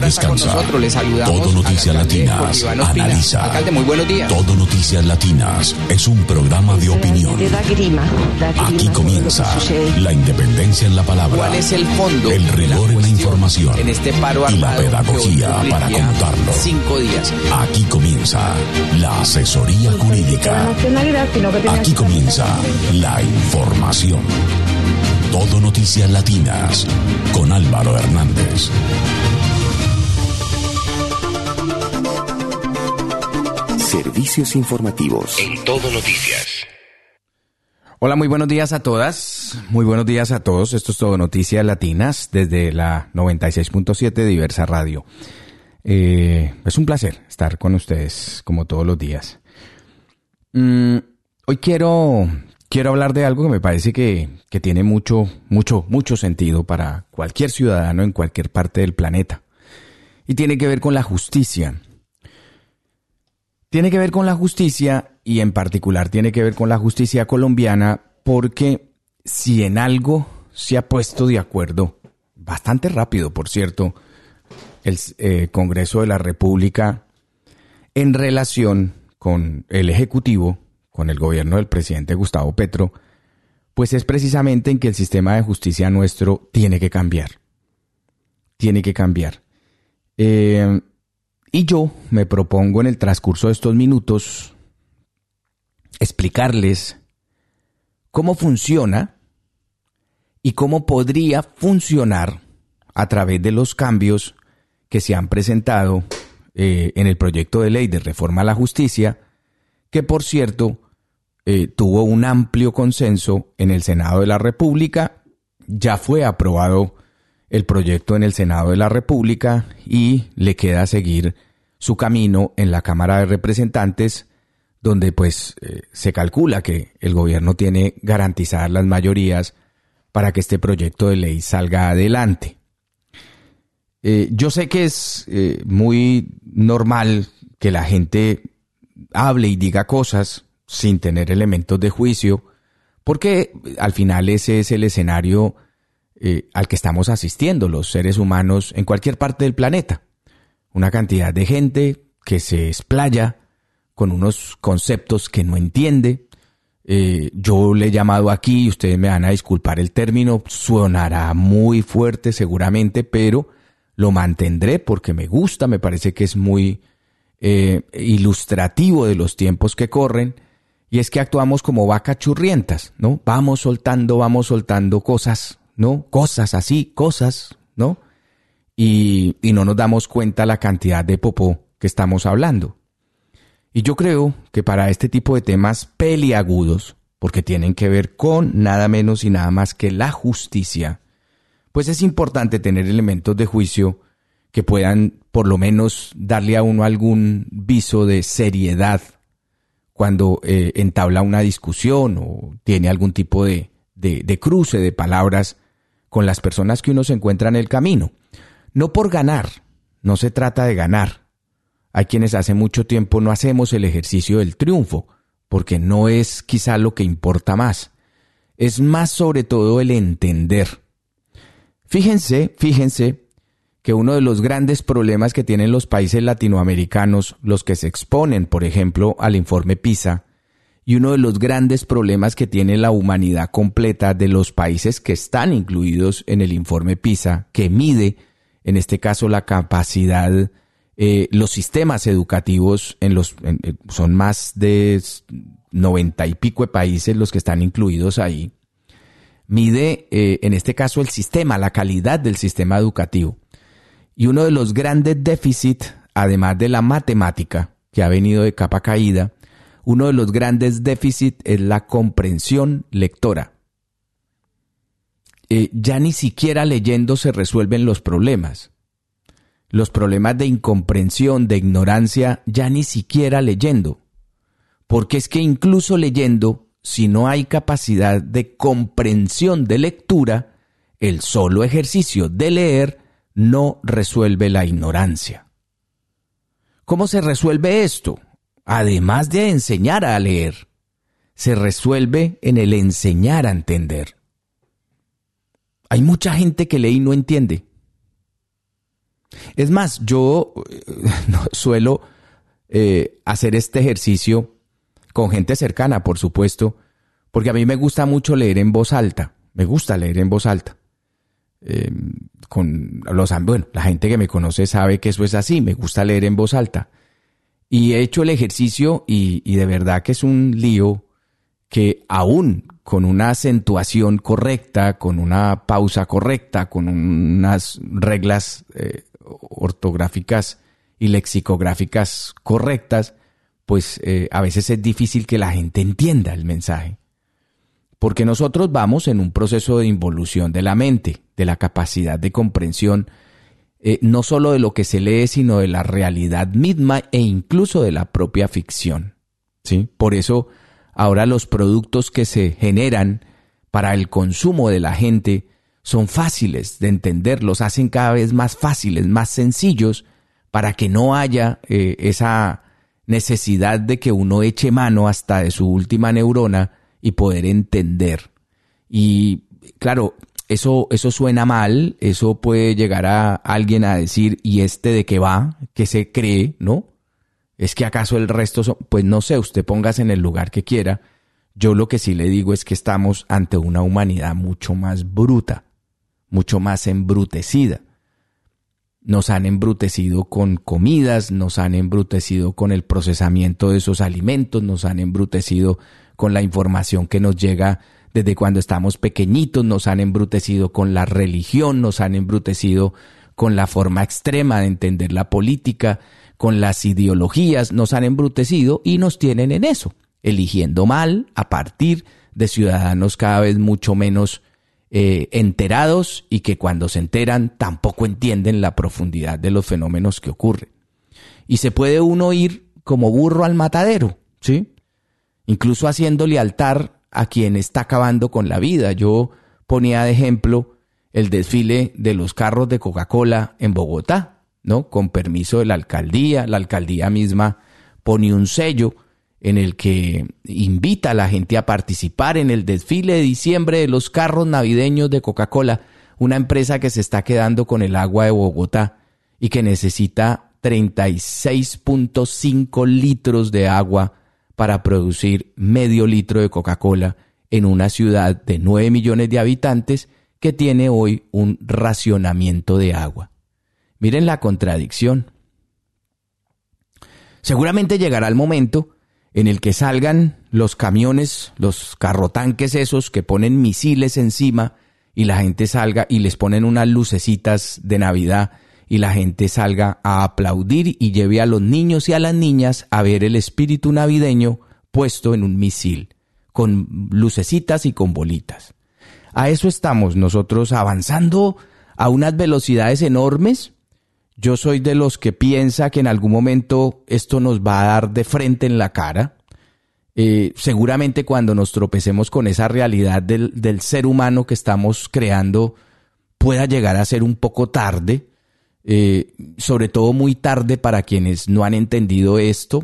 Ahora está con nosotros, les saludamos. Todo Noticias Latinas analiza. Alcalde, muy buenos días. Todo Noticias Latinas es un programa de opinión. Da grima Aquí comienza la independencia en la palabra. ¿Cuál es el fondo? El rigor en la información. En este paro y la armado pedagogía que para ya contarlo. 5 días. Aquí comienza la asesoría jurídica. Aquí comienza la información. Todo Noticias Latinas con Álvaro Hernández. Servicios informativos En Todo Noticias. Hola, muy buenos días a todas, muy buenos días a todos. Esto es Todo Noticias Latinas desde la 96.7 de Diversa Radio. Es un placer estar con ustedes como todos los días. Hoy quiero hablar de algo que me parece que tiene mucho sentido para cualquier ciudadano en cualquier parte del planeta. Y tiene que ver con la justicia. Tiene que ver con la justicia y en particular tiene que ver con la justicia colombiana, porque si en algo se ha puesto de acuerdo, bastante rápido por cierto, el Congreso de la República en relación con el Ejecutivo, con el gobierno del presidente Gustavo Petro, pues es precisamente en que el sistema de justicia nuestro tiene que cambiar. Tiene que cambiar. Y yo me propongo en el transcurso de estos minutos explicarles cómo funciona y cómo podría funcionar a través de los cambios que se han presentado en el proyecto de ley de reforma a la justicia, que por cierto tuvo un amplio consenso en el Senado de la República. Ya fue aprobado el proyecto en el Senado de la República y le queda seguir su camino en la Cámara de Representantes, donde pues se calcula que el gobierno tiene garantizadas las mayorías para que este proyecto de ley salga adelante. Yo sé que es muy normal que la gente hable y diga cosas sin tener elementos de juicio, porque al final ese es el escenario al que estamos asistiendo los seres humanos en cualquier parte del planeta. Una cantidad de gente que se explaya con unos conceptos que no entiende. Yo le he llamado aquí, ustedes me van a disculpar el término, sonará muy fuerte seguramente, pero lo mantendré porque me gusta, me parece que es muy ilustrativo de los tiempos que corren, y es que actuamos como vacas churrientas, ¿no? Vamos soltando cosas, ¿no? Cosas así, cosas, ¿no? Y no nos damos cuenta la cantidad de popó que estamos hablando. Y yo creo que para este tipo de temas peliagudos, porque tienen que ver con nada menos y nada más que la justicia, pues es importante tener elementos de juicio que puedan por lo menos darle a uno algún viso de seriedad cuando entabla una discusión o tiene algún tipo de cruce de palabras con las personas que uno se encuentra en el camino. No por ganar, no se trata de ganar. Hay quienes hace mucho tiempo no hacemos el ejercicio del triunfo, porque no es quizá lo que importa más. Es más sobre todo el entender. Fíjense que uno de los grandes problemas que tienen los países latinoamericanos, los que se exponen, por ejemplo, al informe PISA, y uno de los grandes problemas que tiene la humanidad completa de los países que están incluidos en el informe PISA, que mide, en este caso, la capacidad, los sistemas educativos, son más de 90 y pico de países los que están incluidos ahí, mide, en este caso, el sistema, la calidad del sistema educativo. Y uno de los grandes déficits, además de la matemática, que ha venido de capa caída, uno de los grandes déficits es la comprensión lectora. Ya ni siquiera leyendo se resuelven los problemas. Los problemas de incomprensión, de ignorancia, ya ni siquiera leyendo. Porque es que incluso leyendo, si no hay capacidad de comprensión de lectura, el solo ejercicio de leer no resuelve la ignorancia. ¿Cómo se resuelve esto? Además de enseñar a leer, se resuelve en el enseñar a entender. Hay mucha gente que lee y no entiende. Es más, yo suelo hacer este ejercicio con gente cercana, por supuesto, porque a mí me gusta mucho leer en voz alta. Me gusta leer en voz alta. La gente que me conoce sabe que eso es así. Me gusta leer en voz alta. Y he hecho el ejercicio y de verdad que es un lío que aún con una acentuación correcta, con una pausa correcta, con unas reglas ortográficas y lexicográficas correctas, pues a veces es difícil que la gente entienda el mensaje. Porque nosotros vamos en un proceso de involución de la mente, de la capacidad de comprensión, no solo de lo que se lee, sino de la realidad misma e incluso de la propia ficción, ¿sí? Por eso ahora los productos que se generan para el consumo de la gente son fáciles de entender, los hacen cada vez más fáciles, más sencillos, para que no haya esa necesidad de que uno eche mano hasta de su última neurona y poder entender. Y claro, eso suena mal, eso puede llegar a alguien a decir, ¿y este de qué va? ¿Qué se cree? ¿No? ¿Es que acaso el resto son? Pues no sé, usted póngase en el lugar que quiera. Yo lo que sí le digo es que estamos ante una humanidad mucho más bruta, mucho más embrutecida. Nos han embrutecido con comidas, nos han embrutecido con el procesamiento de esos alimentos, nos han embrutecido con la información que nos llega desde cuando estamos pequeñitos, nos han embrutecido con la religión, nos han embrutecido con la forma extrema de entender la política, con las ideologías, nos han embrutecido y nos tienen en eso, eligiendo mal a partir de ciudadanos cada vez mucho menos enterados y que cuando se enteran tampoco entienden la profundidad de los fenómenos que ocurren. Y se puede uno ir como burro al matadero, ¿sí? Incluso haciéndole altar a quien está acabando con la vida. Yo ponía de ejemplo el desfile de los carros de Coca-Cola en Bogotá, ¿no? Con permiso de la alcaldía misma pone un sello en el que invita a la gente a participar en el desfile de diciembre de los carros navideños de Coca-Cola, una empresa que se está quedando con el agua de Bogotá y que necesita 36.5 litros de agua para producir medio litro de Coca-Cola en una ciudad de 9 millones de habitantes que tiene hoy un racionamiento de agua. Miren la contradicción. Seguramente llegará el momento en el que salgan los camiones, los carrotanques esos que ponen misiles encima y la gente salga y les ponen unas lucecitas de Navidad y la gente salga a aplaudir y lleve a los niños y a las niñas a ver el espíritu navideño puesto en un misil, con lucecitas y con bolitas. A eso estamos nosotros avanzando a unas velocidades enormes. Yo soy de los que piensa que en algún momento esto nos va a dar de frente en la cara. Seguramente cuando nos tropecemos con esa realidad del ser humano que estamos creando pueda llegar a ser un poco tarde, sobre todo muy tarde para quienes no han entendido esto,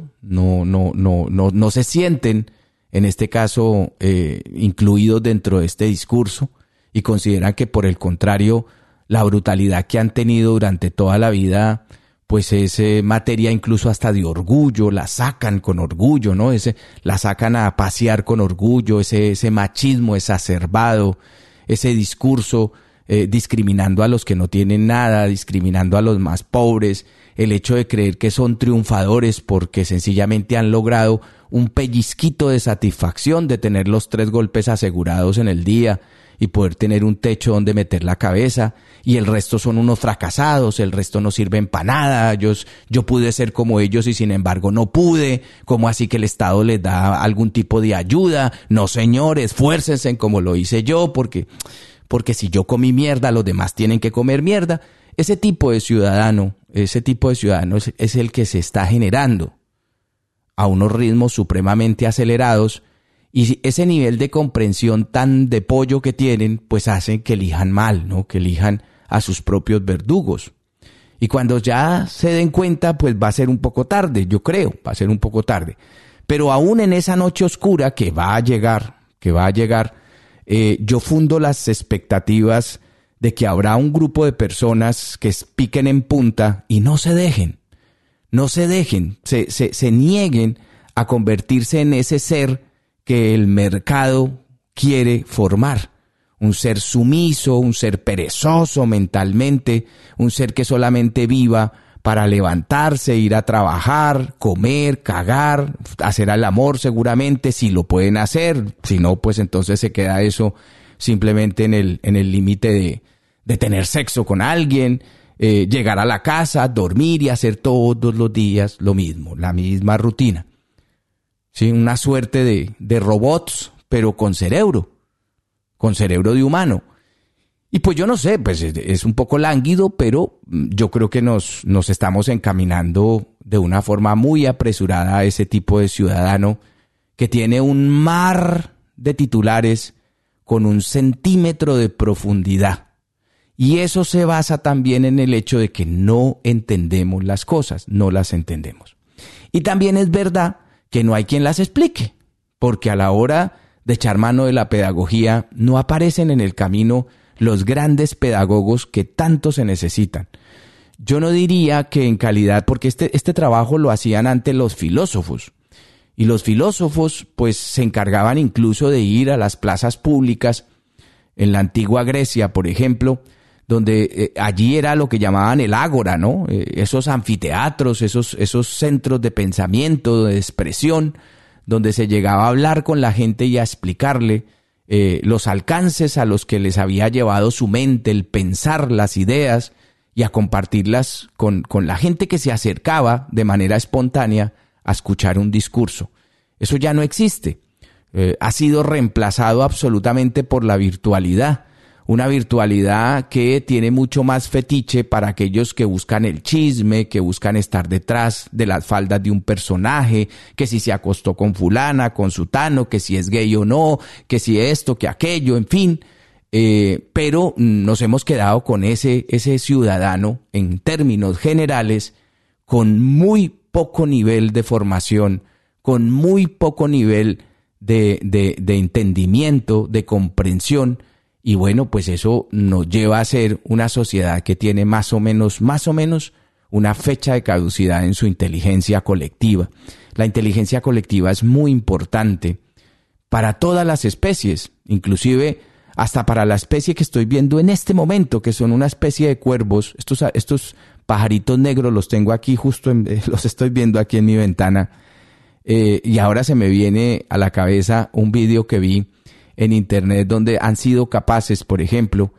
no se sienten en este caso incluidos dentro de este discurso y consideran que por el contrario la brutalidad que han tenido durante toda la vida pues es materia incluso hasta de orgullo, la sacan con orgullo, ¿no? La sacan a pasear con orgullo, ese machismo exacerbado, ese discurso discriminando a los que no tienen nada, discriminando a los más pobres, el hecho de creer que son triunfadores porque sencillamente han logrado un pellizquito de satisfacción de tener los 3 golpes asegurados en el día y poder tener un techo donde meter la cabeza, y el resto son unos fracasados, el resto no sirven para nada, yo pude ser como ellos y sin embargo no pude, ¿cómo así que el Estado les da algún tipo de ayuda? No señores, esfuércense en como lo hice yo, porque si yo comí mierda, los demás tienen que comer mierda. Ese tipo de ciudadano es el que se está generando a unos ritmos supremamente acelerados, y ese nivel de comprensión tan de pollo que tienen, pues hacen que elijan mal, ¿no? Que elijan a sus propios verdugos. Y cuando ya se den cuenta, pues va a ser un poco tarde, yo creo, va a ser un poco tarde. Pero aún en esa noche oscura que va a llegar, yo fundo las expectativas de que habrá un grupo de personas que piquen en punta y no se dejen, se nieguen a convertirse en ese ser que el mercado quiere formar. Un ser sumiso, un ser perezoso mentalmente, un ser que solamente viva para levantarse, ir a trabajar, comer, cagar, hacer el amor seguramente, si lo pueden hacer. Si no, pues entonces se queda eso simplemente en el límite de tener sexo con alguien, llegar a la casa, dormir y hacer todos los días lo mismo, la misma rutina. Sí, una suerte de robots, pero con cerebro de humano. Y pues yo no sé, pues es un poco lánguido, pero yo creo que nos estamos encaminando de una forma muy apresurada a ese tipo de ciudadano que tiene un mar de titulares con 1 centímetro de profundidad. Y eso se basa también en el hecho de que no entendemos las cosas, no las entendemos. Y también es verdad que no hay quien las explique, porque a la hora de echar mano de la pedagogía no aparecen en el camino los grandes pedagogos que tanto se necesitan. Yo no diría que en calidad, porque este trabajo lo hacían antes los filósofos, y los filósofos pues se encargaban incluso de ir a las plazas públicas en la antigua Grecia, por ejemplo, donde allí era lo que llamaban el ágora, ¿no? Esos anfiteatros, esos centros de pensamiento, de expresión, donde se llegaba a hablar con la gente y a explicarle los alcances a los que les había llevado su mente, el pensar las ideas y a compartirlas con la gente que se acercaba de manera espontánea a escuchar un discurso. Eso ya no existe. Ha sido reemplazado absolutamente por la virtualidad. Una virtualidad que tiene mucho más fetiche para aquellos que buscan el chisme, que buscan estar detrás de las faldas de un personaje, que si se acostó con fulana, con sutano, que si es gay o no, que si esto, que aquello, en fin. Pero nos hemos quedado con ese ciudadano, en términos generales, con muy poco nivel de formación, con muy poco nivel de entendimiento, de comprensión. Y bueno, pues eso nos lleva a ser una sociedad que tiene más o menos una fecha de caducidad en su inteligencia colectiva. La inteligencia colectiva es muy importante para todas las especies, inclusive hasta para la especie que estoy viendo en este momento, que son una especie de cuervos. Estos pajaritos negros los tengo aquí los estoy viendo aquí en mi ventana. Y ahora se me viene a la cabeza un video que vi en internet donde han sido capaces, por ejemplo,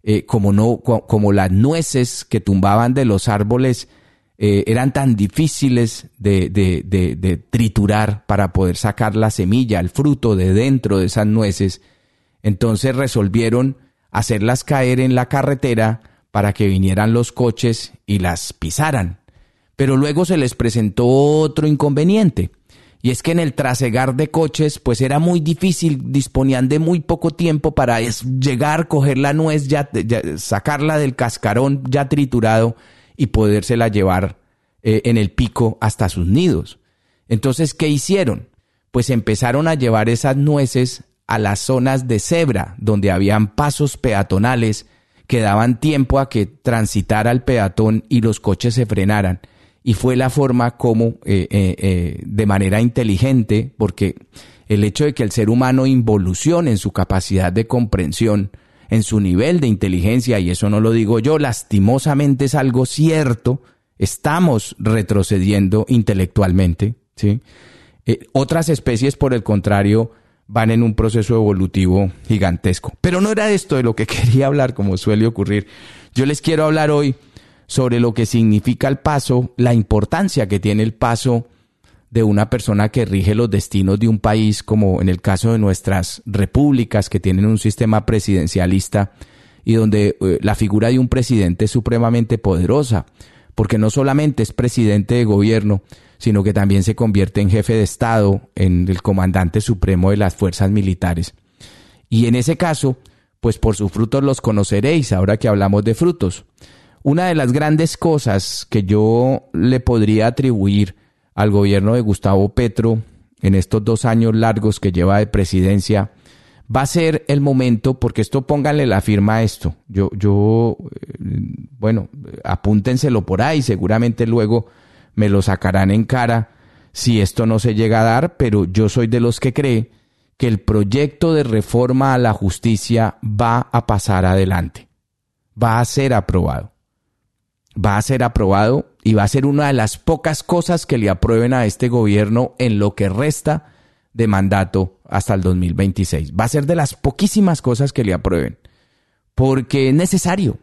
como las nueces que tumbaban de los árboles eran tan difíciles de triturar para poder sacar la semilla, el fruto de dentro de esas nueces. Entonces resolvieron hacerlas caer en la carretera para que vinieran los coches y las pisaran. Pero luego se les presentó otro inconveniente. Y es que en el trasegar de coches, pues era muy difícil, disponían de muy poco tiempo para llegar, coger la nuez, ya sacarla del cascarón ya triturado y podérsela llevar en el pico hasta sus nidos. Entonces, ¿qué hicieron? Pues empezaron a llevar esas nueces a las zonas de cebra, donde habían pasos peatonales que daban tiempo a que transitara el peatón y los coches se frenaran. Y fue la forma como, de manera inteligente, porque el hecho de que el ser humano involucione en su capacidad de comprensión, en su nivel de inteligencia, y eso no lo digo yo, lastimosamente es algo cierto, estamos retrocediendo intelectualmente, ¿sí? Otras especies, por el contrario, van en un proceso evolutivo gigantesco. Pero no era esto de lo que quería hablar, como suele ocurrir. Yo les quiero hablar hoy sobre lo que significa el paso, la importancia que tiene el paso de una persona que rige los destinos de un país, como en el caso de nuestras repúblicas que tienen un sistema presidencialista y donde la figura de un presidente es supremamente poderosa, porque no solamente es presidente de gobierno, sino que también se convierte en jefe de Estado, en el comandante supremo de las fuerzas militares. Y en ese caso, pues por sus frutos los conoceréis, ahora que hablamos de frutos. Una de las grandes cosas que yo le podría atribuir al gobierno de Gustavo Petro en estos 2 años largos que lleva de presidencia va a ser el momento, porque esto pónganle la firma a esto. Bueno, apúntenselo por ahí, seguramente luego me lo sacarán en cara si esto no se llega a dar, pero yo soy de los que cree que el proyecto de reforma a la justicia va a pasar adelante. Va a ser aprobado. Va a ser aprobado y va a ser una de las pocas cosas que le aprueben a este gobierno en lo que resta de mandato hasta el 2026. Va a ser de las poquísimas cosas que le aprueben. Porque es necesario.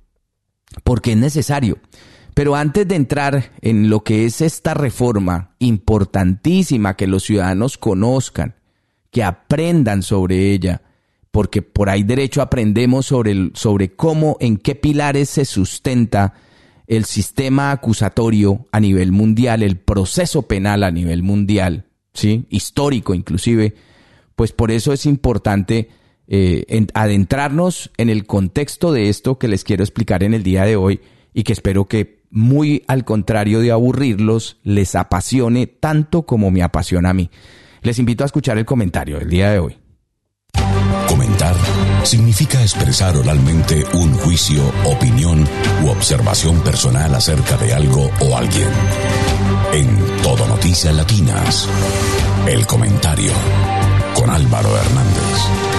Pero antes de entrar en lo que es esta reforma importantísima, que los ciudadanos conozcan, que aprendan sobre ella, porque por ahí derecho aprendemos sobre cómo, en qué pilares se sustenta el sistema acusatorio a nivel mundial, el proceso penal a nivel mundial, ¿sí? Histórico inclusive, pues por eso es importante adentrarnos en el contexto de esto que les quiero explicar en el día de hoy y que espero que, muy al contrario de aburrirlos, les apasione tanto como me apasiona a mí. Les invito a escuchar el comentario del día de hoy. Comentar significa expresar oralmente un juicio, opinión u observación personal acerca de algo o alguien. En Todo Noticias Latinas, el comentario con Álvaro Hernández.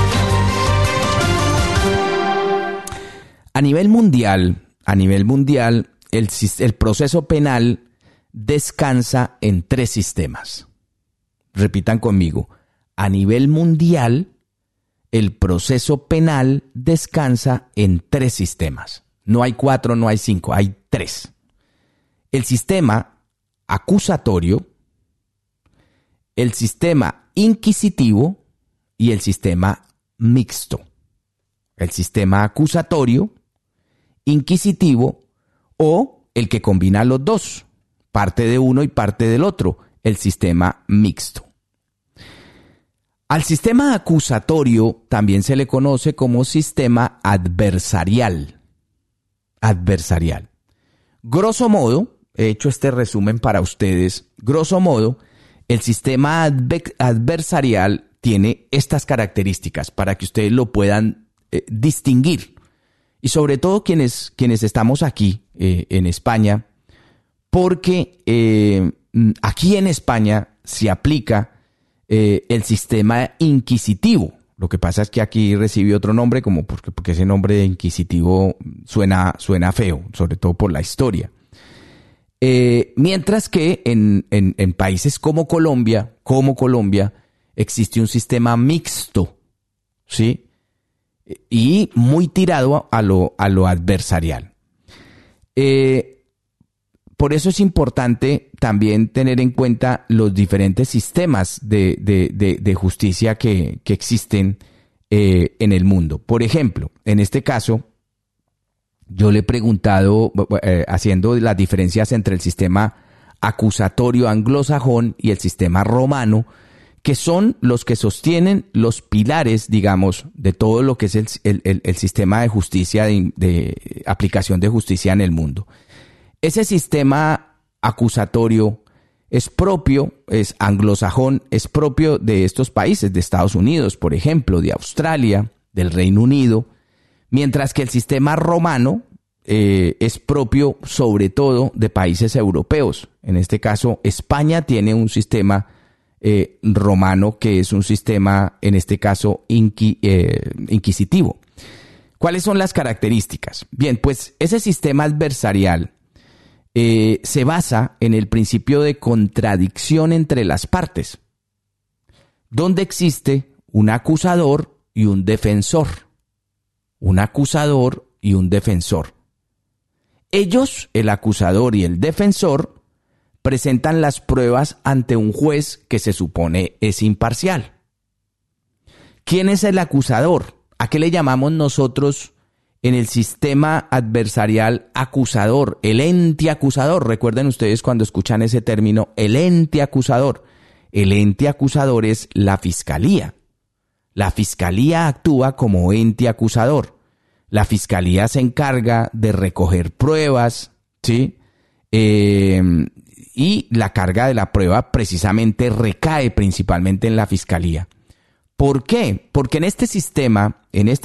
A nivel mundial, el proceso penal descansa en 3 sistemas. Repitan conmigo. A nivel mundial, el proceso penal descansa en 3 sistemas. No hay 4, no hay 5, hay 3. El sistema acusatorio, el sistema inquisitivo y el sistema mixto. El sistema acusatorio, inquisitivo o el que combina los dos, parte de uno y parte del otro, el sistema mixto. Al sistema acusatorio también se le conoce como sistema adversarial. Grosso modo, he hecho este resumen para ustedes, grosso modo, el sistema adversarial tiene estas características para que ustedes lo puedan distinguir. Y sobre todo quienes estamos aquí en España, porque aquí en España se aplica el sistema inquisitivo. Lo que pasa es que aquí recibe otro nombre, como porque ese nombre de inquisitivo suena feo, sobre todo por la historia. Mientras que en países como Colombia, existe un sistema mixto, ¿sí? Y muy tirado a lo adversarial. Por eso es importante también tener en cuenta los diferentes sistemas de justicia que existen en el mundo. Por ejemplo, en este caso, yo le he preguntado, haciendo las diferencias entre el sistema acusatorio anglosajón y el sistema romano, que son los que sostienen los pilares, digamos, de todo lo que es el sistema de justicia, de aplicación de justicia en el mundo. Ese sistema acusatorio es anglosajón, es propio de estos países, de Estados Unidos, por ejemplo, de Australia, del Reino Unido, mientras que el sistema romano es propio sobre todo de países europeos. En este caso, España tiene un sistema romano que es un sistema, en este caso, inquisitivo. ¿Cuáles son las características? Bien, pues ese sistema adversarial se basa en el principio de contradicción entre las partes, donde existe un acusador y un defensor. Un acusador y un defensor. Ellos, el acusador y el defensor, presentan las pruebas ante un juez que se supone es imparcial. ¿Quién es el acusador? ¿A qué le llamamos nosotros en el sistema adversarial acusador? El ente acusador. Recuerden ustedes cuando escuchan ese término, el ente acusador. El ente acusador es la fiscalía. La fiscalía actúa como ente acusador. La fiscalía se encarga de recoger pruebas, ¿sí? Y la carga de la prueba precisamente recae principalmente en la fiscalía. ¿Por qué? Porque en este sistema,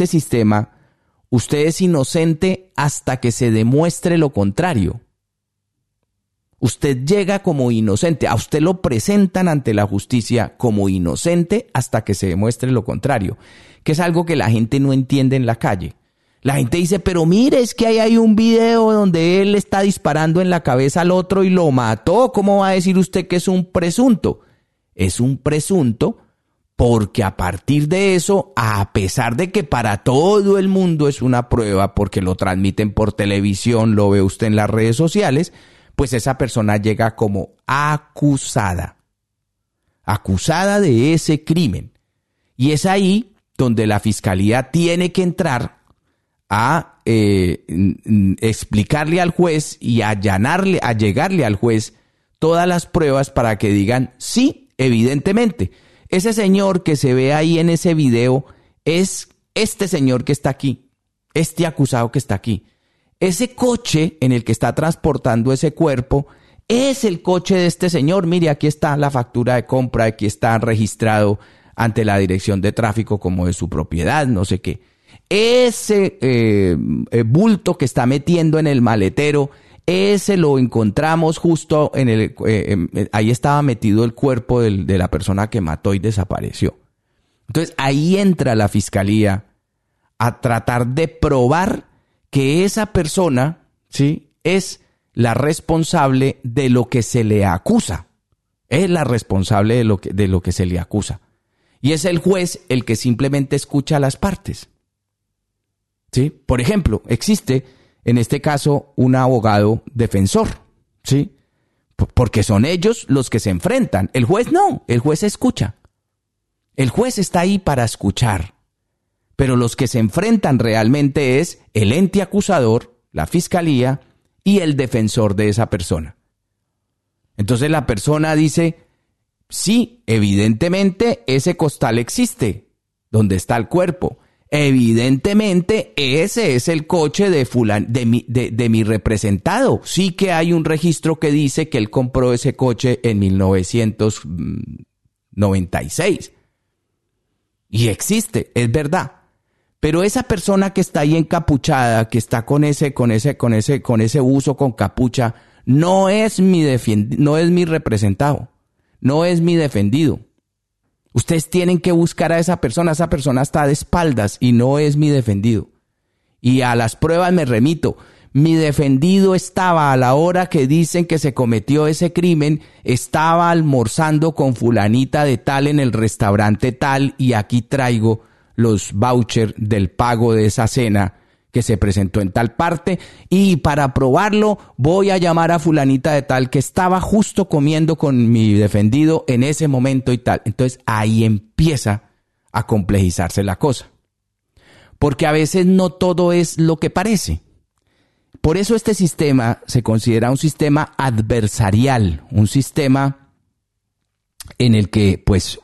usted es inocente hasta que se demuestre lo contrario. Usted llega como inocente, a usted lo presentan ante la justicia como inocente hasta que se demuestre lo contrario, que es algo que la gente no entiende en la calle. La gente dice, pero mire, es que ahí hay un video donde él está disparando en la cabeza al otro y lo mató. ¿Cómo va a decir usted que es un presunto? Es un presunto porque a partir de eso, a pesar de que para todo el mundo es una prueba porque lo transmiten por televisión, lo ve usted en las redes sociales, pues esa persona llega como acusada de ese crimen. Y es ahí donde la fiscalía tiene que entrar a explicarle al juez y a llegarle al juez todas las pruebas para que digan, sí, evidentemente, ese señor que se ve ahí en ese video es este señor que está aquí, este acusado que está aquí. Ese coche en el que está transportando ese cuerpo es el coche de este señor. Mire, aquí está la factura de compra, aquí está registrado ante la dirección de tráfico como de su propiedad, no sé qué. Ese bulto que está metiendo en el maletero, ese lo encontramos justo en ahí estaba metido el cuerpo de la persona que mató y desapareció. Entonces ahí entra la fiscalía a tratar de probar que esa persona, ¿sí?, es la responsable de lo que se le acusa. Es la responsable de lo que se le acusa. Y es el juez el que simplemente escucha las partes. ¿Sí? Por ejemplo, existe en este caso un abogado defensor, ¿sí? Porque son ellos los que se enfrentan. El juez no, el juez escucha. El juez está ahí para escuchar. Pero los que se enfrentan realmente es el ente acusador, la fiscalía y el defensor de esa persona. Entonces la persona dice, sí, evidentemente ese costal existe, donde está el cuerpo. Evidentemente ese es el coche de mi representado. Sí que hay un registro que dice que él compró ese coche en 1996. Y existe, es verdad. Pero esa persona que está ahí encapuchada, que está con ese buzo con capucha, no es mi representado, no es mi defendido. Ustedes tienen que buscar a esa persona está de espaldas y no es mi defendido. Y a las pruebas me remito. Mi defendido estaba a la hora que dicen que se cometió ese crimen, estaba almorzando con fulanita de tal en el restaurante tal y aquí traigo los vouchers del pago de esa cena que se presentó en tal parte y para probarlo voy a llamar a fulanita de tal que estaba justo comiendo con mi defendido en ese momento y tal. Entonces ahí empieza a complejizarse la cosa. Porque a veces no todo es lo que parece. Por eso este sistema se considera un sistema adversarial, un sistema en el que pues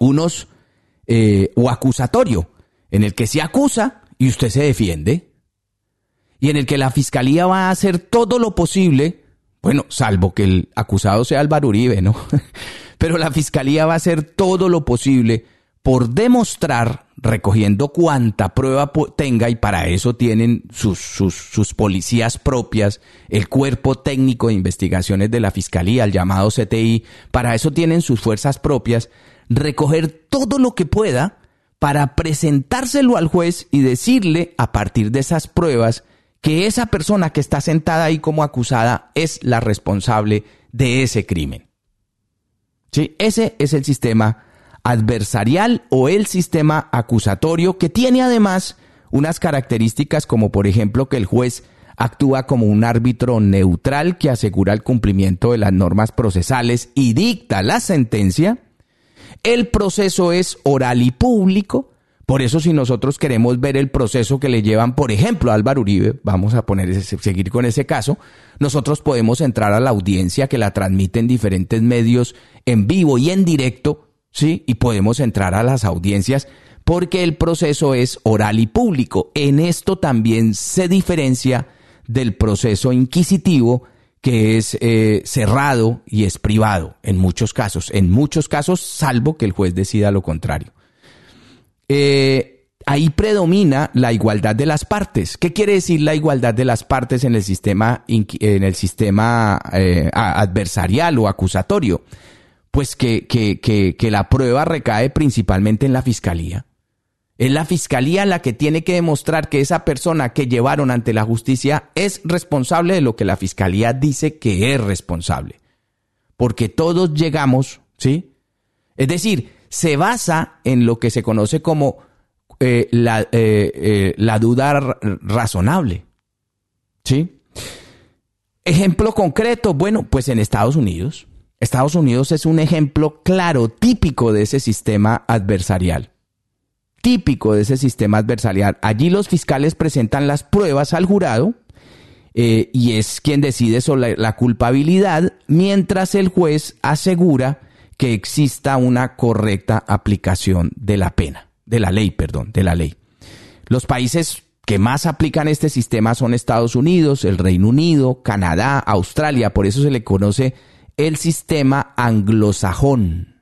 o acusatorio, en el que se acusa y usted se defiende, y en el que la fiscalía va a hacer todo lo posible, bueno, salvo que el acusado sea Álvaro Uribe, ¿no? Pero la fiscalía va a hacer todo lo posible por demostrar, recogiendo cuanta prueba tenga, y para eso tienen sus policías propias, el cuerpo técnico de investigaciones de la fiscalía, el llamado CTI, para eso tienen sus fuerzas propias, recoger todo lo que pueda para presentárselo al juez y decirle, a partir de esas pruebas, que esa persona que está sentada ahí como acusada es la responsable de ese crimen. ¿Sí? Ese es el sistema adversarial o el sistema acusatorio, que tiene además unas características como, por ejemplo, que el juez actúa como un árbitro neutral que asegura el cumplimiento de las normas procesales y dicta la sentencia. El proceso es oral y público. Por eso, si nosotros queremos ver el proceso que le llevan, por ejemplo, a Álvaro Uribe, vamos a seguir con ese caso, nosotros podemos entrar a la audiencia que la transmite en diferentes medios en vivo y en directo, ¿sí? Y podemos entrar a las audiencias porque el proceso es oral y público. En esto también se diferencia del proceso inquisitivo, que es cerrado y es privado en muchos casos, salvo que el juez decida lo contrario. ahí predomina la igualdad de las partes. ¿Qué quiere decir la igualdad de las partes en el sistema adversarial o acusatorio? Pues que la prueba recae principalmente en la fiscalía. Es la fiscalía la que tiene que demostrar que esa persona que llevaron ante la justicia es responsable de lo que la fiscalía dice que es responsable. Porque todos llegamos, ¿sí? Es decir, se basa en lo que se conoce como la duda razonable, ¿sí? Ejemplo concreto, bueno, pues en Estados Unidos. Estados Unidos es un ejemplo claro, típico de ese sistema adversarial. Típico de ese sistema adversarial. Allí los fiscales presentan las pruebas al jurado y es quien decide sobre la culpabilidad, mientras el juez asegura que exista una correcta aplicación de la ley. Los países que más aplican este sistema son Estados Unidos, el Reino Unido, Canadá, Australia. Por eso se le conoce el sistema anglosajón.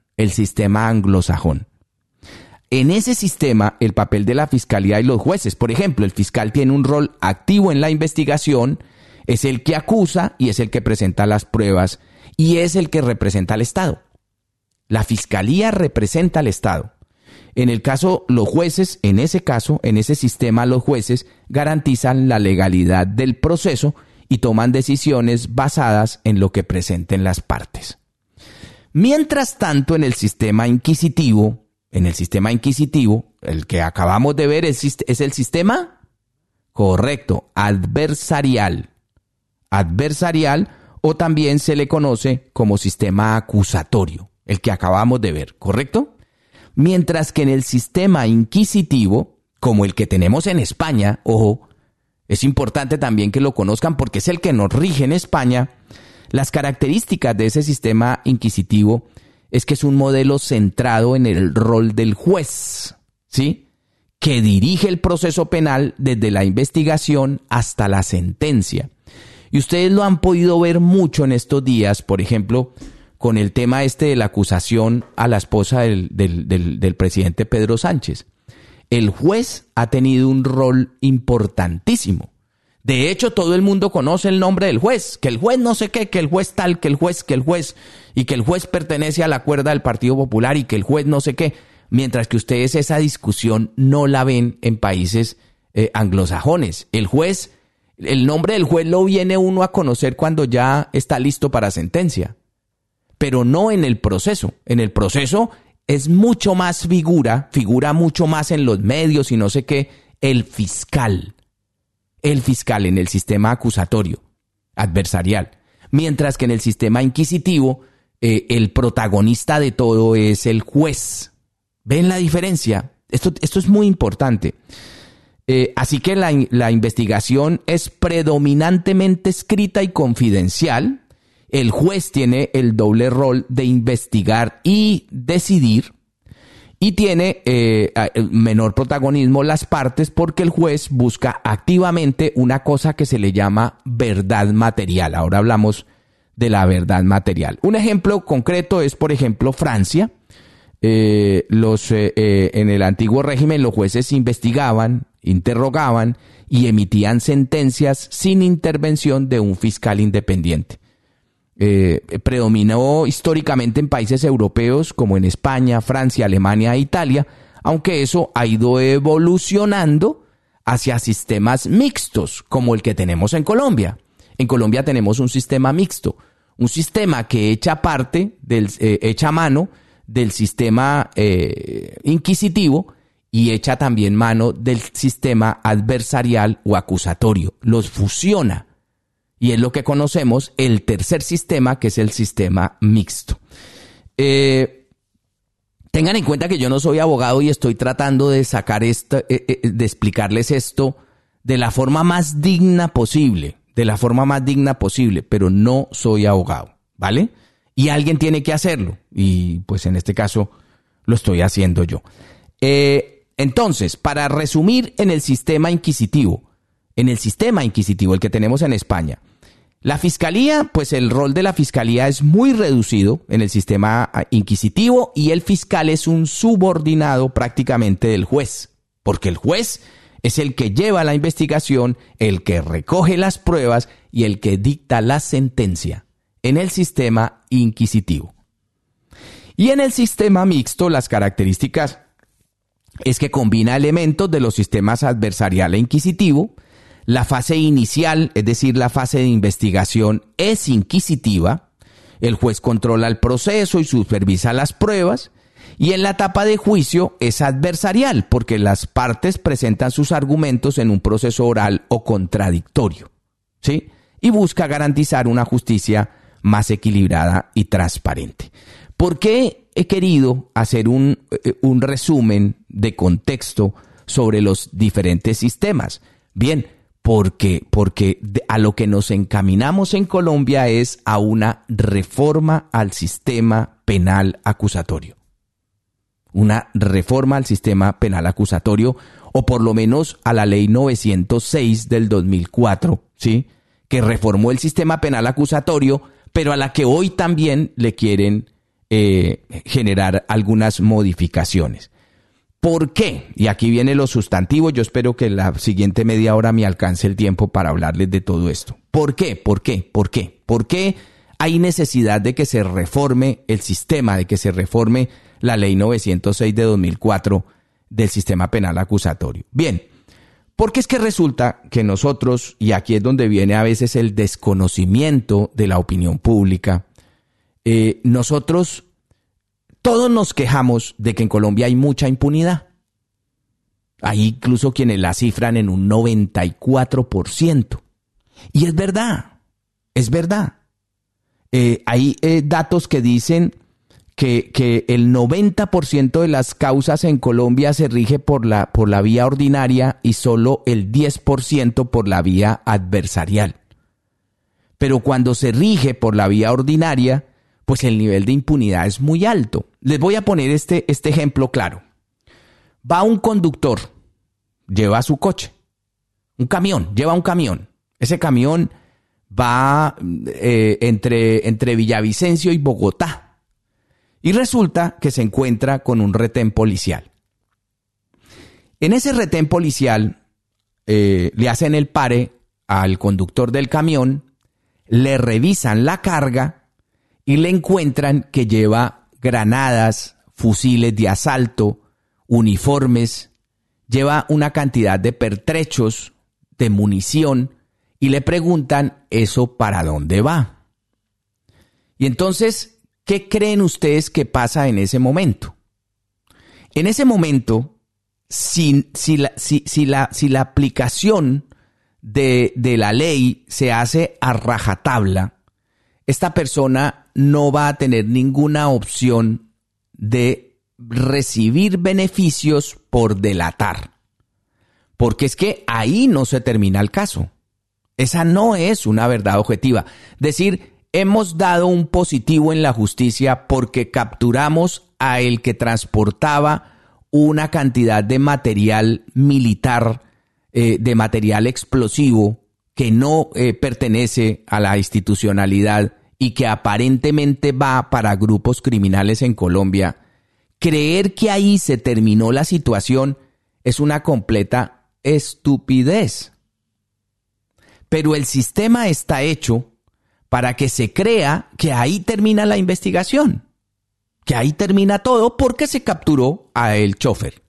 En ese sistema, el papel de la fiscalía y los jueces, por ejemplo, el fiscal tiene un rol activo en la investigación, es el que acusa y es el que presenta las pruebas y es el que representa al Estado. La fiscalía representa al Estado. En el caso, los jueces, en ese sistema, los jueces garantizan la legalidad del proceso y toman decisiones basadas en lo que presenten las partes. Mientras tanto, en el sistema inquisitivo, el que acabamos de ver es el sistema, correcto, adversarial, o también se le conoce como sistema acusatorio, el que acabamos de ver, ¿correcto? Mientras que en el sistema inquisitivo, como el que tenemos en España, ojo, es importante también que lo conozcan porque es el que nos rige en España, las características de ese sistema inquisitivo es que es un modelo centrado en el rol del juez, ¿sí? Que dirige el proceso penal desde la investigación hasta la sentencia. Y ustedes lo han podido ver mucho en estos días, por ejemplo, con el tema de la acusación a la esposa del presidente Pedro Sánchez. El juez ha tenido un rol importantísimo. De hecho, todo el mundo conoce el nombre del juez, que el juez no sé qué, que el juez tal, que el juez, y que el juez pertenece a la cuerda del Partido Popular y que el juez no sé qué, mientras que ustedes esa discusión no la ven en países anglosajones. El nombre del juez lo viene uno a conocer cuando ya está listo para sentencia, pero no en el proceso. En el proceso es mucho más figura mucho más en los medios y no sé qué, el fiscal en el sistema acusatorio, adversarial. Mientras que en el sistema inquisitivo, el protagonista de todo es el juez. ¿Ven la diferencia? Esto es muy importante. Así que la investigación es predominantemente escrita y confidencial. El juez tiene el doble rol de investigar y decidir. Y tiene menor protagonismo las partes porque el juez busca activamente una cosa que se le llama verdad material. Ahora hablamos de la verdad material. Un ejemplo concreto es, por ejemplo, Francia. En el antiguo régimen los jueces investigaban, interrogaban y emitían sentencias sin intervención de un fiscal independiente. Predominó históricamente en países europeos como en España, Francia, Alemania e Italia, aunque eso ha ido evolucionando hacia sistemas mixtos como el que tenemos en Colombia. En Colombia tenemos un sistema mixto, un sistema que echa mano del sistema inquisitivo y echa también mano del sistema adversarial o acusatorio. Los fusiona. Y es lo que conocemos el tercer sistema, que es el sistema mixto. Tengan en cuenta que yo no soy abogado y estoy tratando de sacar de explicarles esto de la forma más digna posible, pero no soy abogado, ¿vale? Y alguien tiene que hacerlo, y pues en este caso lo estoy haciendo yo. Entonces, para resumir, en el sistema inquisitivo, el que tenemos en España, La fiscalía, pues el rol de la fiscalía es muy reducido en el sistema inquisitivo y el fiscal es un subordinado prácticamente del juez, porque el juez es el que lleva la investigación, el que recoge las pruebas y el que dicta la sentencia en el sistema inquisitivo. Y en el sistema mixto, las características es que combina elementos de los sistemas adversarial e inquisitivo. La fase inicial, es decir, la fase de investigación, es inquisitiva. El juez controla el proceso y supervisa las pruebas. Y en la etapa de juicio es adversarial, porque las partes presentan sus argumentos en un proceso oral o contradictorio, ¿sí? Y busca garantizar una justicia más equilibrada y transparente. ¿Por qué he querido hacer un resumen de contexto sobre los diferentes sistemas? Bien, porque a lo que nos encaminamos en Colombia es a una reforma al sistema penal acusatorio. Una reforma al sistema penal acusatorio, o por lo menos a la ley 906 del 2004, ¿sí? Que reformó el sistema penal acusatorio, pero a la que hoy también le quieren generar algunas modificaciones. ¿Por qué? Y aquí viene lo sustantivo. Yo espero que la siguiente media hora me alcance el tiempo para hablarles de todo esto. ¿Por qué? ¿Por qué? ¿Por qué? ¿Por qué hay necesidad de que se reforme el sistema, de que se reforme la ley 906 de 2004 del sistema penal acusatorio? Bien, porque es que resulta que nosotros, y aquí es donde viene a veces el desconocimiento de la opinión pública, nosotros todos nos quejamos de que en Colombia hay mucha impunidad. Hay incluso quienes la cifran en un 94%. Y es verdad, es verdad. Hay datos que dicen que el 90% de las causas en Colombia se rige por la vía ordinaria y solo el 10% por la vía adversarial. Pero cuando se rige por la vía ordinaria, pues el nivel de impunidad es muy alto. Les voy a poner este ejemplo claro. Va un conductor, lleva su coche, lleva un camión. Ese camión va entre Villavicencio y Bogotá. Y resulta que se encuentra con un retén policial. En ese retén policial le hacen el pare al conductor del camión, le revisan la carga y le encuentran que lleva granadas, fusiles de asalto, uniformes, lleva una cantidad de pertrechos, de munición, y le preguntan, ¿eso para dónde va? Y entonces, ¿qué creen ustedes que pasa en ese momento? En ese momento, si la aplicación de la ley se hace a rajatabla, esta persona no va a tener ninguna opción de recibir beneficios por delatar. Porque es que ahí no se termina el caso. Esa no es una verdad objetiva. Decir, hemos dado un positivo en la justicia porque capturamos a el que transportaba una cantidad de material militar, de material explosivo que no pertenece a la institucionalidad y que aparentemente va para grupos criminales en Colombia. Creer que ahí se terminó la situación es una completa estupidez. Pero el sistema está hecho para que se crea que ahí termina la investigación, que ahí termina todo porque se capturó a el chofer.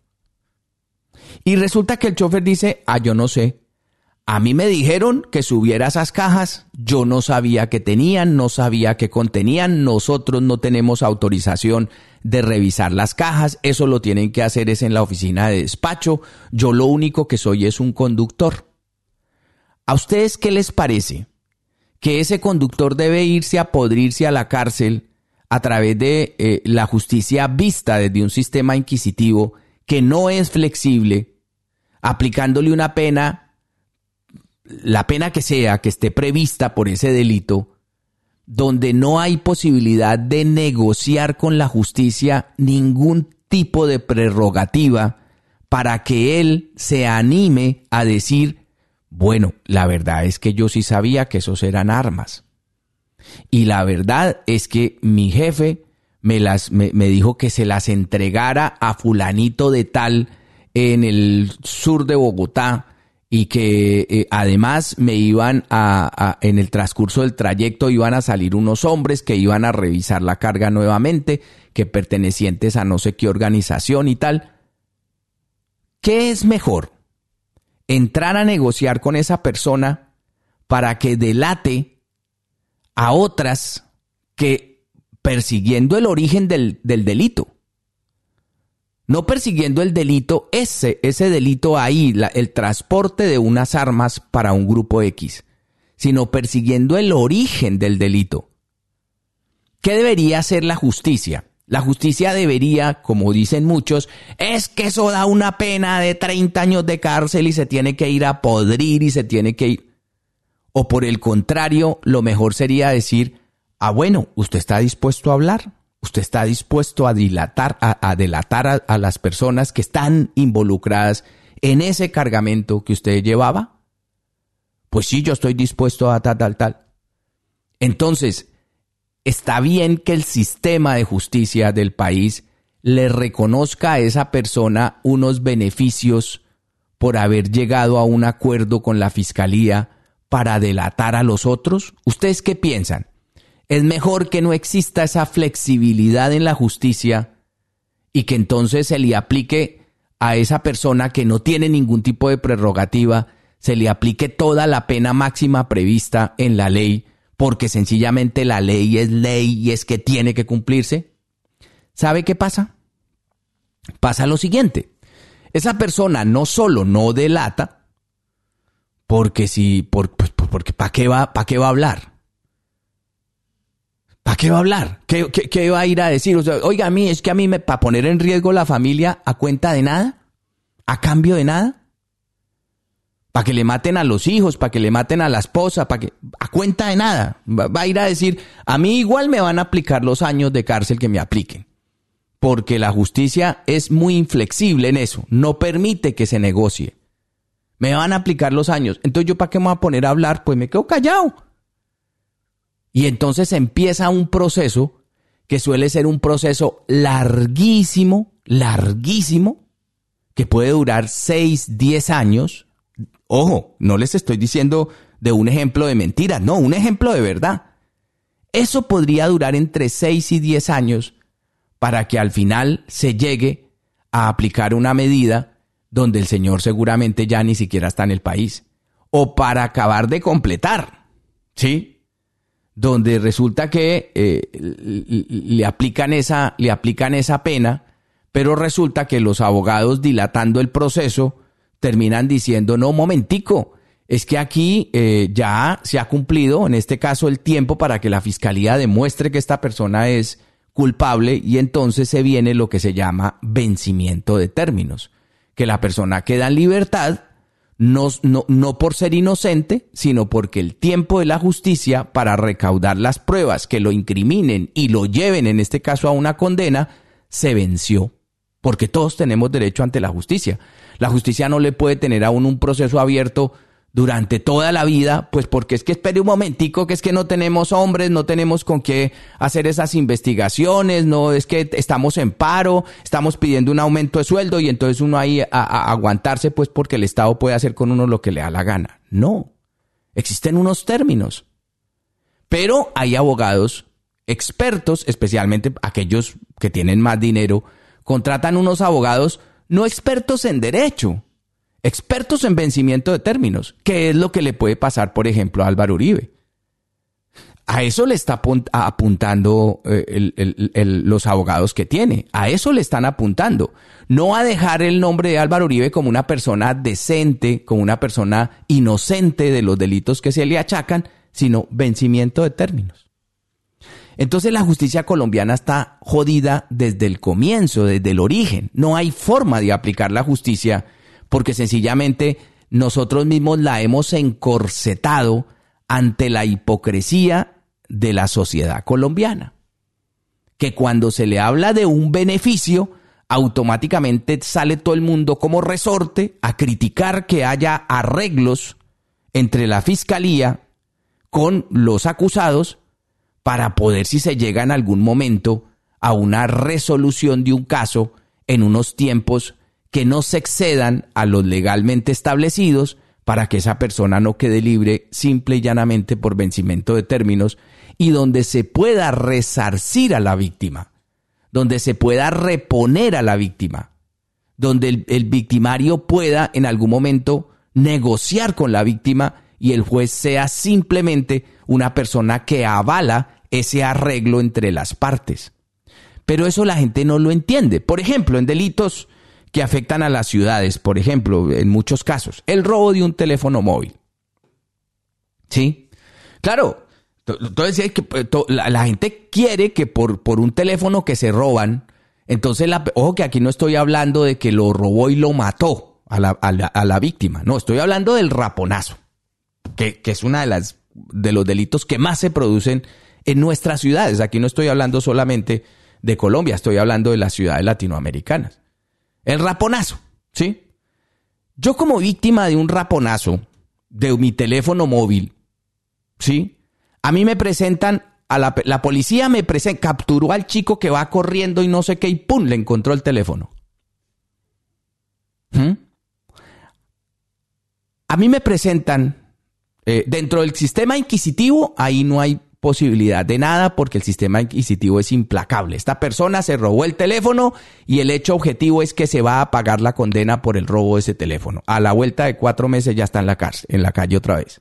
Y resulta que el chofer dice, yo no sé, a mí me dijeron que subiera esas cajas, yo no sabía que tenían, no sabía que contenían, nosotros no tenemos autorización de revisar las cajas, eso lo tienen que hacer es en la oficina de despacho, yo lo único que soy es un conductor. ¿A ustedes qué les parece? Que ese conductor debe irse a podrirse a la cárcel a través de la justicia vista desde un sistema inquisitivo que no es flexible, aplicándole una pena, la pena que sea, que esté prevista por ese delito, donde no hay posibilidad de negociar con la justicia ningún tipo de prerrogativa para que él se anime a decir, Bueno, la verdad es que yo sí sabía que esos eran armas. Y la verdad es que mi jefe me dijo que se las entregara a fulanito de tal en el sur de Bogotá y que además me iban en el transcurso del trayecto iban a salir unos hombres que iban a revisar la carga nuevamente, que pertenecientes a no sé qué organización y tal. ¿Qué es mejor? ¿Entrar a negociar con esa persona para que delate a otras que persiguiendo el origen del delito? No persiguiendo el delito, ese delito ahí, el transporte de unas armas para un grupo X, sino persiguiendo el origen del delito. ¿Qué debería hacer la justicia? La justicia debería, como dicen muchos, es que eso da una pena de 30 años de cárcel y se tiene que ir a podrir y se tiene que ir. O por el contrario, lo mejor sería decir, bueno, ¿usted está dispuesto a hablar? ¿Usted está dispuesto a delatar a las personas que están involucradas en ese cargamento que usted llevaba? Pues sí, yo estoy dispuesto a tal. Entonces, está bien que el sistema de justicia del país le reconozca a esa persona unos beneficios por haber llegado a un acuerdo con la fiscalía para delatar a los otros. ¿Ustedes qué piensan? ¿Es mejor que no exista esa flexibilidad en la justicia y que entonces se le aplique a esa persona que no tiene ningún tipo de prerrogativa, se le aplique toda la pena máxima prevista en la ley, porque sencillamente la ley es ley y es que tiene que cumplirse? ¿Sabe qué pasa? Pasa lo siguiente. Esa persona no solo no delata, porque ¿para qué va a hablar? ¿Para qué va a hablar? ¿Qué va a ir a decir? O sea, oiga, es que a mí para poner en riesgo la familia a cuenta de nada, a cambio de nada, para que le maten a los hijos, para que le maten a la esposa, a cuenta de nada. Va a ir a decir, a mí igual me van a aplicar los años de cárcel que me apliquen, porque la justicia es muy inflexible en eso, no permite que se negocie. Me van a aplicar los años, entonces yo ¿para qué me voy a poner a hablar? Pues me quedo callado. Y entonces empieza un proceso que suele ser un proceso larguísimo, que puede durar 6, 10 años. Ojo, no les estoy diciendo de un ejemplo de mentira, no, un ejemplo de verdad. Eso podría durar entre 6 y 10 años para que al final se llegue a aplicar una medida donde el señor seguramente ya ni siquiera está en el país. O para acabar de completar, ¿sí? Donde resulta que le aplican esa pena, pero resulta que los abogados dilatando el proceso terminan diciendo, no, momentico, es que aquí ya se ha cumplido, en este caso, el tiempo para que la fiscalía demuestre que esta persona es culpable y entonces se viene lo que se llama vencimiento de términos, que la persona queda en libertad, no por ser inocente, sino porque el tiempo de la justicia para recaudar las pruebas que lo incriminen y lo lleven, en este caso, a una condena, se venció. Porque todos tenemos derecho ante la justicia. La justicia no le puede tener a uno un proceso abierto durante toda la vida, pues porque es que espere un momentico, que es que no tenemos hombres, no tenemos con qué hacer esas investigaciones, no es que estamos en paro, estamos pidiendo un aumento de sueldo y entonces uno ahí a aguantarse pues porque el Estado puede hacer con uno lo que le da la gana. No, existen unos términos. Pero hay abogados expertos, especialmente aquellos que tienen más dinero, contratan unos abogados no expertos en derecho, expertos en vencimiento de términos, que es lo que le puede pasar, por ejemplo, a Álvaro Uribe. A eso le está apuntando los abogados que tiene, a eso le están apuntando. No a dejar el nombre de Álvaro Uribe como una persona decente, como una persona inocente de los delitos que se le achacan, sino vencimiento de términos. Entonces la justicia colombiana está jodida desde el comienzo, desde el origen. No hay forma de aplicar la justicia porque sencillamente nosotros mismos la hemos encorsetado ante la hipocresía de la sociedad colombiana. Que cuando se le habla de un beneficio, automáticamente sale todo el mundo como resorte a criticar que haya arreglos entre la fiscalía con los acusados para poder, si se llega en algún momento a una resolución de un caso en unos tiempos que no se excedan a los legalmente establecidos, para que esa persona no quede libre simple y llanamente por vencimiento de términos, y donde se pueda resarcir a la víctima, donde se pueda reponer a la víctima, donde el victimario pueda en algún momento negociar con la víctima y el juez sea simplemente una persona que avala ese arreglo entre las partes. Pero eso la gente no lo entiende. Por ejemplo, en delitos que afectan a las ciudades, por ejemplo, en muchos casos, el robo de un teléfono móvil. ¿Sí? Claro, entonces la gente quiere que por un teléfono que se roban, entonces, ojo que aquí no estoy hablando de que lo robó y lo mató a la víctima, no, estoy hablando del raponazo, que es una de los delitos que más se producen en nuestras ciudades. Aquí no estoy hablando solamente de Colombia, estoy hablando de las ciudades latinoamericanas. El raponazo, ¿sí? Yo como víctima de un raponazo de mi teléfono móvil, ¿sí? A mí me presentan, la policía me capturó al chico que va corriendo y no sé qué y ¡pum! Le encontró el teléfono. A mí me presentan, dentro del sistema inquisitivo, ahí no hay posibilidad de nada porque el sistema inquisitivo es implacable. Esta persona se robó el teléfono y el hecho objetivo es que se va a pagar la condena por el robo de ese teléfono. A la vuelta de 4 meses ya está en la cárcel, en la calle otra vez.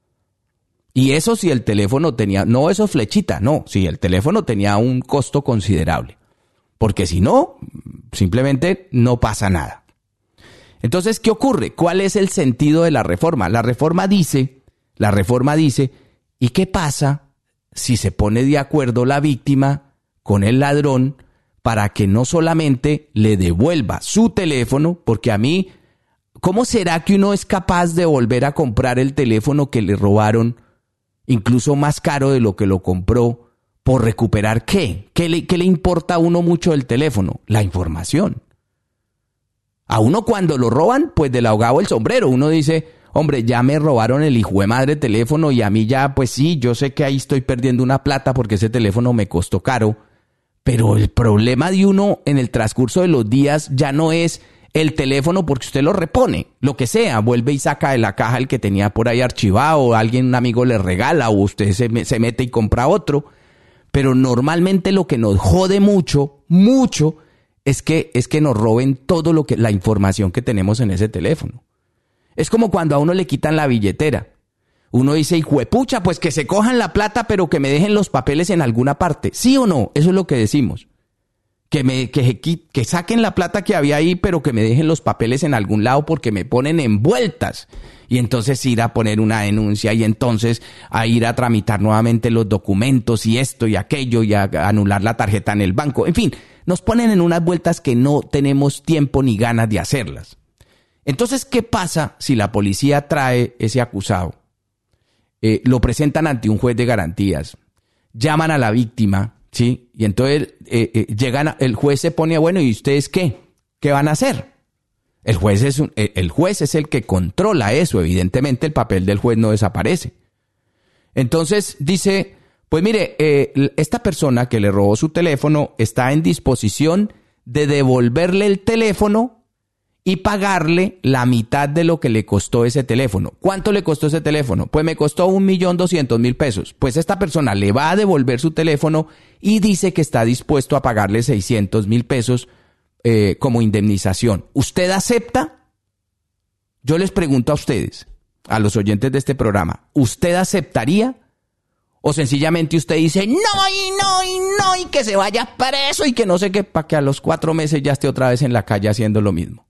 Y eso si el teléfono tenía, no eso flechita, no, si el teléfono tenía un costo considerable. Porque si no, simplemente no pasa nada. Entonces, ¿qué ocurre? ¿Cuál es el sentido de la reforma? La reforma dice, ¿y qué pasa si se pone de acuerdo la víctima con el ladrón para que no solamente le devuelva su teléfono? Porque a mí, ¿cómo será que uno es capaz de volver a comprar el teléfono que le robaron, incluso más caro de lo que lo compró, por recuperar qué? ¿Qué le importa a uno mucho del teléfono? La información. A uno cuando lo roban, pues del ahogado el sombrero. Uno dice, hombre, ya me robaron el hijo de madre teléfono y a mí ya, pues sí, yo sé que ahí estoy perdiendo una plata porque ese teléfono me costó caro. Pero el problema de uno en el transcurso de los días ya no es el teléfono porque usted lo repone, lo que sea, vuelve y saca de la caja el que tenía por ahí archivado, o un amigo le regala, o usted se mete y compra otro. Pero normalmente lo que nos jode mucho es que nos roben todo la información que tenemos en ese teléfono. Es como cuando a uno le quitan la billetera. Uno dice, hijuepucha, pues que se cojan la plata, pero que me dejen los papeles en alguna parte. ¿Sí o no? Eso es lo que decimos. Que saquen la plata que había ahí, pero que me dejen los papeles en algún lado porque me ponen envueltas. Y entonces ir a poner una denuncia y entonces a ir a tramitar nuevamente los documentos y esto y aquello y a anular la tarjeta en el banco. En fin, nos ponen en unas vueltas que no tenemos tiempo ni ganas de hacerlas. Entonces, ¿qué pasa si la policía trae ese acusado? Lo presentan ante un juez de garantías, llaman a la víctima, ¿sí? Y entonces el juez se pone, bueno, ¿y ustedes qué? ¿Qué van a hacer? El juez es el que controla eso, evidentemente el papel del juez no desaparece. Entonces dice, pues mire, esta persona que le robó su teléfono está en disposición de devolverle el teléfono y pagarle la mitad de lo que le costó ese teléfono. ¿Cuánto le costó ese teléfono? Pues me costó 1.200.000 pesos. Pues esta persona le va a devolver su teléfono y dice que está dispuesto a pagarle 600.000 pesos como indemnización. ¿Usted acepta? Yo les pregunto a ustedes, a los oyentes de este programa, ¿usted aceptaría? ¿O sencillamente usted dice, no, y que se vaya preso y que no sé qué, para que a los 4 meses ya esté otra vez en la calle haciendo lo mismo?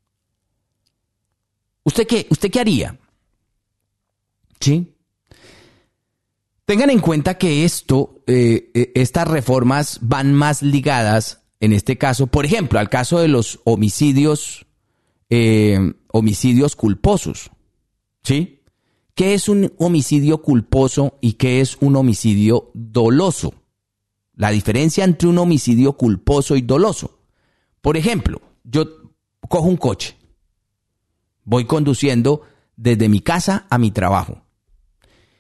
¿Usted qué haría? ¿Sí? Tengan en cuenta que estas reformas van más ligadas, en este caso, por ejemplo, al caso de los homicidios culposos. ¿Sí? ¿Qué es un homicidio culposo y qué es un homicidio doloso? La diferencia entre un homicidio culposo y doloso. Por ejemplo, yo cojo un coche. Voy conduciendo desde mi casa a mi trabajo.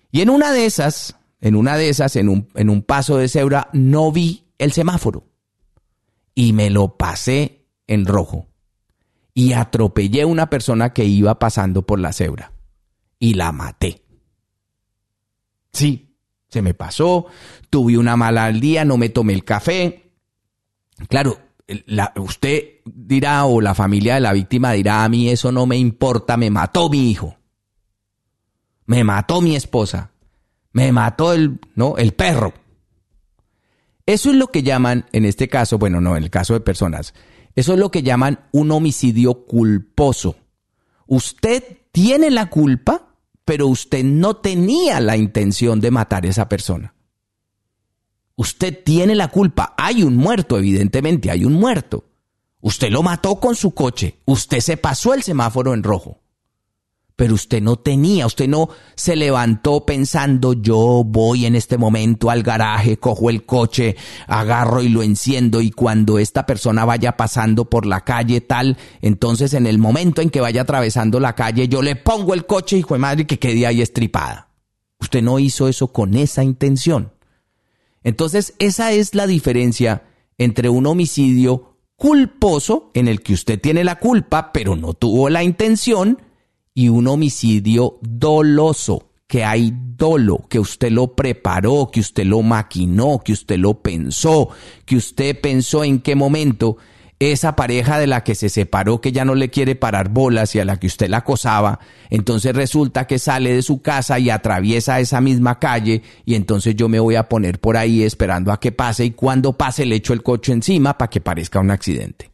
Y en una de esas, en un paso de cebra, no vi el semáforo. Y me lo pasé en rojo. Y atropellé a una persona que iba pasando por la cebra. Y la maté. Sí, se me pasó, tuve una mala al día, no me tomé el café. Claro, usted dirá, o la familia de la víctima dirá, a mí eso no me importa, me mató mi hijo. Me mató mi esposa. Me mató el perro. Eso es lo que llaman, en este caso, bueno, no, en el caso de personas, eso es lo que llaman un homicidio culposo. Usted tiene la culpa, pero usted no tenía la intención de matar a esa persona. Usted tiene la culpa. Hay un muerto, evidentemente, hay un muerto. Usted lo mató con su coche. Usted se pasó el semáforo en rojo. Pero usted no se levantó pensando, yo voy en este momento al garaje, cojo el coche, agarro y lo enciendo, y cuando esta persona vaya pasando por la calle tal, entonces en el momento en que vaya atravesando la calle, yo le pongo el coche, hijo de madre, que quede ahí estripada. Usted no hizo eso con esa intención. Entonces, esa es la diferencia entre un homicidio culposo, en el que usted tiene la culpa, pero no tuvo la intención, y un homicidio doloso, que hay dolo, que usted lo preparó, que usted lo maquinó, que usted lo pensó, que usted pensó en qué momento esa pareja de la que se separó, que ya no le quiere parar bolas y a la que usted la acosaba, entonces resulta que sale de su casa y atraviesa esa misma calle, y entonces yo me voy a poner por ahí esperando a que pase, y cuando pase le echo el coche encima para que parezca un accidente.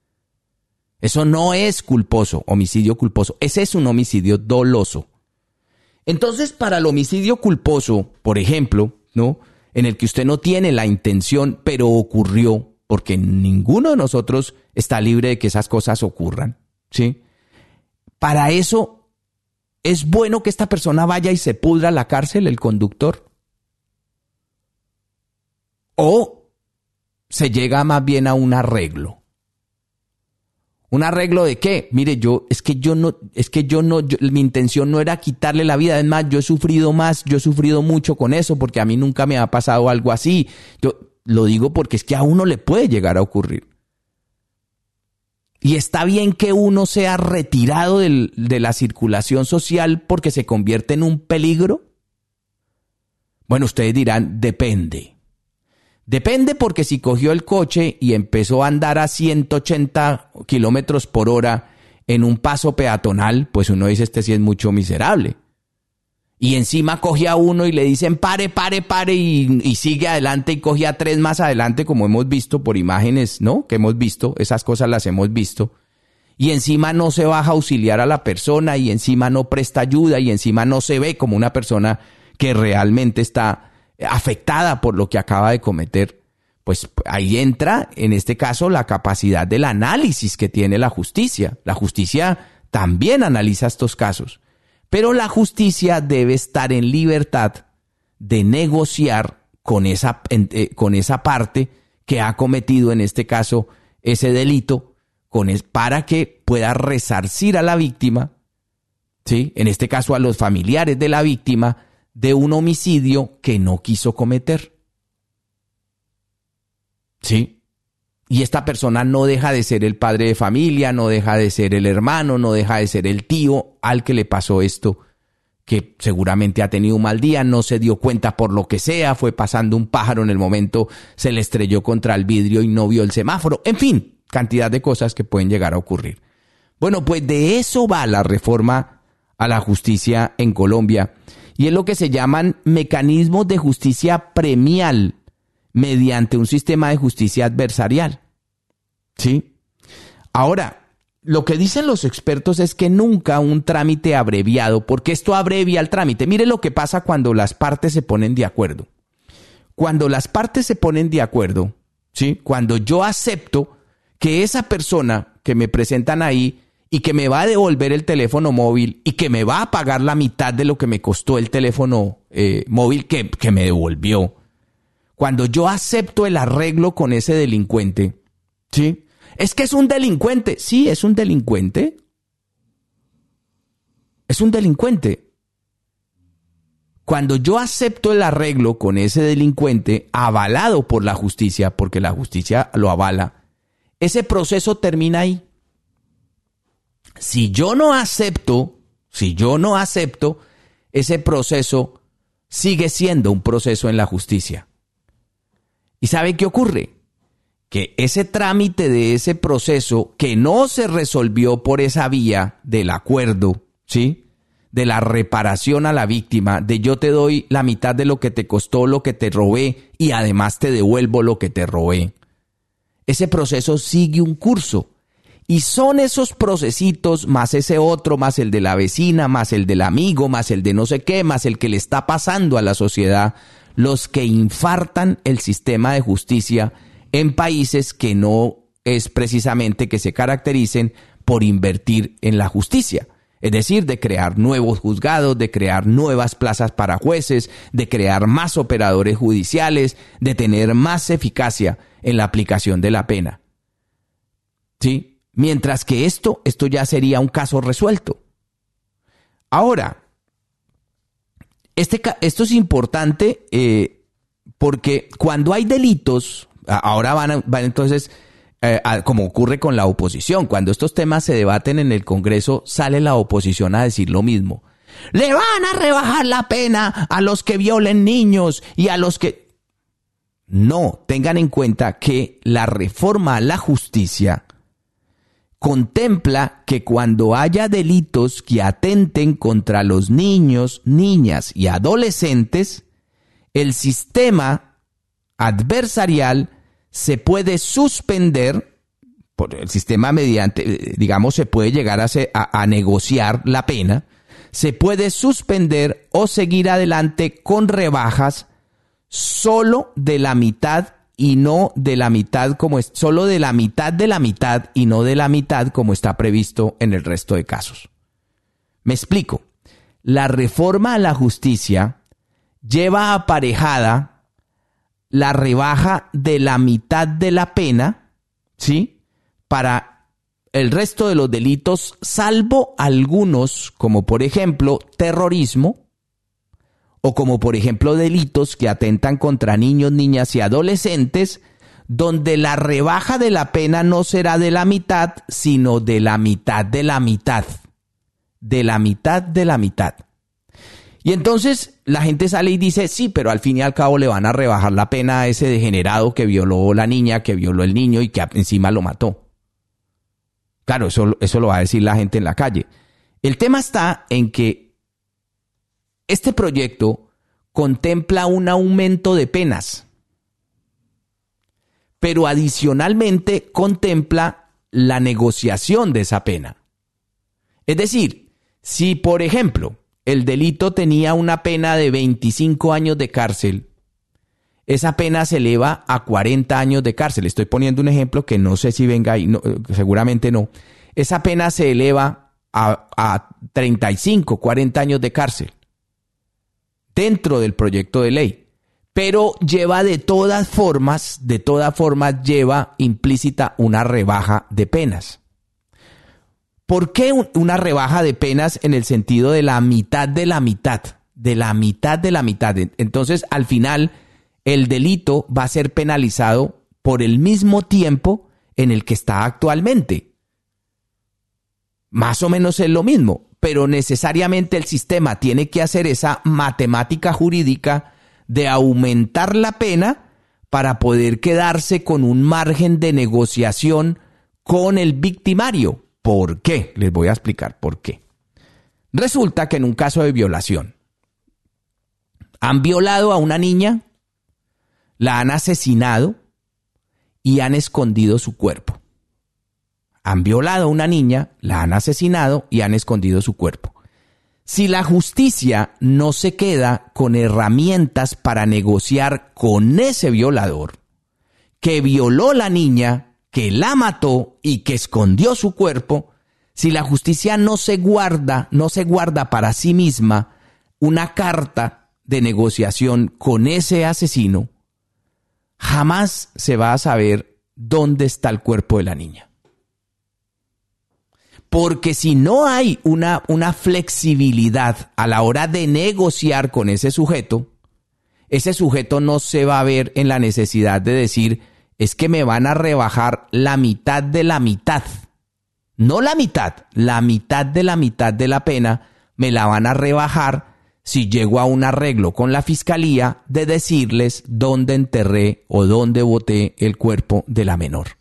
Eso no es culposo, homicidio culposo. Ese es un homicidio doloso. Entonces, para el homicidio culposo, por ejemplo, ¿no?, en el que usted no tiene la intención, pero ocurrió, porque ninguno de nosotros está libre de que esas cosas ocurran, ¿sí? Para eso, ¿es bueno que esta persona vaya y se pudra a la cárcel, el conductor? ¿O se llega más bien a un arreglo? ¿Un arreglo de qué? Mire, mi intención no era quitarle la vida. Es más, yo he sufrido mucho con eso, porque a mí nunca me ha pasado algo así. Yo lo digo porque es que a uno le puede llegar a ocurrir. Y está bien que uno sea retirado de la circulación social porque se convierte en un peligro. Bueno, ustedes dirán, depende. Depende, porque si cogió el coche y empezó a andar a 180 kilómetros por hora en un paso peatonal, pues uno dice, este sí es mucho miserable. Y encima coge a uno y le dicen, pare, y sigue adelante y coge a 3 más adelante, como hemos visto por imágenes, ¿no?, que hemos visto, esas cosas las hemos visto. Y encima no se baja a auxiliar a la persona, y encima no presta ayuda, y encima no se ve como una persona que realmente está afectada por lo que acaba de cometer. Pues ahí entra, en este caso, la capacidad del análisis que tiene la justicia. La justicia también analiza estos casos, pero la justicia debe estar en libertad de negociar con esa parte que ha cometido, en este caso, ese delito, para que pueda resarcir a la víctima, ¿sí?, en este caso a los familiares de la víctima, de un homicidio que no quiso cometer. ¿Sí? Y esta persona no deja de ser el padre de familia, no deja de ser el hermano, no deja de ser el tío al que le pasó esto, que seguramente ha tenido un mal día, no se dio cuenta por lo que sea, fue pasando un pájaro en el momento, se le estrelló contra el vidrio y no vio el semáforo. En fin, cantidad de cosas que pueden llegar a ocurrir. Bueno, pues de eso va la reforma a la justicia en Colombia. Y es lo que se llaman mecanismos de justicia premial mediante un sistema de justicia adversarial. ¿Sí? Ahora, lo que dicen los expertos es que nunca un trámite abreviado, porque esto abrevia el trámite. Mire lo que pasa cuando las partes se ponen de acuerdo. Cuando las partes se ponen de acuerdo, ¿sí?, cuando yo acepto que esa persona que me presentan ahí y que me va a devolver el teléfono móvil y que me va a pagar la mitad de lo que me costó el teléfono móvil que me devolvió. Cuando yo acepto el arreglo con ese delincuente, ¿sí?, es que es un delincuente. Sí, es un delincuente. Es un delincuente. Cuando yo acepto el arreglo con ese delincuente, avalado por la justicia, porque la justicia lo avala, ese proceso termina ahí. Si yo no acepto, ese proceso sigue siendo un proceso en la justicia. ¿Y sabe qué ocurre? Que ese trámite de ese proceso que no se resolvió por esa vía del acuerdo, ¿sí?, de la reparación a la víctima, de yo te doy la mitad de lo que te costó, lo que te robé, y además te devuelvo lo que te robé. Ese proceso sigue un curso. Y son esos procesitos, más ese otro, más el de la vecina, más el del amigo, más el de no sé qué, más el que le está pasando a la sociedad, los que infartan el sistema de justicia en países que no es precisamente que se caractericen por invertir en la justicia. Es decir, de crear nuevos juzgados, de crear nuevas plazas para jueces, de crear más operadores judiciales, de tener más eficacia en la aplicación de la pena. ¿Sí? Mientras que esto ya sería un caso resuelto. Ahora, esto es importante porque cuando hay delitos, ahora van entonces... como ocurre con la oposición, cuando estos temas se debaten en el Congreso, sale la oposición a decir lo mismo. Le van a rebajar la pena a los que violen niños y a los que... No, tengan en cuenta que la reforma a la justicia contempla que cuando haya delitos que atenten contra los niños, niñas y adolescentes, el sistema adversarial se puede suspender, por el sistema mediante, digamos, se puede llegar a negociar la pena, se puede suspender o seguir adelante con rebajas solo de la mitad y no de la mitad como es, solo de la mitad y no de la mitad como está previsto en el resto de casos. Me explico. La reforma a la justicia lleva aparejada la rebaja de la mitad de la pena, ¿sí?, para el resto de los delitos, salvo algunos, como por ejemplo terrorismo, o como por ejemplo delitos que atentan contra niños, niñas y adolescentes, donde la rebaja de la pena no será de la mitad, sino de la mitad de la mitad. De la mitad de la mitad. Y entonces la gente sale y dice, sí, pero al fin y al cabo le van a rebajar la pena a ese degenerado que violó la niña, que violó el niño y que encima lo mató. Claro, eso lo va a decir la gente en la calle. El tema está en que este proyecto contempla un aumento de penas, pero adicionalmente contempla la negociación de esa pena. Es decir, si por ejemplo el delito tenía una pena de 25 años de cárcel, esa pena se eleva a 40 años de cárcel. Estoy poniendo un ejemplo que no sé si venga ahí, no, seguramente no. Esa pena se eleva a 35, 40 años de cárcel dentro del proyecto de ley. Pero lleva de todas formas lleva implícita una rebaja de penas. ¿Por qué una rebaja de penas en el sentido de la mitad de la mitad? De la mitad de la mitad. Entonces, al final, el delito va a ser penalizado por el mismo tiempo en el que está actualmente. Más o menos es lo mismo, pero necesariamente el sistema tiene que hacer esa matemática jurídica de aumentar la pena para poder quedarse con un margen de negociación con el victimario. ¿Por qué? Les voy a explicar por qué. Resulta que en un caso de violación, han violado a una niña, la han asesinado y han escondido su cuerpo. Han violado a una niña, la han asesinado y han escondido su cuerpo. Si la justicia no se queda con herramientas para negociar con ese violador que violó a la niña, que la mató y que escondió su cuerpo, si la justicia no se guarda para sí misma una carta de negociación con ese asesino, jamás se va a saber dónde está el cuerpo de la niña. Porque si no hay una flexibilidad a la hora de negociar con ese sujeto no se va a ver en la necesidad de decir, es que me van a rebajar la mitad de la mitad. No la mitad de la mitad de la pena me la van a rebajar si llego a un arreglo con la fiscalía de decirles dónde enterré o dónde boté el cuerpo de la menor.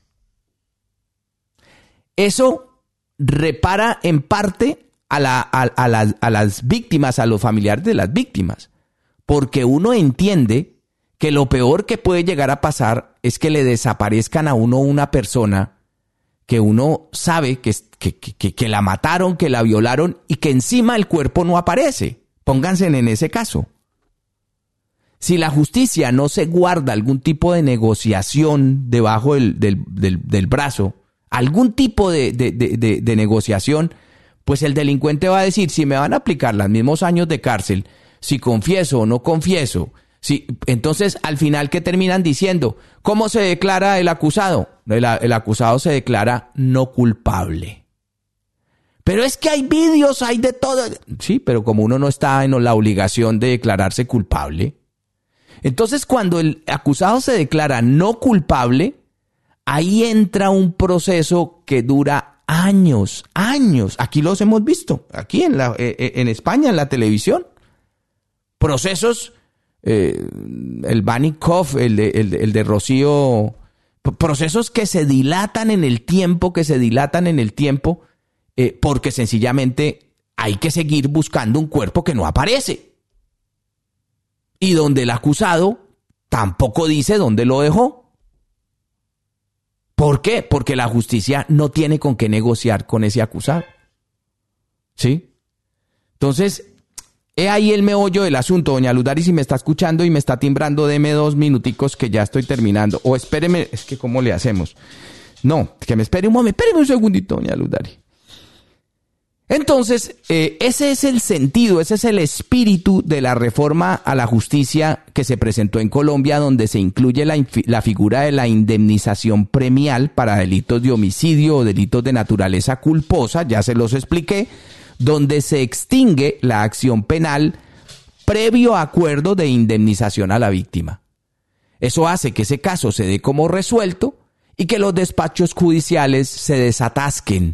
Eso repara en parte a las víctimas, a los familiares de las víctimas, porque uno entiende que lo peor que puede llegar a pasar es que le desaparezcan a uno una persona que uno sabe que la mataron, que la violaron y que encima el cuerpo no aparece. Pónganse en ese caso. Si la justicia no se guarda algún tipo de negociación debajo del brazo, algún tipo de negociación, pues el delincuente va a decir, si me van a aplicar los mismos años de cárcel, si confieso o no confieso, entonces al final, ¿qué terminan diciendo? ¿Cómo se declara el acusado? El acusado se declara no culpable. Pero es que hay vídeos, hay de todo. Sí, pero como uno no está en la obligación de declararse culpable, entonces cuando el acusado se declara no culpable, ahí entra un proceso que dura años. Aquí los hemos visto, aquí en España, en la televisión. Procesos, el Banikov, el de Rocío, procesos que se dilatan en el tiempo, porque sencillamente hay que seguir buscando un cuerpo que no aparece. Y donde el acusado tampoco dice dónde lo dejó. ¿Por qué? Porque la justicia no tiene con qué negociar con ese acusado. ¿Sí? Entonces, he ahí el meollo del asunto. Doña Luz Dari, si me está escuchando y me está timbrando, deme 2 minuticos que ya estoy terminando. O espéreme, es que ¿cómo le hacemos? No, que me espere un momento, espéreme un segundito, doña Luz Dari. Entonces, ese es el sentido, ese es el espíritu de la reforma a la justicia que se presentó en Colombia, donde se incluye la figura de la indemnización premial para delitos de homicidio o delitos de naturaleza culposa, ya se los expliqué, donde se extingue la acción penal previo acuerdo de indemnización a la víctima. Eso hace que ese caso se dé como resuelto y que los despachos judiciales se desatasquen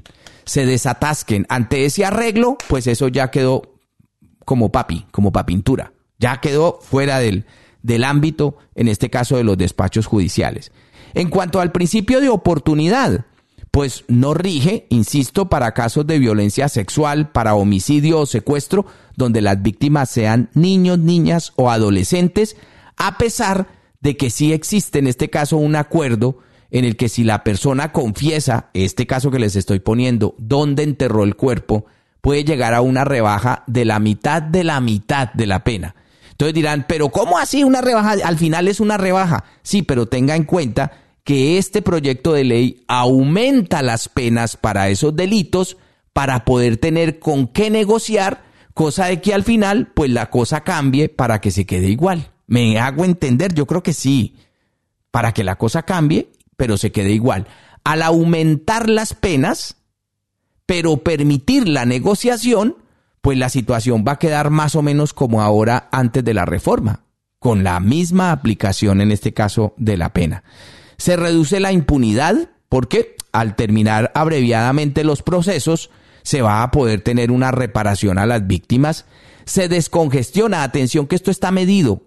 ante ese arreglo, pues eso ya quedó como pa' pintura, ya quedó fuera del ámbito, en este caso de los despachos judiciales. En cuanto al principio de oportunidad, pues no rige, insisto, para casos de violencia sexual, para homicidio o secuestro, donde las víctimas sean niños, niñas o adolescentes, a pesar de que sí existe en este caso un acuerdo en el que si la persona confiesa, este caso que les estoy poniendo, dónde enterró el cuerpo, puede llegar a una rebaja de la mitad de la pena. Entonces dirán, ¿pero cómo así una rebaja? Al final es una rebaja. Sí, pero tenga en cuenta que este proyecto de ley aumenta las penas para esos delitos para poder tener con qué negociar, cosa de que al final pues la cosa cambie para que se quede igual. ¿Me hago entender? Yo creo que sí, para que la cosa cambie, pero se quede igual. Al aumentar las penas, pero permitir la negociación, pues la situación va a quedar más o menos como ahora antes de la reforma, con la misma aplicación en este caso de la pena. Se reduce la impunidad porque al terminar abreviadamente los procesos se va a poder tener una reparación a las víctimas. Se descongestiona, atención que esto está medido,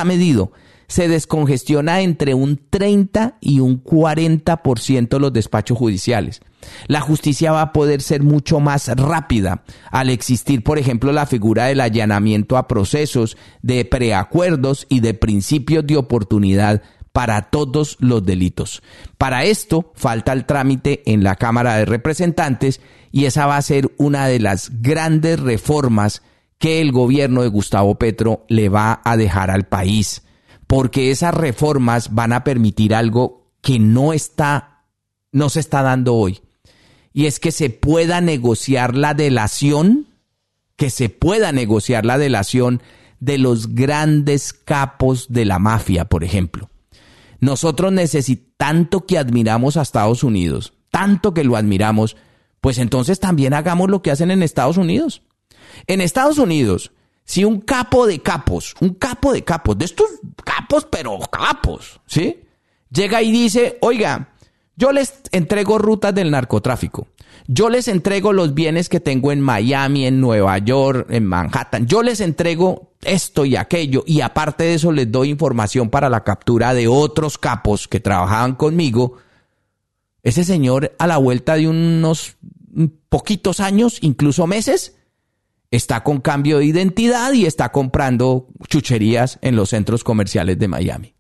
se descongestiona entre un 30 y un 40% los despachos judiciales. La justicia va a poder ser mucho más rápida al existir, por ejemplo, la figura del allanamiento a procesos, de preacuerdos y de principios de oportunidad para todos los delitos. Para esto falta el trámite en la Cámara de Representantes y esa va a ser una de las grandes reformas que el gobierno de Gustavo Petro le va a dejar al país, porque esas reformas van a permitir algo que no se está dando hoy, y es que se pueda negociar la delación, de los grandes capos de la mafia, por ejemplo. Nosotros tanto que admiramos a Estados Unidos, tanto que lo admiramos, pues entonces también hagamos lo que hacen en Estados Unidos. En Estados Unidos, si un capo de capos, de estos capos, pero capos, ¿sí? Llega y dice, oiga, yo les entrego rutas del narcotráfico. Yo les entrego los bienes que tengo en Miami, en Nueva York, en Manhattan. Yo les entrego esto y aquello. Y aparte de eso les doy información para la captura de otros capos que trabajaban conmigo. Ese señor, a la vuelta de unos poquitos años, incluso meses, está con cambio de identidad y está comprando chucherías en los centros comerciales de Miami.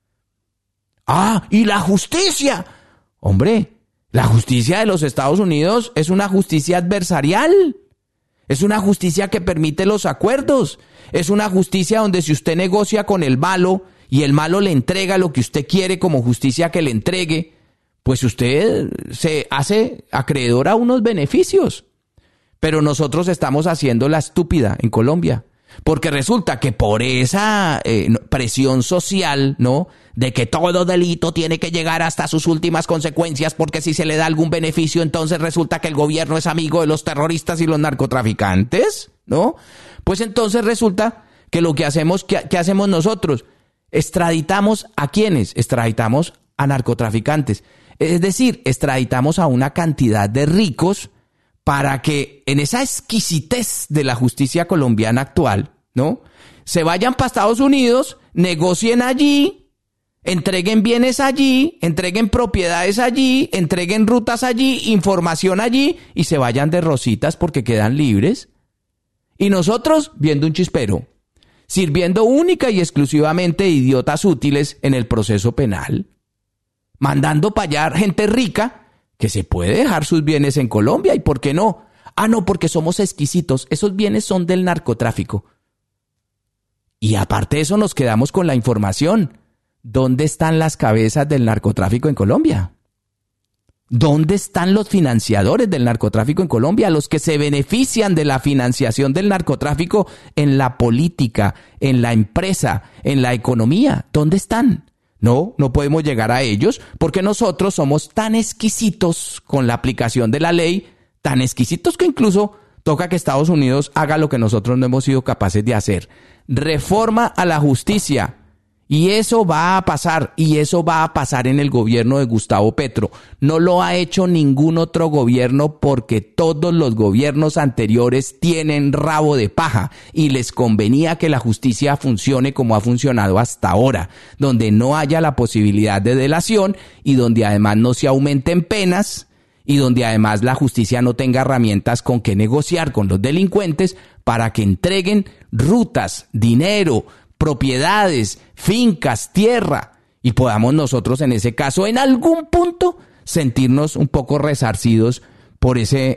¡Ah! ¡Y la justicia! Hombre, la justicia de los Estados Unidos es una justicia adversarial. Es una justicia que permite los acuerdos. Es una justicia donde si usted negocia con el malo y el malo le entrega lo que usted quiere como justicia que le entregue, pues usted se hace acreedor a unos beneficios. Pero nosotros estamos haciendo la estúpida en Colombia. Porque resulta que por esa presión social, ¿no?, de que todo delito tiene que llegar hasta sus últimas consecuencias, porque si se le da algún beneficio, entonces resulta que el gobierno es amigo de los terroristas y los narcotraficantes, ¿no? Pues entonces resulta que lo que hacemos, ¿qué hacemos nosotros? ¿Extraditamos a quiénes? Extraditamos a narcotraficantes. Es decir, extraditamos a una cantidad de ricos para que en esa exquisitez de la justicia colombiana actual, ¿no?, se vayan para Estados Unidos, negocien allí, entreguen bienes allí, entreguen propiedades allí, entreguen rutas allí, información allí y se vayan de rositas porque quedan libres. Y nosotros viendo un chispero, sirviendo única y exclusivamente de idiotas útiles en el proceso penal, mandando para allá gente rica que se puede dejar sus bienes en Colombia. ¿Y por qué no? Ah, no, porque somos exquisitos. Esos bienes son del narcotráfico. Y aparte de eso nos quedamos con la información. ¿Dónde están las cabezas del narcotráfico en Colombia? ¿Dónde están los financiadores del narcotráfico en Colombia? Los que se benefician de la financiación del narcotráfico en la política, en la empresa, en la economía. ¿Dónde están? No podemos llegar a ellos porque nosotros somos tan exquisitos con la aplicación de la ley, tan exquisitos que incluso toca que Estados Unidos haga lo que nosotros no hemos sido capaces de hacer. Reforma a la justicia. Y eso va a pasar, y eso va a pasar en el gobierno de Gustavo Petro. No lo ha hecho ningún otro gobierno porque todos los gobiernos anteriores tienen rabo de paja y les convenía que la justicia funcione como ha funcionado hasta ahora, donde no haya la posibilidad de delación y donde además no se aumenten penas y donde además la justicia no tenga herramientas con que negociar con los delincuentes para que entreguen rutas, dinero, propiedades, fincas, tierra, y podamos nosotros en ese caso en algún punto sentirnos un poco resarcidos por esa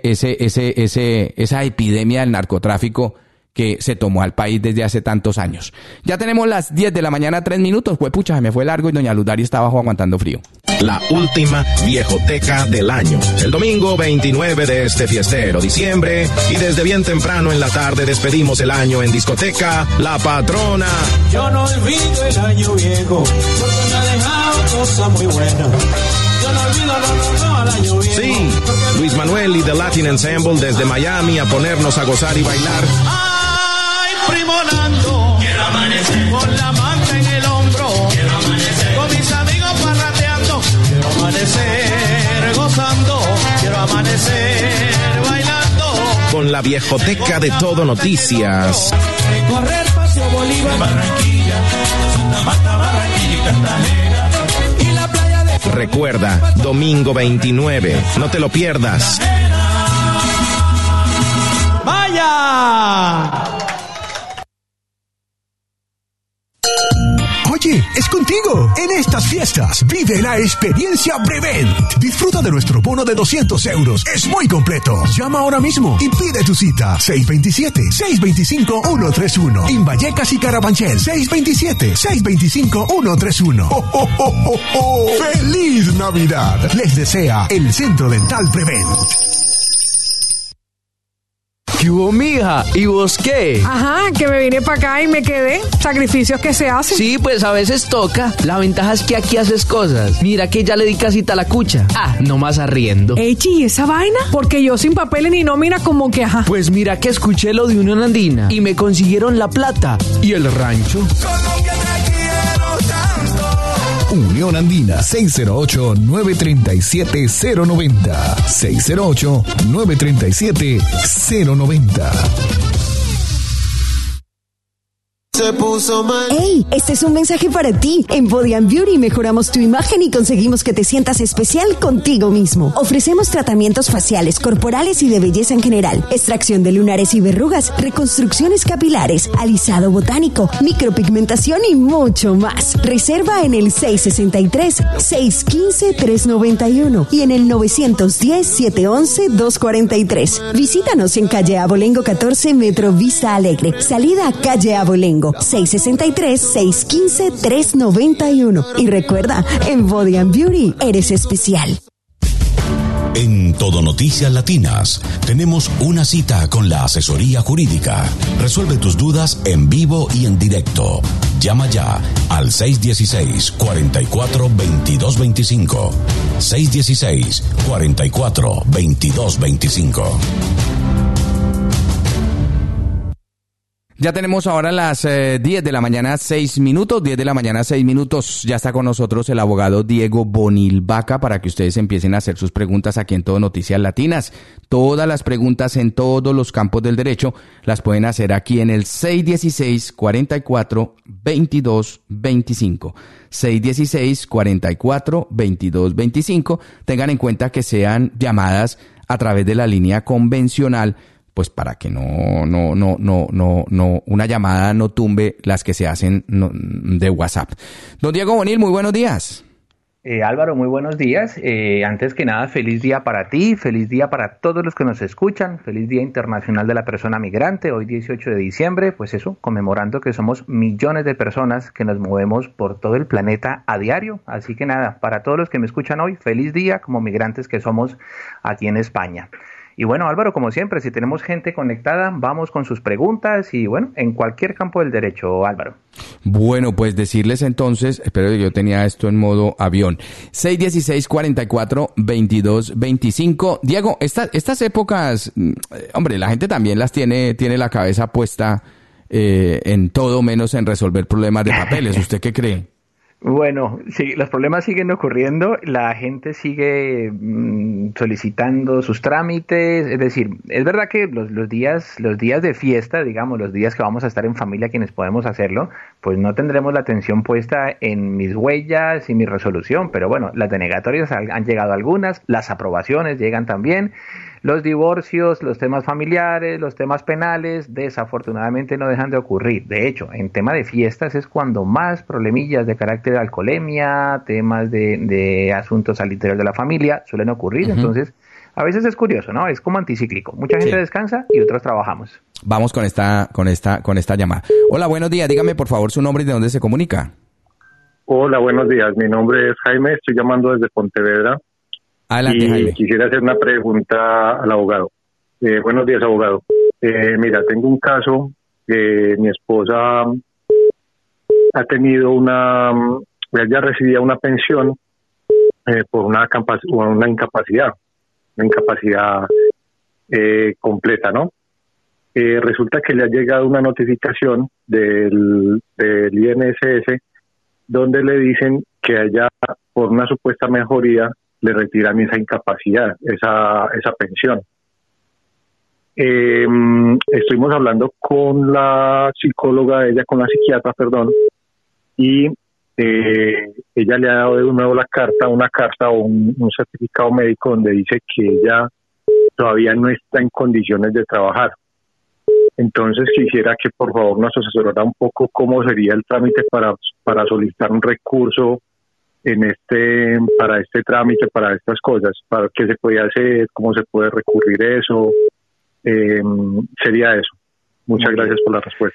epidemia del narcotráfico que se tomó al país desde hace tantos años. Ya tenemos las 10 de la mañana, 3 minutos. Pucha, se me fue largo y doña Ludari está abajo aguantando frío. La última viejoteca del año. El domingo 29 de este fiestero diciembre. Y desde bien temprano en la tarde despedimos el año en discoteca La Patrona. Yo no olvido el año viejo, porque me ha dejado cosas muy buenas. Yo no olvido al año viejo. Sí, Luis Manuel y The Latin Ensemble desde Miami a ponernos a gozar y bailar. Primo Nando, quiero amanecer con la manta en el hombro, quiero amanecer con mis amigos parrandeando, quiero amanecer gozando, quiero amanecer bailando. Con la viejoteca de Todo Noticias. Recorrer Paseo Bolívar, Barranquilla, Santa Marta, Barranquilla y Cartagena y la playa de... Recuerda, domingo 29, no te lo pierdas. ¡Vaya! Oye, es contigo. En estas fiestas, vive la experiencia Prevent. Disfruta de nuestro bono de 200 euros. Es muy completo. Llama ahora mismo y pide tu cita. 627-625-131. En Vallecas y Carabanchel. 627-625-131. ¡Oh, oh, oh, oh, oh! ¡Feliz Navidad! Les desea el Centro Dental Prevent. ¿Qué hubo, mija? ¿Y vos qué? Ajá, que me vine para acá y me quedé. Sacrificios que se hacen. Sí, pues a veces toca. La ventaja es que aquí haces cosas. Mira que ya le di casita a la cucha. No más arriendo. Echi, ¿y esa vaina? Porque yo sin papeles ni nómina como que ajá. Pues mira que escuché lo de Unión Andina y me consiguieron la plata y el rancho. Unión Andina, 608-937-090. 608-937-090. Se puso mal. ¡Ey! Este es un mensaje para ti. En Body and Beauty mejoramos tu imagen y conseguimos que te sientas especial contigo mismo. Ofrecemos tratamientos faciales, corporales y de belleza en general, extracción de lunares y verrugas, reconstrucciones capilares, alisado botánico, micropigmentación y mucho más. Reserva en el 663-615-391 y en el 910-711-243. Visítanos en calle Abolengo 14, Metro Vista Alegre. Salida a calle Abolengo. 663-615-391. Y recuerda, en Body and Beauty eres especial. En Todo Noticias Latinas tenemos una cita con la asesoría jurídica. Resuelve tus dudas en vivo y en directo. Llama ya al 616-44-2225. 616-44-2225. Ya tenemos ahora las 10 de la mañana, 6 minutos. 10 de la mañana, 6 minutos. Ya está con nosotros el abogado Diego Bonil Vaca para que ustedes empiecen a hacer sus preguntas aquí en Todo Noticias Latinas. Todas las preguntas en todos los campos del derecho las pueden hacer aquí en el 616-44-2225. 616-44-2225. Tengan en cuenta que sean llamadas a través de la línea convencional, pues para que no, una llamada no tumbe las que se hacen de WhatsApp. Don Diego Bonil, muy buenos días. Álvaro, muy buenos días. Antes que nada, feliz día para ti, feliz día para todos los que nos escuchan, feliz Día Internacional de la Persona Migrante, hoy 18 de diciembre, pues eso, conmemorando que somos millones de personas que nos movemos por todo el planeta a diario. Así que nada, para todos los que me escuchan hoy, feliz día como migrantes que somos aquí en España. Y bueno, Álvaro, como siempre, si tenemos gente conectada, vamos con sus preguntas y bueno, en cualquier campo del derecho, Álvaro. Bueno, pues decirles entonces, espero que yo tenía esto en modo avión, 616-44-2225. Diego, estas épocas, hombre, la gente también las tiene la cabeza puesta en todo menos en resolver problemas de papeles. ¿Usted qué cree? Bueno, sí, los problemas siguen ocurriendo, la gente sigue solicitando sus trámites, es decir, es verdad que los días de fiesta, digamos, los días que vamos a estar en familia quienes podemos hacerlo, pues no tendremos la atención puesta en mis huellas y mi resolución, pero bueno, las denegatorias han llegado algunas, las aprobaciones llegan también. Los divorcios, los temas familiares, los temas penales, desafortunadamente no dejan de ocurrir. De hecho, en tema de fiestas es cuando más problemillas de carácter de alcoholemia, temas de asuntos al interior de la familia suelen ocurrir. Uh-huh. Entonces, a veces es curioso, ¿no? Es como anticíclico. Mucha gente descansa y otros trabajamos. Vamos con esta llamada. Hola, buenos días. Dígame, por favor, su nombre y de dónde se comunica. Hola, buenos días. Mi nombre es Jaime. Estoy llamando desde Pontevedra. Adelante, Jaime. Quisiera hacer una pregunta al abogado. Buenos días, abogado. Mira, tengo un caso. Mi esposa ha tenido ella recibía una pensión por una incapacidad completa, ¿no? Resulta que le ha llegado una notificación del INSS donde le dicen que allá, por una supuesta mejoría, le retiran esa incapacidad, esa pensión. Estuvimos hablando con la psicóloga, con la psiquiatra, y ella le ha dado de nuevo una carta o un certificado médico donde dice que ella todavía no está en condiciones de trabajar. Entonces quisiera que por favor nos asesorara un poco cómo sería el trámite para solicitar un recurso para este trámite, para estas cosas, para qué se puede hacer, cómo se puede recurrir eso, sería eso. Muchas gracias por la respuesta.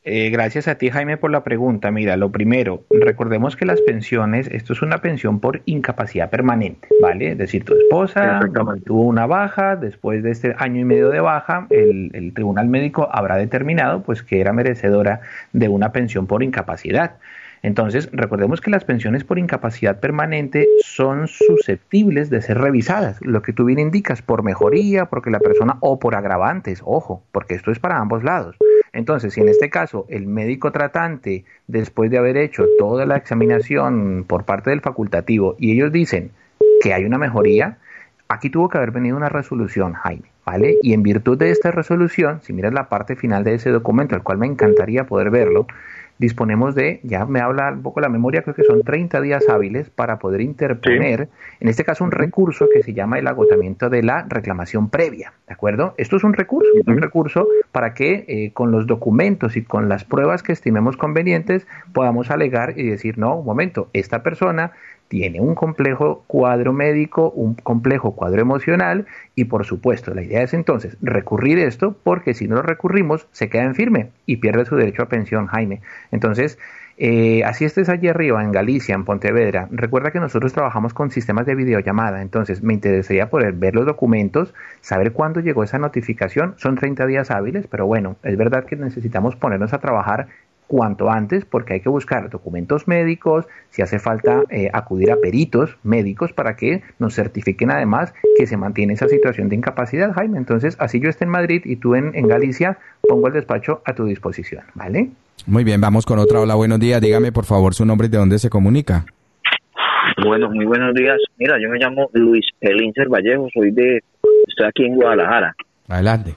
Gracias a ti, Jaime, por la pregunta. Mira, lo primero, recordemos que las pensiones, esto es una pensión por incapacidad permanente, ¿vale? Es decir, tu esposa tuvo una baja, después de este año y medio de baja, el tribunal médico habrá determinado pues que era merecedora de una pensión por incapacidad. Entonces, recordemos que las pensiones por incapacidad permanente son susceptibles de ser revisadas, lo que tú bien indicas, por mejoría, porque la persona o por agravantes, ojo, porque esto es para ambos lados. Entonces, si en este caso el médico tratante, después de haber hecho toda la examinación por parte del facultativo y ellos dicen que hay una mejoría, aquí tuvo que haber venido una resolución, Jaime, ¿vale? Y en virtud de esta resolución, si miras la parte final de ese documento, al cual me encantaría poder verlo, disponemos de, ya me habla un poco la memoria, creo que son 30 días hábiles para poder interponer, en este caso un recurso que se llama el agotamiento de la reclamación previa, ¿de acuerdo? Esto es un recurso para que con los documentos y con las pruebas que estimemos convenientes podamos alegar y decir, no, un momento, esta persona tiene un complejo cuadro médico, un complejo cuadro emocional y por supuesto la idea es entonces recurrir esto porque si no lo recurrimos se queda en firme y pierde su derecho a pensión, Jaime. Entonces, así estés allí arriba en Galicia, en Pontevedra, recuerda que nosotros trabajamos con sistemas de videollamada, entonces me interesaría poder ver los documentos, saber cuándo llegó esa notificación, son 30 días hábiles, pero bueno, es verdad que necesitamos ponernos a trabajar cuanto antes porque hay que buscar documentos médicos, si hace falta acudir a peritos médicos para que nos certifiquen además que se mantiene esa situación de incapacidad, Jaime. Entonces, así yo esté en Madrid y tú en Galicia, pongo el despacho a tu disposición, ¿vale? Muy bien, vamos con otra. Hola, buenos días. Dígame, por favor, su nombre y de dónde se comunica. Bueno, muy buenos días. Mira, yo me llamo Luis Elincer Vallejo, estoy aquí en Guadalajara. Adelante.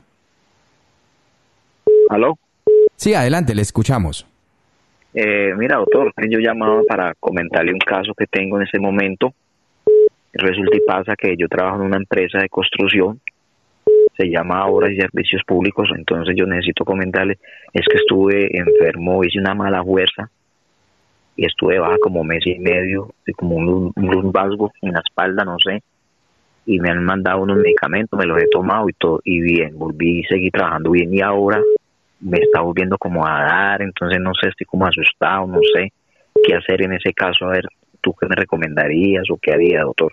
¿Aló? Sí, adelante, le escuchamos. Mira, doctor, yo llamaba para comentarle un caso que tengo en este momento. Resulta y pasa que yo trabajo en una empresa de construcción, se llama Obras y Servicios Públicos, entonces yo necesito comentarle, es que estuve enfermo, hice una mala fuerza y estuve de baja como mes y medio, como un lumbago en la espalda, no sé, y me han mandado unos medicamentos, me los he tomado y todo, y bien, volví y seguí trabajando bien y ahora me está volviendo como a dar, entonces no sé, estoy como asustado, no sé qué hacer en ese caso. A ver, ¿tú qué me recomendarías o qué haría, doctor?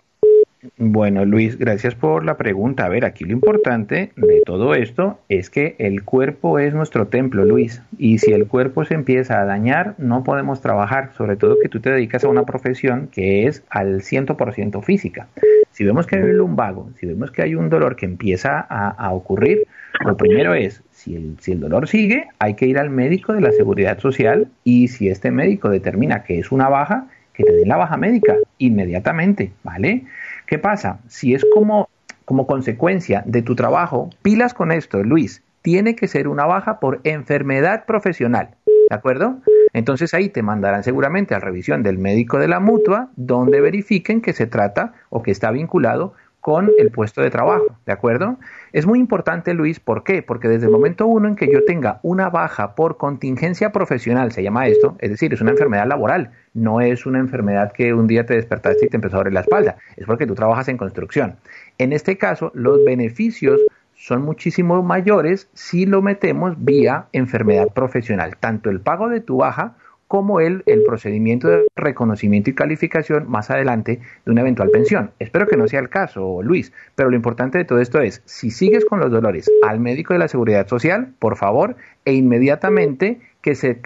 Bueno, Luis, gracias por la pregunta. A ver, aquí lo importante de todo esto es que el cuerpo es nuestro templo, Luis, y si el cuerpo se empieza a dañar, no podemos trabajar, sobre todo que tú te dedicas a una profesión que es al 100% física. Si vemos que hay un lumbago, si vemos que hay un dolor que empieza a ocurrir, lo primero es, si el dolor sigue, hay que ir al médico de la Seguridad Social y si este médico determina que es una baja, que te den la baja médica inmediatamente, ¿vale? ¿Qué pasa? Si es como consecuencia de tu trabajo, pilas con esto, Luis, tiene que ser una baja por enfermedad profesional, ¿de acuerdo? Entonces ahí te mandarán seguramente a revisión del médico de la mutua, donde verifiquen que se trata o que está vinculado con el puesto de trabajo, ¿de acuerdo? Es muy importante, Luis, ¿por qué? Porque desde el momento uno en que yo tenga una baja por contingencia profesional, se llama esto, es decir, es una enfermedad laboral, no es una enfermedad que un día te despertaste y te empezó a doler la espalda, es porque tú trabajas en construcción. En este caso, los beneficios son muchísimo mayores si lo metemos vía enfermedad profesional, tanto el pago de tu baja como el procedimiento de reconocimiento y calificación más adelante de una eventual pensión. Espero que no sea el caso, Luis, pero lo importante de todo esto es, si sigues con los dolores al médico de la Seguridad Social, por favor, e inmediatamente que se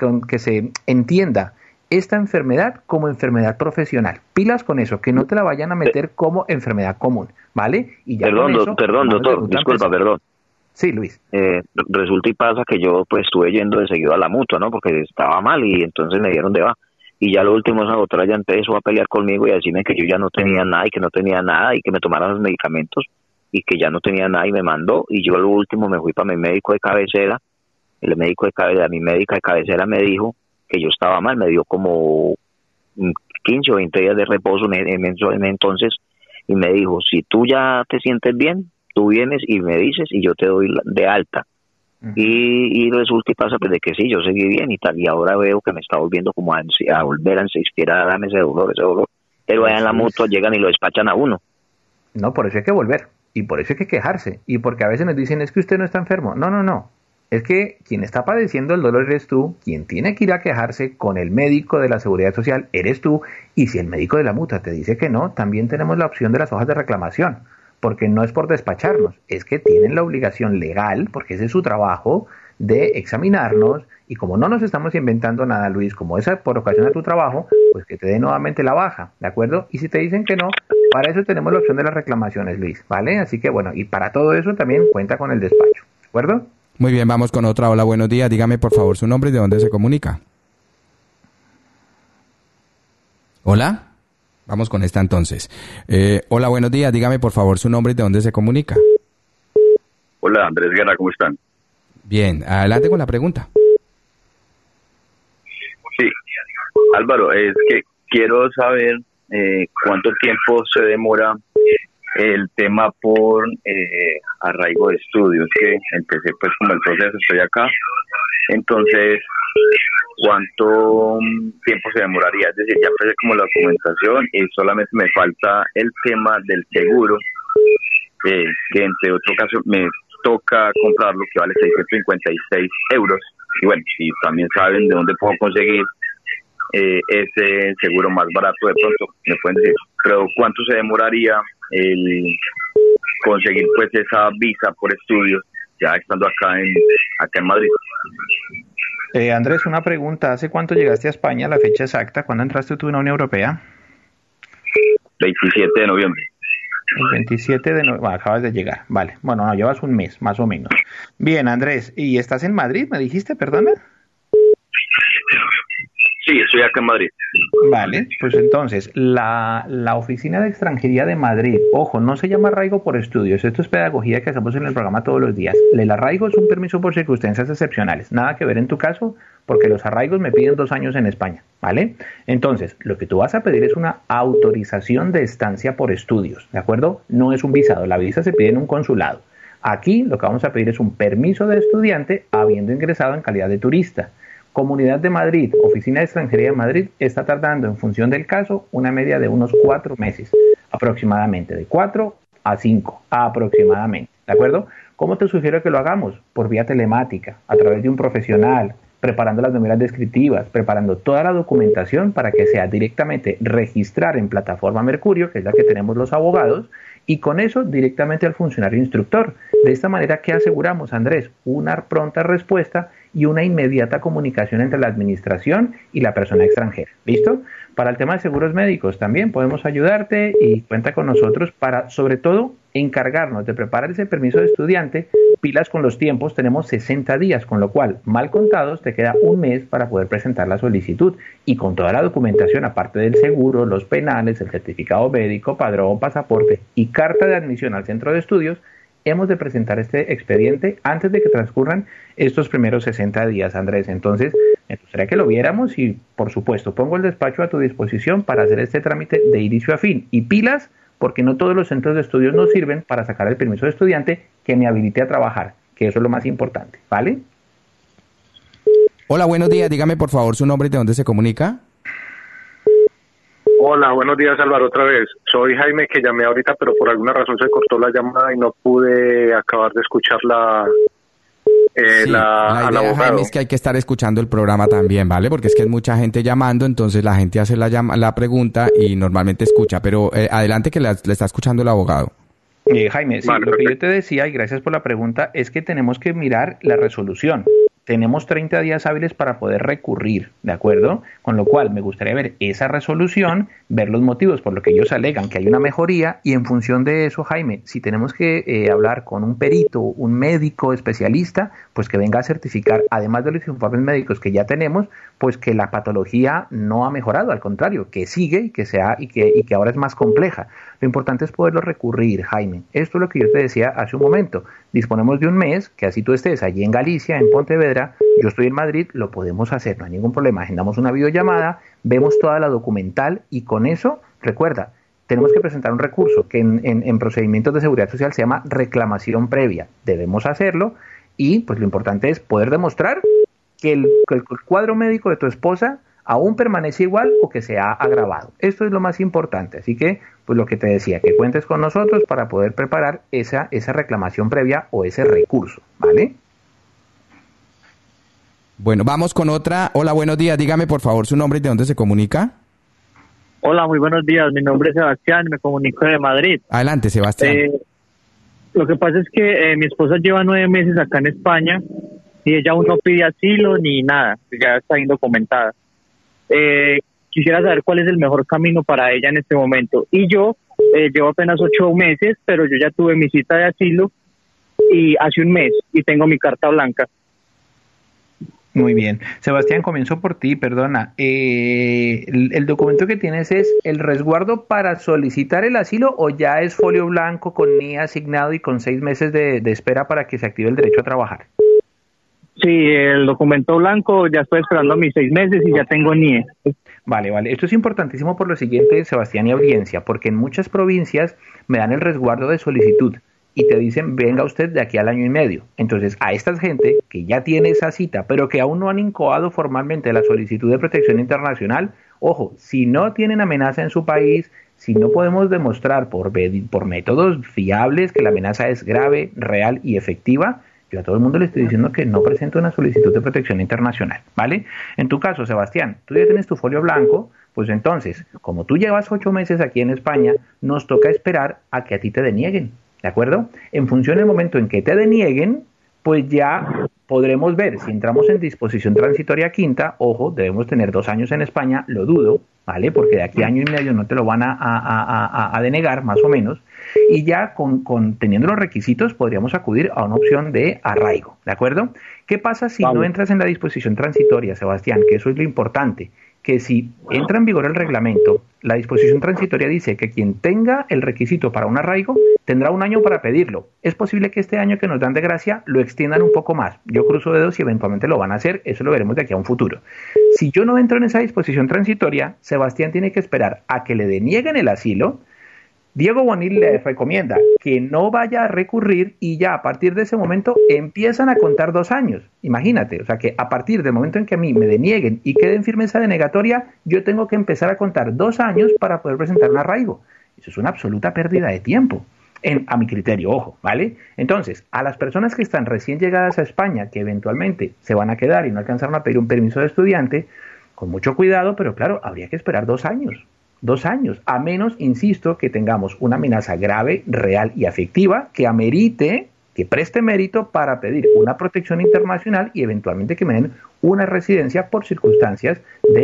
entienda esta enfermedad como enfermedad profesional. Pilas con eso, que no te la vayan a meter como enfermedad común, ¿vale? Y ya perdón, doctor, disculpa, perdón. Sí, Luis. Resulta y pasa que yo pues estuve yendo de seguido a la mutua, ¿no? Porque estaba mal y entonces me dieron de baja. Y ya lo último, esa doctora ya empezó a pelear conmigo y a decirme que yo ya no tenía nada y que no tenía nada y que me tomara los medicamentos y que ya no tenía nada y me mandó. Y yo lo último me fui para mi médico de cabecera. El médico de cabecera, mi médica de cabecera me dijo que yo estaba mal, me dio como 15 o 20 días de reposo entonces y me dijo, si tú ya te sientes bien, tú vienes y me dices y yo te doy de alta. Y resulta y pasa pues de que sí, yo seguí bien y tal, y ahora veo que me está volviendo como a volver a insistir a darme ese dolor. Pero allá en la mutua llegan y lo despachan a uno. No, por eso hay que volver, y por eso hay que quejarse, y porque a veces nos dicen, es que usted no está enfermo. No. Es que quien está padeciendo el dolor eres tú, quien tiene que ir a quejarse con el médico de la Seguridad Social eres tú, y si el médico de la mutua te dice que no, también tenemos la opción de las hojas de reclamación, porque no es por despacharnos, es que tienen la obligación legal, porque ese es su trabajo, de examinarnos, y como no nos estamos inventando nada, Luis, como es por ocasión de tu trabajo, pues que te dé nuevamente la baja, ¿de acuerdo? Y si te dicen que no, para eso tenemos la opción de las reclamaciones, Luis, ¿vale? Así que bueno, y para todo eso también cuenta con el despacho, ¿de acuerdo? Muy bien, vamos con otra. Hola, buenos días. Dígame, por favor, su nombre y de dónde se comunica. Hola. Vamos con esta entonces. Hola, buenos días. Dígame, por favor, su nombre y de dónde se comunica. Hola, Andrés Guerra, ¿cómo están? Bien, adelante con la pregunta. Sí, Álvaro, es que quiero saber cuánto tiempo se demora el tema por arraigo de estudios, que empecé pues como el proceso, estoy acá, entonces ¿cuánto tiempo se demoraría? Es decir, ya empecé como la documentación y solamente me falta el tema del seguro, que entre otro caso me toca comprarlo, que vale 656 euros, y bueno, si también saben de dónde puedo conseguir ese seguro más barato, de pronto me pueden decir, pero ¿cuánto se demoraría el conseguir pues esa visa por estudios ya estando acá en Madrid? Andrés, una pregunta, ¿hace cuánto llegaste a España, la fecha exacta? ¿Cuándo entraste tú en la Unión Europea? 27 de noviembre. El 27 de noviembre, acabas de llegar, vale, bueno, no, llevas un mes, más o menos. Bien, Andrés, ¿y estás en Madrid, me dijiste, perdona? Sí, estoy acá en Madrid. Vale, pues entonces, la Oficina de Extranjería de Madrid, ojo, no se llama arraigo por estudios, esto es pedagogía que hacemos en el programa todos los días. El arraigo es un permiso por circunstancias excepcionales, nada que ver en tu caso, porque los arraigos me piden 2 años en España, ¿vale? Entonces, lo que tú vas a pedir es una autorización de estancia por estudios, ¿de acuerdo? No es un visado, la visa se pide en un consulado. Aquí lo que vamos a pedir es un permiso de estudiante habiendo ingresado en calidad de turista. Comunidad de Madrid, Oficina de Extranjería de Madrid, está tardando en función del caso una media de unos 4 meses, aproximadamente, de 4 a 5, aproximadamente, ¿de acuerdo? ¿Cómo te sugiero que lo hagamos? Por vía telemática, a través de un profesional, preparando las novelas descriptivas, preparando toda la documentación para que sea directamente registrar en plataforma Mercurio, que es la que tenemos los abogados, y con eso directamente al funcionario instructor. De esta manera, ¿qué aseguramos, Andrés? Una pronta respuesta y una inmediata comunicación entre la administración y la persona extranjera. ¿Listo? Para el tema de seguros médicos también podemos ayudarte y cuenta con nosotros para, sobre todo, encargarnos de preparar ese permiso de estudiante. Pilas con los tiempos, tenemos 60 días, con lo cual, mal contados, te queda un mes para poder presentar la solicitud. Y con toda la documentación, aparte del seguro, los penales, el certificado médico, padrón, pasaporte y carta de admisión al centro de estudios, hemos de presentar este expediente antes de que transcurran estos primeros 60 días, Andrés. Entonces, me gustaría que lo viéramos y, por supuesto, pongo el despacho a tu disposición para hacer este trámite de inicio a fin. Y pilas, porque no todos los centros de estudios nos sirven para sacar el permiso de estudiante que me habilite a trabajar, que eso es lo más importante, ¿vale? Hola, buenos días. Dígame, por favor, su nombre y de dónde se comunica. Hola, buenos días, Álvaro, otra vez. Soy Jaime, que llamé ahorita, pero por alguna razón se cortó la llamada y no pude acabar de escuchar la idea, Jaime, es que hay que estar escuchando el programa también, ¿vale? Porque es que hay mucha gente llamando, entonces la gente hace la pregunta y normalmente escucha. Pero adelante, que le está escuchando el abogado. Jaime, sí, lo que yo te decía, y gracias por la pregunta, es que tenemos que mirar la resolución. Tenemos 30 días hábiles para poder recurrir, ¿de acuerdo? Con lo cual, me gustaría ver esa resolución, ver los motivos por los que ellos alegan que hay una mejoría, y en función de eso, Jaime, si tenemos que hablar con un perito, un médico especialista, pues que venga a certificar, además de los informes médicos que ya tenemos, pues que la patología no ha mejorado, al contrario, que sigue y que ahora es más compleja. Lo importante es poderlo recurrir, Jaime. Esto es lo que yo te decía hace un momento. Disponemos de un mes, que así tú estés allí en Galicia, en Pontevedra, yo estoy en Madrid, lo podemos hacer, no hay ningún problema. Agendamos una videollamada, vemos toda la documental y con eso, recuerda, tenemos que presentar un recurso que en procedimientos de seguridad social se llama reclamación previa. Debemos hacerlo y pues lo importante es poder demostrar que el cuadro médico de tu esposa aún permanece igual o que se ha agravado. Esto es lo más importante. Así que, pues lo que te decía, que cuentes con nosotros para poder preparar esa reclamación previa o ese recurso, ¿vale? Bueno, vamos con otra. Hola, buenos días. Dígame, por favor, su nombre y de dónde se comunica. Hola, muy buenos días. Mi nombre es Sebastián y me comunico de Madrid. Adelante, Sebastián. Lo que pasa es que mi esposa lleva 9 meses acá en España y ella aún no pide asilo ni nada, ya está indocumentada. Quisiera saber cuál es el mejor camino para ella en este momento. Y yo llevo apenas 8 meses, pero yo ya tuve mi cita de asilo y hace un mes y tengo mi carta blanca. Muy bien. Sebastián, comienzo por ti, perdona. ¿El documento que tienes es el resguardo para solicitar el asilo o ya es folio blanco con NIE asignado y con 6 meses de espera para que se active el derecho a trabajar? Sí, el documento blanco, ya estoy esperando mis 6 meses y ya tengo NIE. Vale. Esto es importantísimo por lo siguiente, Sebastián y audiencia, porque en muchas provincias me dan el resguardo de solicitud y te dicen, venga usted de aquí al año y medio. Entonces, a esta gente que ya tiene esa cita, pero que aún no han incoado formalmente la solicitud de protección internacional, ojo, si no tienen amenaza en su país, si no podemos demostrar por métodos fiables que la amenaza es grave, real y efectiva, yo a todo el mundo le estoy diciendo que no presente una solicitud de protección internacional, ¿vale? En tu caso, Sebastián, tú ya tienes tu folio blanco, pues entonces, como tú llevas 8 meses aquí en España, nos toca esperar a que a ti te denieguen. ¿De acuerdo? En función del momento en que te denieguen, pues ya podremos ver si entramos en disposición transitoria quinta. Ojo, debemos tener 2 años en España, lo dudo, ¿vale? Porque de aquí a año y medio no te lo van a denegar, más o menos. Y ya teniendo los requisitos podríamos acudir a una opción de arraigo, ¿de acuerdo? ¿Qué pasa si no entras en la disposición transitoria, Sebastián? Que eso es lo importante. Que si entra en vigor el reglamento, la disposición transitoria dice que quien tenga el requisito para un arraigo tendrá 1 año para pedirlo. Es posible que este año que nos dan de gracia lo extiendan un poco más. Yo cruzo dedos y eventualmente lo van a hacer, eso lo veremos de aquí a un futuro. Si yo no entro en esa disposición transitoria, Sebastián tiene que esperar a que le denieguen el asilo. Diego Bonil le recomienda que no vaya a recurrir y ya a partir de ese momento empiezan a contar 2 años. Imagínate, o sea que a partir del momento en que a mí me denieguen y quede en firme esa denegatoria, yo tengo que empezar a contar 2 años para poder presentar un arraigo. Eso es una absoluta pérdida de tiempo, a mi criterio, ojo, ¿vale? Entonces, a las personas que están recién llegadas a España, que eventualmente se van a quedar y no alcanzaron a pedir un permiso de estudiante, con mucho cuidado, pero claro, habría que esperar 2 años. 2 años, a menos, insisto, que tengamos una amenaza grave, real y afectiva que amerite, que preste mérito para pedir una protección internacional y eventualmente que me den una residencia por circunstancias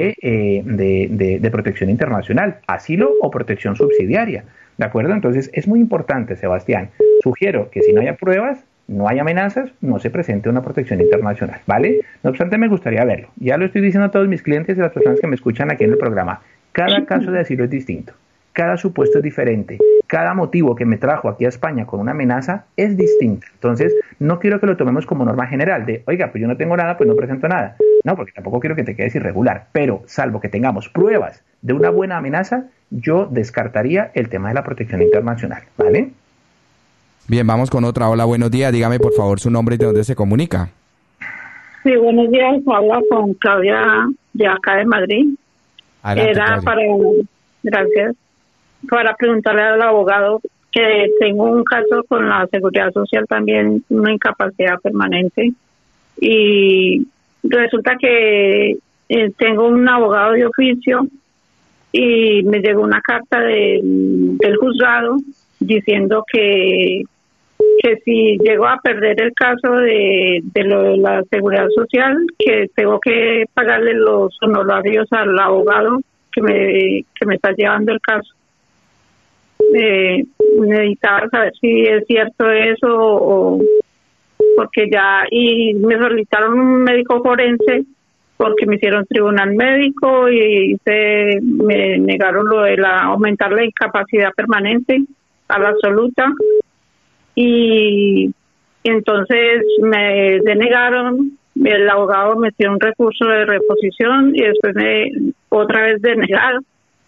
de protección internacional, asilo o protección subsidiaria, ¿de acuerdo? Entonces es muy importante, Sebastián, sugiero que si no haya pruebas, no hay amenazas, no se presente una protección internacional, ¿vale? No obstante, me gustaría verlo. Ya lo estoy diciendo a todos mis clientes y a las personas que me escuchan aquí en el programa. Cada caso de asilo es distinto, cada supuesto es diferente, cada motivo que me trajo aquí a España con una amenaza es distinto. Entonces, no quiero que lo tomemos como norma general de, oiga, pues yo no tengo nada, pues no presento nada. No, porque tampoco quiero que te quedes irregular, pero salvo que tengamos pruebas de una buena amenaza, yo descartaría el tema de la protección internacional, ¿vale? Bien, vamos con otra. Hola, buenos días. Dígame, por favor, su nombre y de dónde se comunica. Sí, buenos días. Habla con Claudia de acá de Madrid. Adelante, Era Claudia. para preguntarle al abogado que tengo un caso con la Seguridad Social también, una incapacidad permanente, y resulta que tengo un abogado de oficio y me llegó una carta del juzgado diciendo que si llego a perder el caso de lo de la Seguridad Social, que tengo que pagarle los honorarios al abogado que me está llevando el caso. Necesitaba saber si es cierto eso o porque y me solicitaron un médico forense porque me hicieron tribunal médico y me negaron lo de aumentar la incapacidad permanente a la absoluta. Y entonces me denegaron, el abogado metió un recurso de reposición y después otra vez denegaron.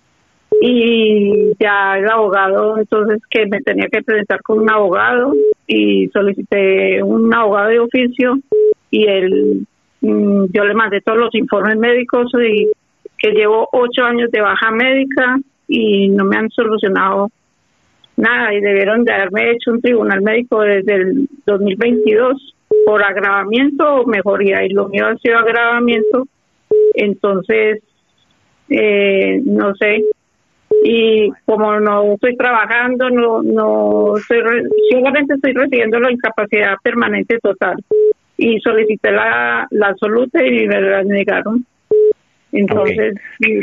Y ya el abogado, entonces que me tenía que presentar con un abogado y solicité un abogado de oficio y yo le mandé todos los informes médicos y que llevo 8 años de baja médica y no me han solucionado nada y debieron de haberme hecho un tribunal médico desde el 2022 por agravamiento o mejoría, y lo mío ha sido agravamiento. Entonces, no sé, y como no estoy trabajando, solamente estoy recibiendo la incapacidad permanente total, y solicité la absoluta y me la negaron. Entonces, okay.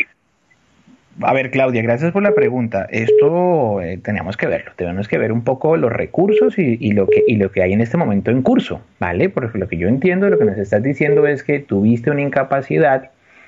A ver, Claudia, gracias por la pregunta. Esto tenemos que verlo, tenemos que ver un poco los recursos y lo que hay en este momento en curso, ¿vale? Porque lo que yo entiendo, lo que nos estás diciendo es que tuviste una incapacidad,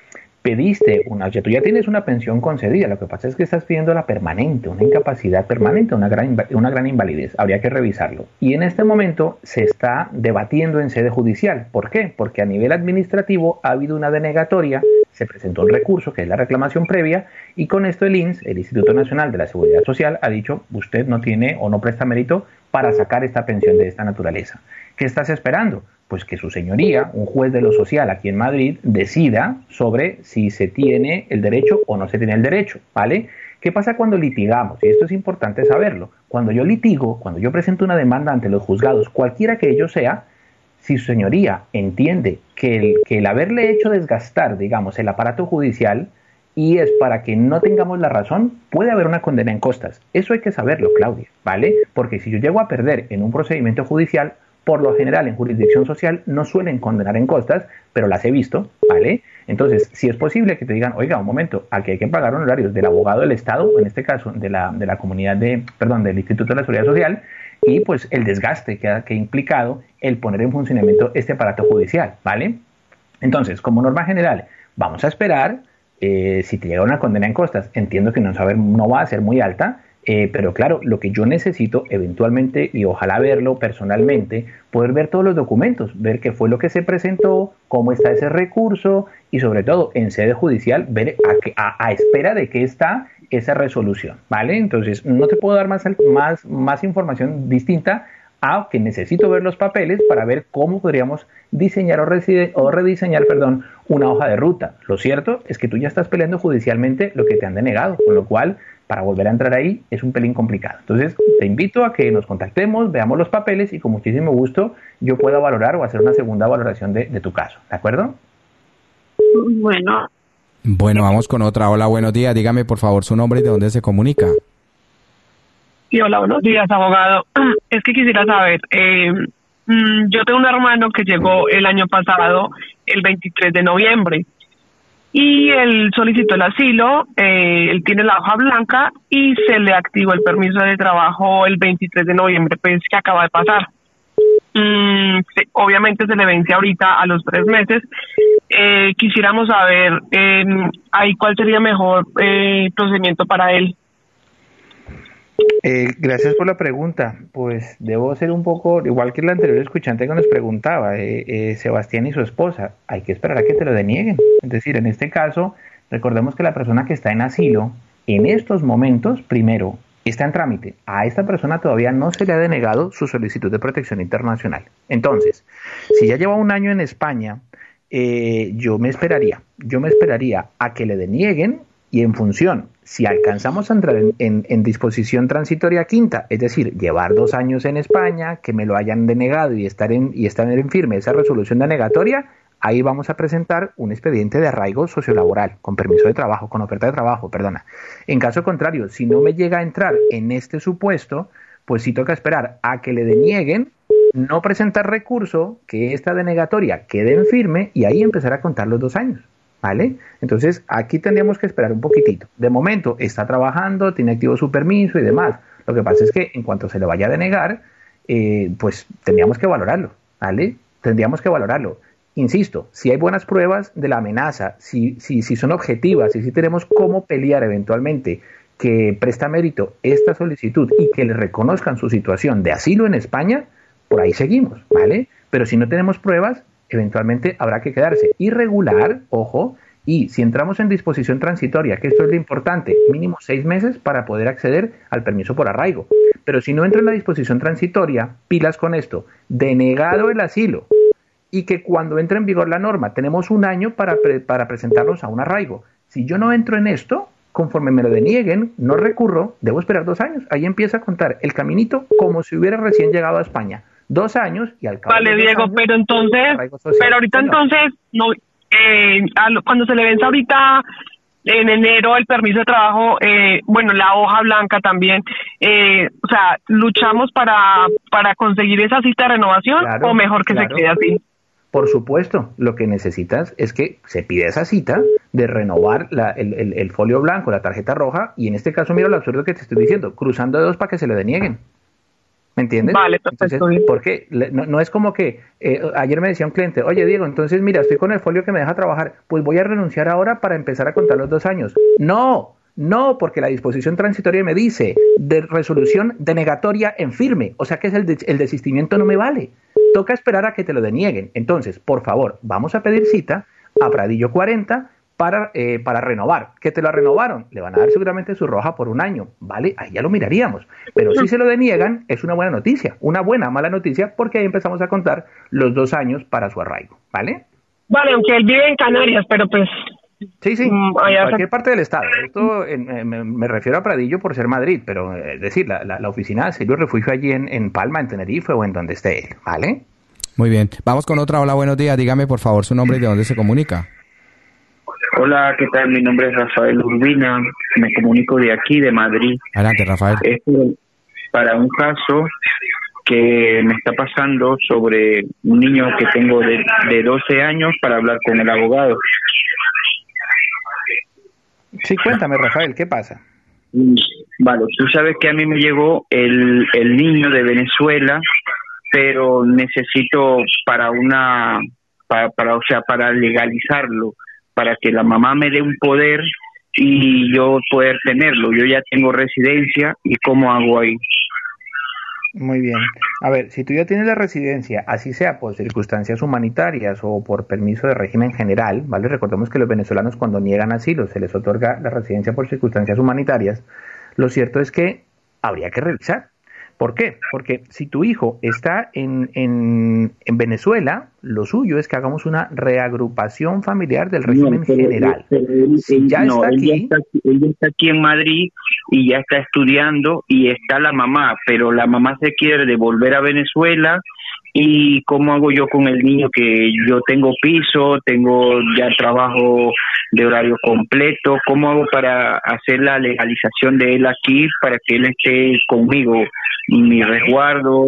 pediste tú ya tienes una pensión concedida, lo que pasa es que estás pidiendo la permanente, una incapacidad permanente, una gran invalidez, habría que revisarlo. Y en este momento se está debatiendo en sede judicial. ¿Por qué? Porque a nivel administrativo ha habido una denegatoria, se presentó un recurso, que es la reclamación previa, y con esto el INSS, el Instituto Nacional de la Seguridad Social, ha dicho, usted no tiene o no presta mérito para sacar esta pensión de esta naturaleza. ¿Qué estás esperando? Pues que su señoría, un juez de lo social aquí en Madrid, decida sobre si se tiene el derecho o no se tiene el derecho, ¿vale? ¿Qué pasa cuando litigamos? Y esto es importante saberlo. Cuando yo litigo, cuando yo presento una demanda ante los juzgados, cualquiera que ello sea, si su señoría entiende que el haberle hecho desgastar, digamos, el aparato judicial, y es para que no tengamos la razón, puede haber una condena en costas. Eso hay que saberlo, Claudia, ¿vale? Porque si yo llego a perder en un procedimiento judicial, por lo general en jurisdicción social no suelen condenar en costas, pero las he visto, ¿vale? Entonces, si es posible que te digan, oiga, un momento, aquí hay que pagar honorarios del abogado del Estado, en este caso de la comunidad del Instituto de la Seguridad Social, y pues el desgaste que ha implicado el poner en funcionamiento este aparato judicial, ¿vale? Entonces, como norma general, vamos a esperar, si te llega una condena en costas, entiendo que no va a ser muy alta, pero claro, lo que yo necesito eventualmente, y ojalá verlo personalmente, poder ver todos los documentos, ver qué fue lo que se presentó, cómo está ese recurso y sobre todo en sede judicial ver a espera de qué está esa resolución, ¿vale? Entonces no te puedo dar más información distinta a que necesito ver los papeles para ver cómo podríamos diseñar o rediseñar una hoja de ruta. Lo cierto es que tú ya estás peleando judicialmente lo que te han denegado, con lo cual para volver a entrar ahí es un pelín complicado. Entonces te invito a que nos contactemos, veamos los papeles y con muchísimo gusto yo pueda valorar o hacer una segunda valoración de tu caso, ¿de acuerdo? Bueno, vamos con otra. Hola, buenos días. Dígame por favor su nombre y de dónde se comunica. Sí, hola, buenos días, abogado. Es que quisiera saber, yo tengo un hermano que llegó el año pasado, el 23 de noviembre, y él solicitó el asilo, él tiene la hoja blanca y se le activó el permiso de trabajo el 23 de noviembre, pues que acaba de pasar. Obviamente se le vence ahorita a los 3 meses. Quisiéramos saber ahí cuál sería mejor procedimiento para él. Gracias por la pregunta. Pues debo ser un poco, igual que el anterior escuchante que nos preguntaba, Sebastián y su esposa, hay que esperar a que te lo denieguen. Es decir, en este caso, recordemos que la persona que está en asilo, en estos momentos, primero, está en trámite. A esta persona todavía no se le ha denegado su solicitud de protección internacional. Entonces, si ya lleva un año en España, yo me esperaría a que le denieguen y en función, si alcanzamos a entrar en disposición transitoria quinta, es decir, llevar 2 años en España, que me lo hayan denegado y estar en firme esa resolución denegatoria, ahí vamos a presentar un expediente de arraigo sociolaboral, con permiso de trabajo, con oferta de trabajo, perdona. En caso contrario, si no me llega a entrar en este supuesto, pues sí toca esperar a que le denieguen, no presentar recurso, que esta denegatoria quede en firme y ahí empezar a contar los 2 años. ¿Vale? Entonces aquí tendríamos que esperar un poquitito. De momento está trabajando, tiene activo su permiso y demás. Lo que pasa es que en cuanto se le vaya a denegar, pues tendríamos que valorarlo, ¿vale? Tendríamos que valorarlo. Insisto, si hay buenas pruebas de la amenaza, si son objetivas, si tenemos cómo pelear eventualmente que presta mérito esta solicitud y que le reconozcan su situación de asilo en España, por ahí seguimos, ¿vale? Pero si no tenemos pruebas, eventualmente habrá que quedarse irregular, ojo, y si entramos en disposición transitoria, que esto es lo importante, mínimo 6 meses para poder acceder al permiso por arraigo. Pero si no entro en la disposición transitoria, pilas con esto, denegado el asilo, y que cuando entre en vigor la norma tenemos 1 año para presentarnos a un arraigo. Si yo no entro en esto, conforme me lo denieguen, no recurro, debo esperar 2 años. Ahí empieza a contar el caminito como si hubiera recién llegado a España. 2 años y al cabo Vale, de 2 Diego, años, pero entonces, arraigo social. pero ahorita Señor. entonces, no, cuando se le vence ahorita en enero el permiso de trabajo, bueno, la hoja blanca también, o sea, ¿luchamos para conseguir esa cita de renovación Claro, o mejor que claro. se quede así? Por supuesto, lo que necesitas es que se pide esa cita de renovar el folio blanco, la tarjeta roja, y en este caso, mira lo absurdo que te estoy diciendo, cruzando dedos para que se lo denieguen. ¿Me entiendes? Vale, perfecto. Entonces, porque no es como que ayer me decía un cliente, oye Diego, entonces mira, estoy con el folio que me deja trabajar, pues voy a renunciar ahora para empezar a contar los 2 años. No, porque la disposición transitoria me dice de resolución denegatoria en firme, o sea que es el desistimiento no me vale. Toca esperar a que te lo denieguen. Entonces, por favor, vamos a pedir cita a Pradillo 40 para renovar. ¿Que te lo renovaron? Le van a dar seguramente su roja por 1 año, ¿vale? Ahí ya lo miraríamos. Pero si se lo deniegan, es una buena noticia, una buena, mala noticia, porque ahí empezamos a contar los 2 años para su arraigo, ¿vale? Vale, aunque él vive en Canarias, pero pues... Sí, en allá cualquier parte del estado. Esto me refiero a Pradillo por ser Madrid, pero es decir, la oficina de asilo y refugio allí en Palma, en Tenerife o en donde esté él, ¿vale? Muy bien. Vamos con otra. Hola, buenos días. Dígame, por favor, su nombre y de dónde se comunica. Hola, ¿qué tal? Mi nombre es Rafael Urbina, me comunico de aquí, de Madrid. Adelante, Rafael. Es para un caso que me está pasando sobre un niño que tengo de 12 años para hablar con el abogado. Sí, cuéntame, Rafael, ¿qué pasa? Vale, tú sabes que a mí me llegó el niño de Venezuela, pero necesito para legalizarlo, para que la mamá me dé un poder y yo poder tenerlo. Yo ya tengo residencia, ¿y cómo hago ahí? Muy bien. A ver, si tú ya tienes la residencia, así sea por circunstancias humanitarias o por permiso de régimen general, ¿vale? Recordemos que los venezolanos cuando niegan asilo se les otorga la residencia por circunstancias humanitarias. Lo cierto es que habría que revisar. ¿Por qué? Porque si tu hijo está en Venezuela, lo suyo es que hagamos una reagrupación familiar del régimen general. Si ya está aquí... Ella está aquí en Madrid y ya está estudiando y está la mamá, pero la mamá se quiere devolver a Venezuela. ¿Y cómo hago yo con el niño? Que yo tengo piso, tengo ya trabajo de horario completo. ¿Cómo hago para hacer la legalización de él aquí, para que él esté conmigo, mi resguardo?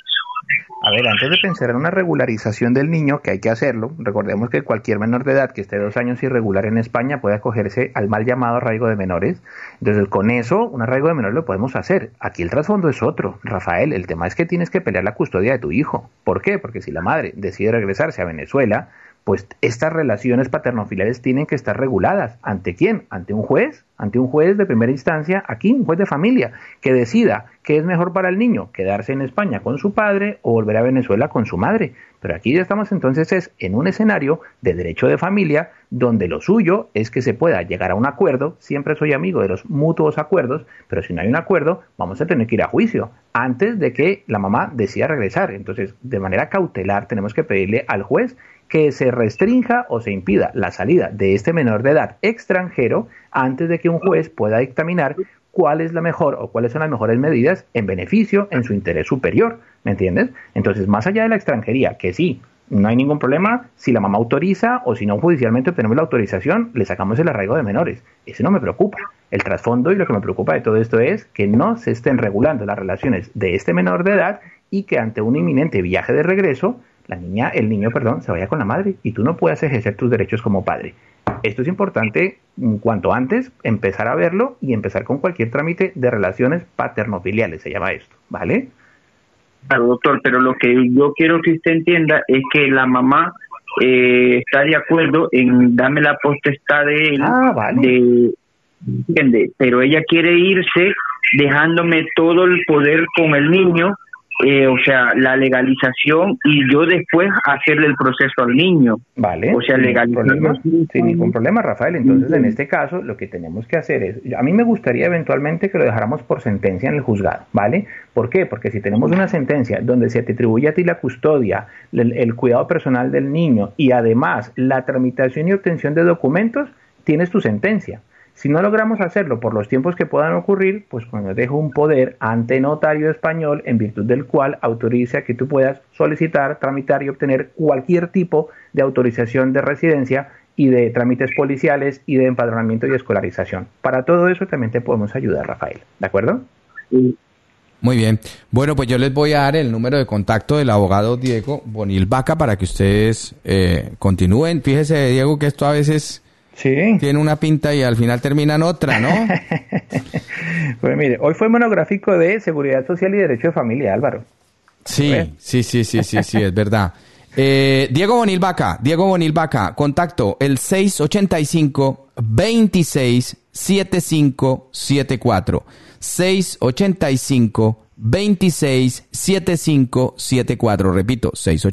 A ver, antes de pensar en una regularización del niño, que hay que hacerlo, recordemos que cualquier menor de edad que esté 2 años irregular en España puede acogerse al mal llamado arraigo de menores. Entonces, con eso, un arraigo de menores lo podemos hacer. Aquí el trasfondo es otro, Rafael. El tema es que tienes que pelear la custodia de tu hijo. ¿Por qué? Porque si la madre decide regresarse a Venezuela, pues estas relaciones paternofiliares tienen que estar reguladas. ¿Ante quién? Ante un juez de primera instancia, aquí, un juez de familia, que decida qué es mejor para el niño, quedarse en España con su padre o volver a Venezuela con su madre. Pero aquí ya estamos entonces en un escenario de derecho de familia donde lo suyo es que se pueda llegar a un acuerdo. Siempre soy amigo de los mutuos acuerdos, pero si no hay un acuerdo, vamos a tener que ir a juicio antes de que la mamá decida regresar. Entonces, de manera cautelar, tenemos que pedirle al juez que se restrinja o se impida la salida de este menor de edad extranjero antes de que un juez pueda dictaminar cuál es la mejor o cuáles son las mejores medidas en beneficio, en su interés superior, ¿me entiendes? Entonces, más allá de la extranjería, que sí, no hay ningún problema, si la mamá autoriza o si no judicialmente obtenemos la autorización, le sacamos el arraigo de menores. Eso no me preocupa. El trasfondo y lo que me preocupa de todo esto es que no se estén regulando las relaciones de este menor de edad y que ante un inminente viaje de regreso, el niño, se vaya con la madre y tú no puedas ejercer tus derechos como padre. Esto es importante, cuanto antes, empezar a verlo y empezar con cualquier trámite de relaciones paternofiliales, se llama esto, ¿vale? Claro, doctor, pero lo que yo quiero que usted entienda es que la mamá está de acuerdo en darme la potestad de él, ¿entiende? Pero ella quiere irse dejándome todo el poder con el niño, o sea, la legalización y yo después hacerle el proceso al niño. Vale. O sea, legalizarlo. Sin ningún problema, Rafael. Entonces, en este caso, lo que tenemos que hacer es, a mí me gustaría eventualmente que lo dejáramos por sentencia en el juzgado, ¿vale? ¿Por qué? Porque si tenemos una sentencia donde se te atribuye a ti la custodia, el cuidado personal del niño y además la tramitación y obtención de documentos, tienes tu sentencia. Si no logramos hacerlo por los tiempos que puedan ocurrir, pues nos dejo un poder ante notario español en virtud del cual autoriza que tú puedas solicitar, tramitar y obtener cualquier tipo de autorización de residencia y de trámites policiales y de empadronamiento y escolarización. Para todo eso también te podemos ayudar, Rafael. ¿De acuerdo? Muy bien. Bueno, pues yo les voy a dar el número de contacto del abogado Diego Bonil Vaca para que ustedes continúen. Fíjese, Diego, que esto a veces tiene una pinta y al final termina en otra, ¿no? Pues mire, hoy fue monográfico de Seguridad Social y Derecho de Familia, Álvaro. Sí, es verdad. Diego Bonil Vaca, contacto el 685-26-7574. 685-26-7574. Repito,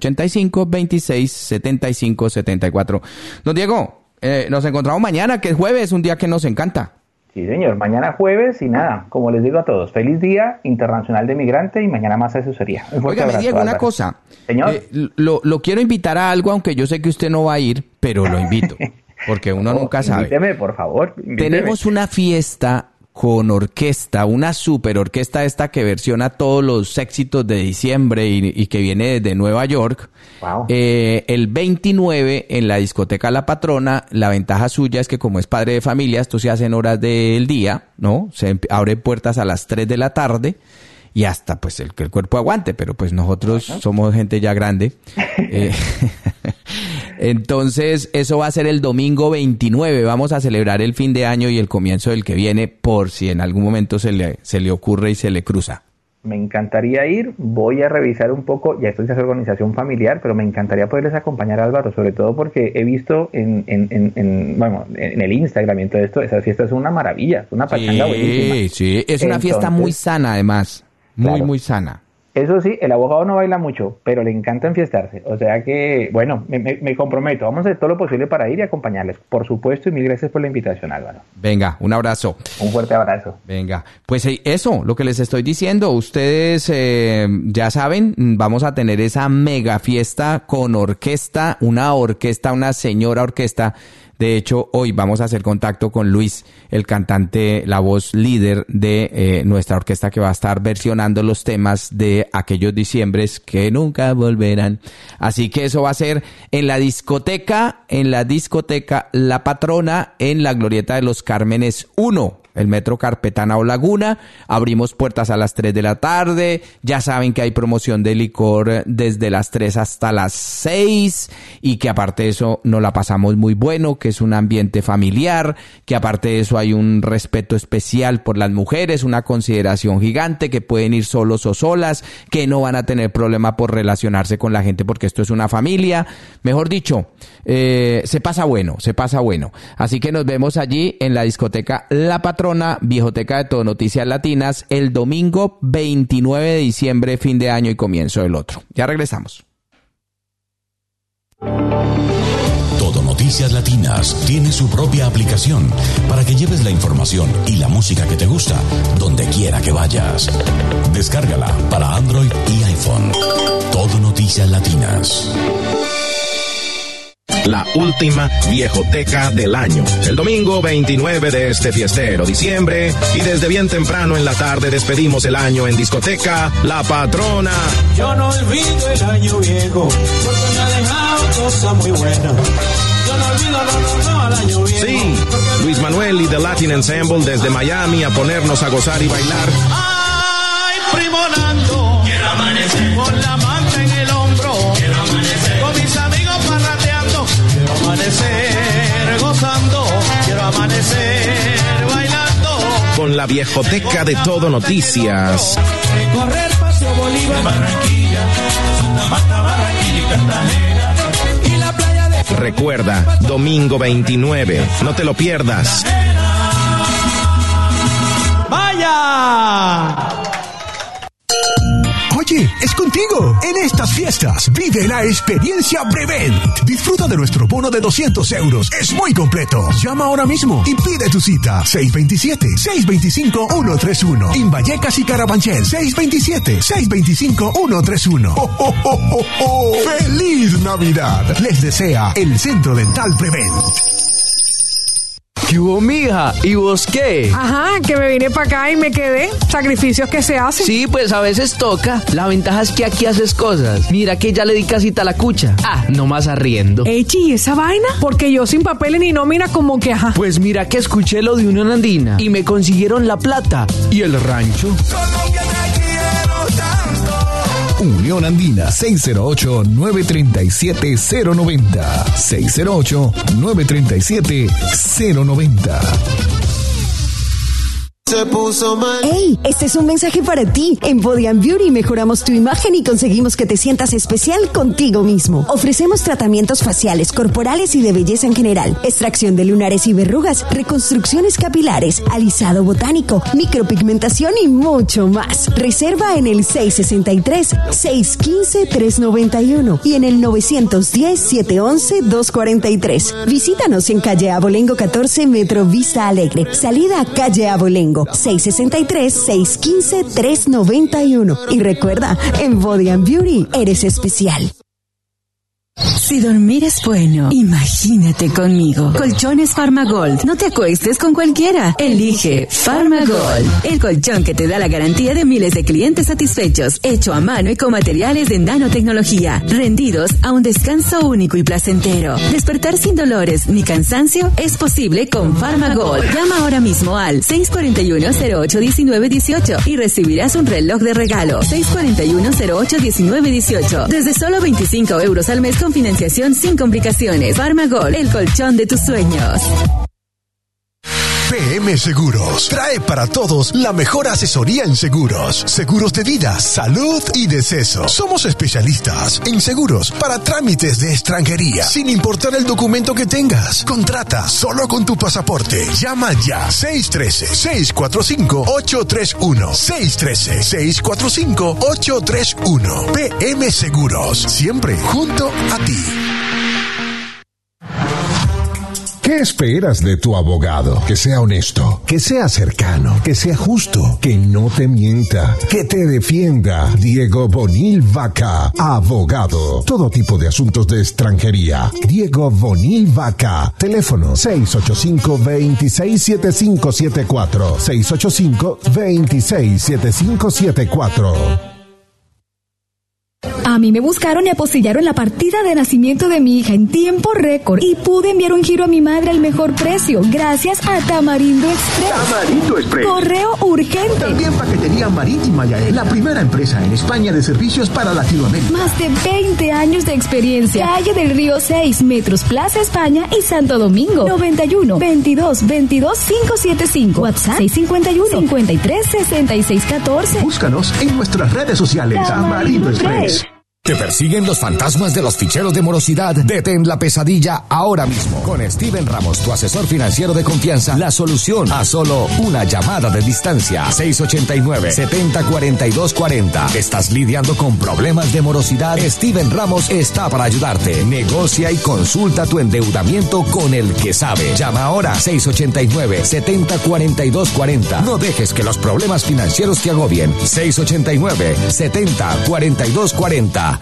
685-26-7574. Don Diego, nos encontramos mañana, que es jueves, un día que nos encanta. Sí, señor. Mañana jueves y nada, como les digo a todos, feliz Día Internacional de Migrante y mañana más asesoría. Oiga, me Diego, una cosa. Señor. Lo quiero invitar a algo, aunque yo sé que usted no va a ir, pero lo invito, porque uno nunca sabe. Invíteme, por favor. Tenemos una fiesta con orquesta, una super orquesta esta que versiona todos los éxitos de diciembre y que viene desde Nueva York. Wow. El 29 en la discoteca La Patrona. La ventaja suya es que como es padre de familia, esto se hace en horas del día, ¿no? Se abre puertas a las 3 de la tarde y hasta pues el cuerpo aguante, pero pues nosotros somos gente ya grande. Entonces, eso va a ser el domingo 29. Vamos a celebrar el fin de año y el comienzo del que viene, por si en algún momento se le ocurre y se le cruza. Me encantaría ir, voy a revisar un poco, ya esto ya es organización familiar, pero me encantaría poderles acompañar, Álvaro, sobre todo porque he visto en el Instagram y en todo esto, esa fiesta es una maravilla, es una pachanga buenísima. Sí, es una fiesta muy sana además, muy sana. Eso sí, el abogado no baila mucho, pero le encanta enfiestarse. O sea que, bueno, me comprometo. Vamos a hacer todo lo posible para ir y acompañarles. Por supuesto, y mil gracias por la invitación, Álvaro. Venga, un abrazo. Un fuerte abrazo. Venga, pues eso, lo que les estoy diciendo. Ustedes ya saben, vamos a tener esa mega fiesta con orquesta, una señora orquesta. De hecho, hoy vamos a hacer contacto con Luis, el cantante, la voz líder de nuestra orquesta que va a estar versionando los temas de aquellos diciembres que nunca volverán. Así que eso va a ser en la discoteca La Patrona, en la Glorieta de los Cármenes 1. El Metro Carpetana o Laguna. Abrimos puertas a las 3 de la tarde. Ya saben que hay promoción de licor desde las 3 hasta las 6 y que aparte de eso nos la pasamos muy bueno, que es un ambiente familiar, que aparte de eso hay un respeto especial por las mujeres, una consideración gigante, que pueden ir solos o solas, que no van a tener problema por relacionarse con la gente porque esto es una familia. Mejor dicho, se pasa bueno. Así que nos vemos allí en la discoteca La Patrona, viejoteca de Todo Noticias Latinas, el domingo 29 de diciembre, fin de año y comienzo del otro. Ya regresamos. Todo Noticias Latinas tiene su propia aplicación para que lleves la información y la música que te gusta donde quiera que vayas. Descárgala para Android y iPhone. Todo Noticias Latinas. La última viejoteca del año. El domingo 29 de este fiestero diciembre y desde bien temprano en la tarde despedimos el año en discoteca La Patrona. Yo no olvido el año viejo porque me ha dejado cosas muy buenas. Yo no olvido al año viejo. Sí, Luis Manuel y The Latin Ensemble desde Miami a ponernos a gozar y bailar. Ay, primo Nando, quiero amanecer con la manta en el hombro. Quiero amanecer con mis amigos parrateando. Quiero amanecer gozando, quiero amanecer bailando. Con la viejoteca de Todo Noticias. Recorrer Paseo Bolívar, Barranquilla, Santa Marta, Barranquilla y Cartagena. Y la playa de... Recuerda, domingo 29, no te lo pierdas. ¡Vaya! Oye, es contigo. En estas fiestas, vive la experiencia Brevent. Disfruta de nuestro bono de 200 euros. Es muy completo. Llama ahora mismo y pide tu cita. 627-625-131. En Vallecas y Carabanchel. 627-625-131. ¡Oh, oh, oh, oh, oh! ¡Feliz Navidad! Les desea el Centro Dental Brevent. ¿Qué hubo, mija? ¿Y vos qué? Ajá, que me vine para acá y me quedé. Sacrificios que se hacen. Sí, pues a veces toca. La ventaja es que aquí haces cosas. Mira que ya le di casita a la cucha. Ah, nomás arriendo. Echi, ¿y esa vaina? Porque yo sin papeles ni nómina como que ajá. Pues mira que escuché lo de Unión Andina y me consiguieron la plata y el rancho. Unión Andina, 608-937-090. 608-937-090. Se puso mal. ¡Ey! Este es un mensaje para ti. En Body and Beauty mejoramos tu imagen y conseguimos que te sientas especial contigo mismo. Ofrecemos tratamientos faciales, corporales y de belleza en general. Extracción de lunares y verrugas, reconstrucciones capilares, alisado botánico, micropigmentación y mucho más. Reserva en el 663-615-391 y en el 910-711-243. Visítanos en calle Abolengo 14, Metro Vista Alegre. Salida a calle Abolengo. 663-615-391. Y recuerda, en Body and Beauty eres especial. Si dormir es bueno, imagínate conmigo. Colchones Farmagold. No te acuestes con cualquiera. Elige Farmagold, el colchón que te da la garantía de miles de clientes satisfechos, hecho a mano y con materiales de nanotecnología, rendidos a un descanso único y placentero. Despertar sin dolores ni cansancio es posible con Farmagold. Llama ahora mismo al 641-08-1918 y recibirás un reloj de regalo. 641-08-1918. Desde solo 25 euros al mes con financiación sin complicaciones. Farmagold, el colchón de tus sueños. PM Seguros trae para todos la mejor asesoría en seguros. Seguros de vida, salud y deceso. Somos especialistas en seguros para trámites de extranjería, sin importar el documento que tengas. Contrata solo con tu pasaporte. Llama ya. 613-645-831. 613-645-831. PM Seguros. Siempre junto a ti. ¿Qué esperas de tu abogado? Que sea honesto, que sea cercano, que sea justo, que no te mienta, que te defienda. Diego Bonil Vaca, abogado. Todo tipo de asuntos de extranjería. Diego Bonil Vaca. Teléfono 685-267574. 685-267574. A mí me buscaron y apostillaron la partida de nacimiento de mi hija en tiempo récord y pude enviar un giro a mi madre al mejor precio gracias a Tamarindo Express. Tamarindo Express. Correo urgente. También paquetería marítima Yael, la primera empresa en España de servicios para Latinoamérica. Más de 20 años de experiencia. Calle del Río 6, Metros Plaza España y Santo Domingo. 91 22 22 575. WhatsApp 651 53 66 14. Búscanos en nuestras redes sociales. Tamarindo Express. ¿Te persiguen los fantasmas de los ficheros de morosidad? Detén la pesadilla ahora mismo. Con Steven Ramos, tu asesor financiero de confianza, la solución a solo una llamada de distancia. 689-704240. ¿Estás lidiando con problemas de morosidad? Steven Ramos está para ayudarte. Negocia y consulta tu endeudamiento con el que sabe. Llama ahora 689-704240. No dejes que los problemas financieros te agobien. 689-704240.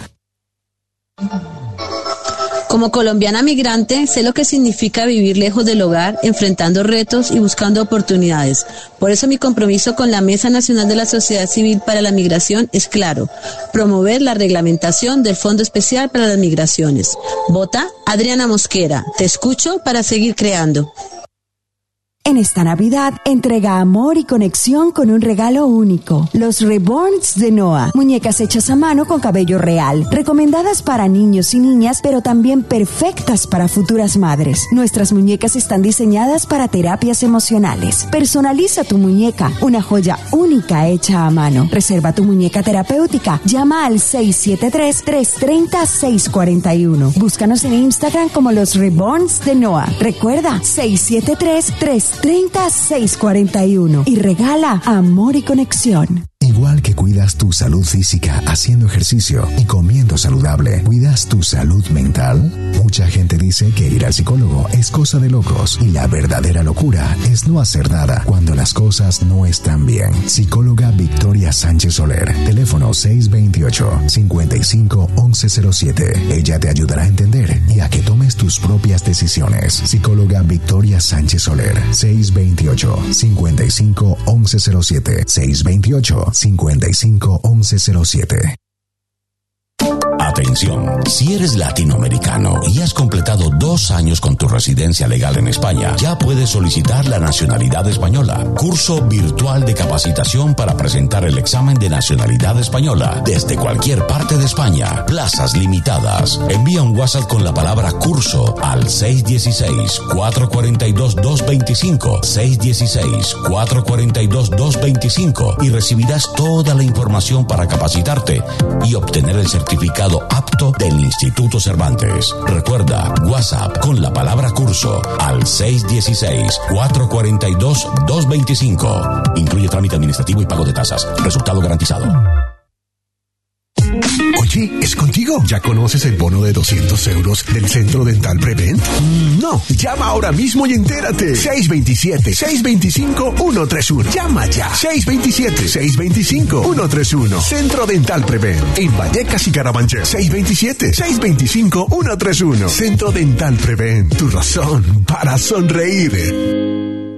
Como colombiana migrante, sé lo que significa vivir lejos del hogar, enfrentando retos y buscando oportunidades. Por eso mi compromiso con la Mesa Nacional de la Sociedad Civil para la Migración es claro: promover la reglamentación del Fondo Especial para las Migraciones. Vota Adriana Mosquera. Te escucho para seguir creando. En esta Navidad, entrega amor y conexión con un regalo único. Los Reborns de Noah. Muñecas hechas a mano con cabello real. Recomendadas para niños y niñas, pero también perfectas para futuras madres. Nuestras muñecas están diseñadas para terapias emocionales. Personaliza tu muñeca. Una joya única hecha a mano. Reserva tu muñeca terapéutica. Llama al 673-330-641. Búscanos en Instagram como Los Reborns de Noah. Recuerda, 673-330-641 y regala amor y conexión. Igual que cuidas tu salud física haciendo ejercicio y comiendo saludable, ¿cuidas tu salud mental? Mucha gente dice que ir al psicólogo es cosa de locos y la verdadera locura es no hacer nada cuando las cosas no están bien. Psicóloga Victoria Sánchez Soler, teléfono 628-55-1107. Ella te ayudará a entender y a que tomes tus propias decisiones. Psicóloga Victoria Sánchez Soler, 628-55-1107. 628-55-1107. Atención, si eres latinoamericano y has completado 2 años con tu residencia legal en España, ya puedes solicitar la nacionalidad española. Curso virtual de capacitación para presentar el examen de nacionalidad española desde cualquier parte de España. Plazas limitadas. Envía un WhatsApp con la palabra curso al 616-442-225, 616-442-225 y recibirás toda la información para capacitarte y obtener el certificado apto del Instituto Cervantes. Recuerda, WhatsApp con la palabra curso al 616-442-225. Incluye trámite administrativo y pago de tasas. Resultado garantizado. Oye, ¿es contigo? ¿Ya conoces el bono de 200 euros del Centro Dental Prevent? No, llama ahora mismo y entérate. 627-625-131. Llama ya. 627-625-131. Centro Dental Prevent. En Vallecas y Carabanchel. 627-625-131. Centro Dental Prevent. Tu razón para sonreír.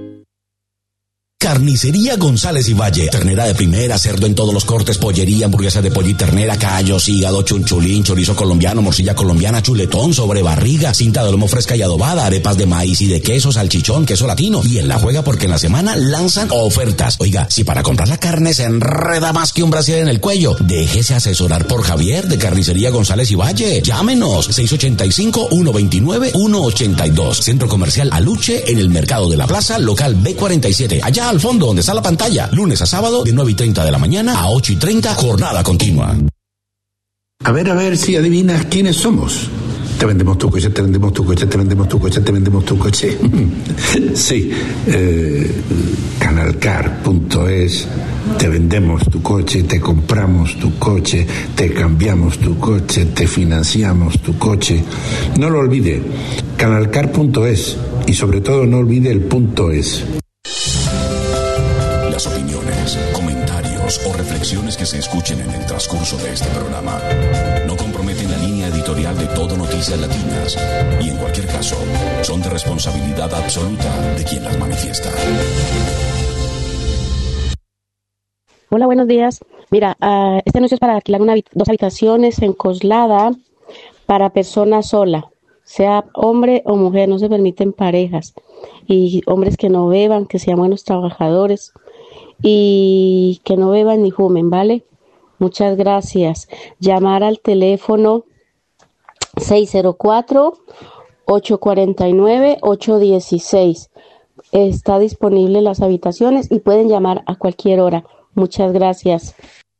Carnicería González y Valle. Ternera de primera, cerdo en todos los cortes, pollería, hamburguesa de pollo y ternera, callos, hígado, chunchulín, chorizo colombiano, morcilla colombiana, chuletón, sobrebarriga, cinta de lomo fresca y adobada, arepas de maíz y de queso, salchichón, queso latino. Y en La Juega porque en la semana lanzan ofertas. Oiga, si para comprar la carne se enreda más que un brasier en el cuello, déjese asesorar por Javier de Carnicería González y Valle. Llámenos 685-129-182. Centro Comercial Aluche en el Mercado de la Plaza, local B47. Allá al fondo donde está la pantalla, lunes a sábado de 9:30 de la mañana a 8:30, jornada continua. A ver si adivinas quiénes somos. Te vendemos tu coche, te vendemos tu coche, te vendemos tu coche, te vendemos tu coche. Sí, Canalcar.es, te vendemos tu coche, te compramos tu coche, te cambiamos tu coche, te financiamos tu coche. No lo olvide, Canalcar.es y sobre todo no olvide el .es. Las opiniones, comentarios o reflexiones que se escuchen en el transcurso de este programa no comprometen la línea editorial de Todo Noticias Latinas y en cualquier caso son de responsabilidad absoluta de quien las manifiesta. Hola, buenos días. Mira, este anuncio es para alquilar 2 habitaciones en Coslada para persona sola, sea hombre o mujer, no se permiten parejas, y hombres que no beban, que sean buenos trabajadores y que no beban ni fumen, ¿vale? Muchas gracias. Llamar al teléfono 604-849-816. Está disponible las habitaciones y pueden llamar a cualquier hora. Muchas gracias.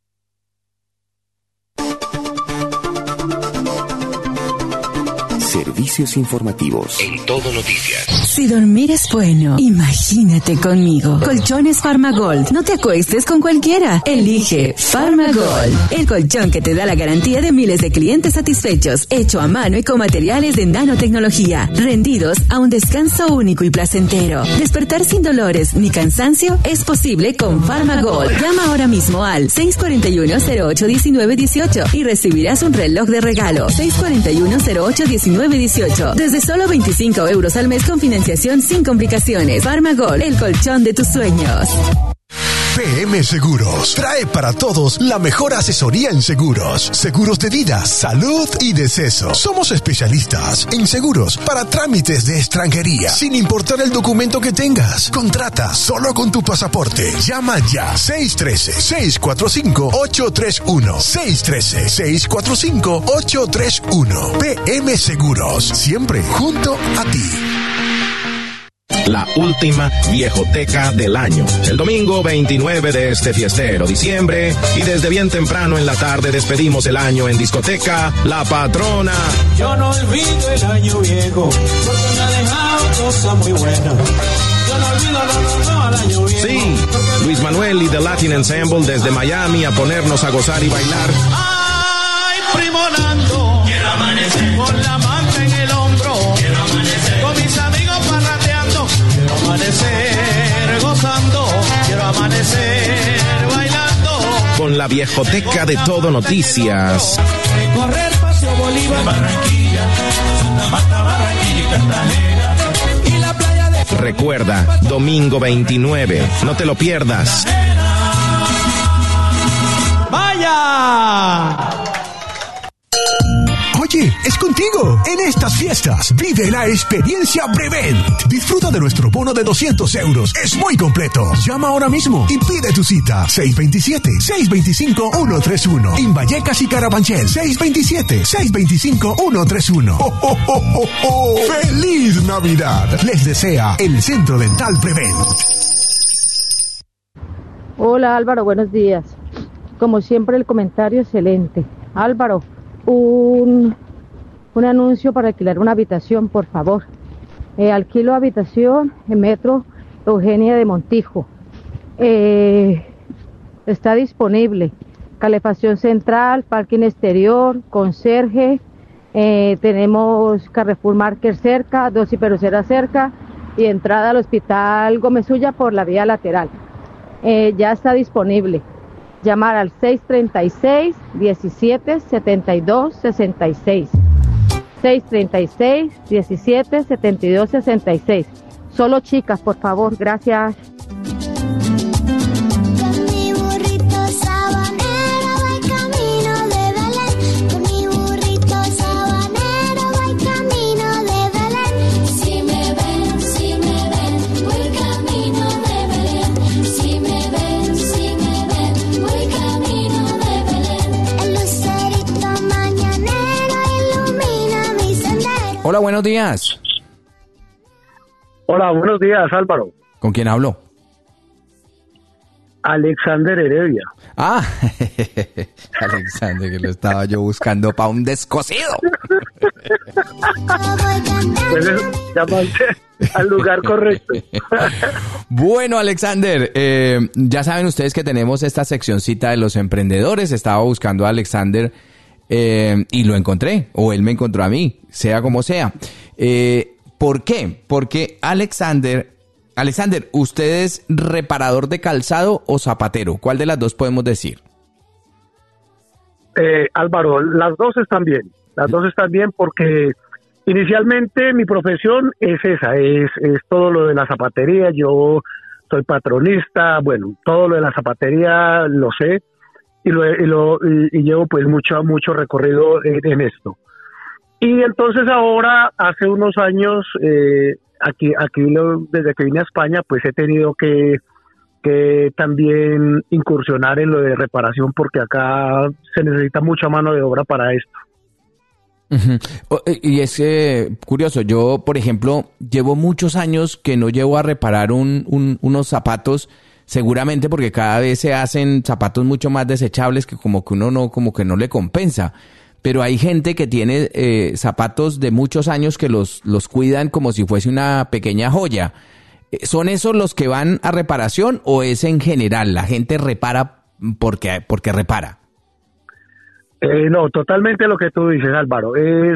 Servicios informativos en Todo Noticias. Si dormir es bueno, imagínate conmigo. Colchones Farmagold. No te acuestes con cualquiera. Elige Farmagold, el colchón que te da la garantía de miles de clientes satisfechos, hecho a mano y con materiales de nanotecnología, rendidos a un descanso único y placentero. Despertar sin dolores ni cansancio es posible con Farmagold. Llama ahora mismo al 641-08-1918 y recibirás un reloj de regalo. 641-08-1918. Desde solo 25 euros al mes con financiación sin complicaciones. Farmagold, el colchón de tus sueños. PM Seguros trae para todos la mejor asesoría en seguros. Seguros de vida, salud y deceso. Somos especialistas en seguros para trámites de extranjería, sin importar el documento que tengas. Contrata solo con tu pasaporte. Llama ya. 613-645-831. 613-645-831. PM Seguros. Siempre junto a ti. La última viejoteca del año. El domingo 29 de este fiestero diciembre y desde bien temprano en la tarde despedimos el año en discoteca La Patrona. Yo no olvido el año viejo porque me ha dejado cosas muy buenas. Sí, Luis Manuel y The Latin Ensemble desde Miami a ponernos a gozar y bailar. Ay, primo Nando, quiero amanecer con la manta en el hombro, quiero amanecer con mis amigos parrandeando, quiero amanecer gozando, quiero amanecer bailando. Con la viejoteca de Todo Noticias. Recorrer Paseo Bolívar, Barranquilla, Santa Marta, Barranquilla y Cartagena. Y la playa de... Recuerda, domingo 29, no te lo pierdas. ¡Vaya! Oye, es contigo. En estas fiestas, vive la experiencia Prevent. Disfruta de nuestro bono de 200 euros. Es muy completo. Llama ahora mismo y pide tu cita. 627-625-131. En Vallecas y Carabanchel. 627-625-131. ¡Oh, oh, oh, oh, oh! ¡Feliz Navidad! Les desea el Centro Dental Prevent. Hola Álvaro, buenos días. Como siempre el comentario excelente. Álvaro, un anuncio para alquilar una habitación, por favor. Alquilo habitación en Metro Eugenia de Montijo. Está disponible. Calefacción central, parking exterior, conserje. Tenemos Carrefour Market cerca, 2 hiperoceras cerca y entrada al Hospital Gómez Ulla por la vía lateral. Ya está disponible. Llamar al 636-17-72-66. 636-17-72-66. Solo chicas, por favor. Gracias. Hola, buenos días. Hola, buenos días, Álvaro. ¿Con quién hablo? Alexander Heredia. Ah, Alexander, que lo estaba yo buscando para un descosido. Llamaste al lugar correcto. Bueno, Alexander, ya saben ustedes que tenemos esta seccioncita de los emprendedores. Estaba buscando a Alexander y lo encontré, o él me encontró a mí, sea como sea. ¿Por qué? Porque Alexander, ¿usted es reparador de calzado o zapatero? ¿Cuál de las dos podemos decir? Álvaro, las dos están bien. Las dos están bien porque inicialmente mi profesión es esa, es todo lo de la zapatería. Yo soy patronista, bueno, todo lo de la zapatería lo sé y llevo pues mucho recorrido en esto. Y entonces ahora, hace unos años, aquí desde que vine a España, pues he tenido que también incursionar en lo de reparación porque acá se necesita mucha mano de obra para esto. Uh-huh. Y es curioso, yo por ejemplo llevo muchos años que no llevo a reparar unos zapatos, seguramente porque cada vez se hacen zapatos mucho más desechables que como que no le compensa. Pero hay gente que tiene zapatos de muchos años que los cuidan como si fuese una pequeña joya. ¿Son esos los que van a reparación o es en general? ¿La gente repara porque repara? No, totalmente lo que tú dices, Álvaro. Es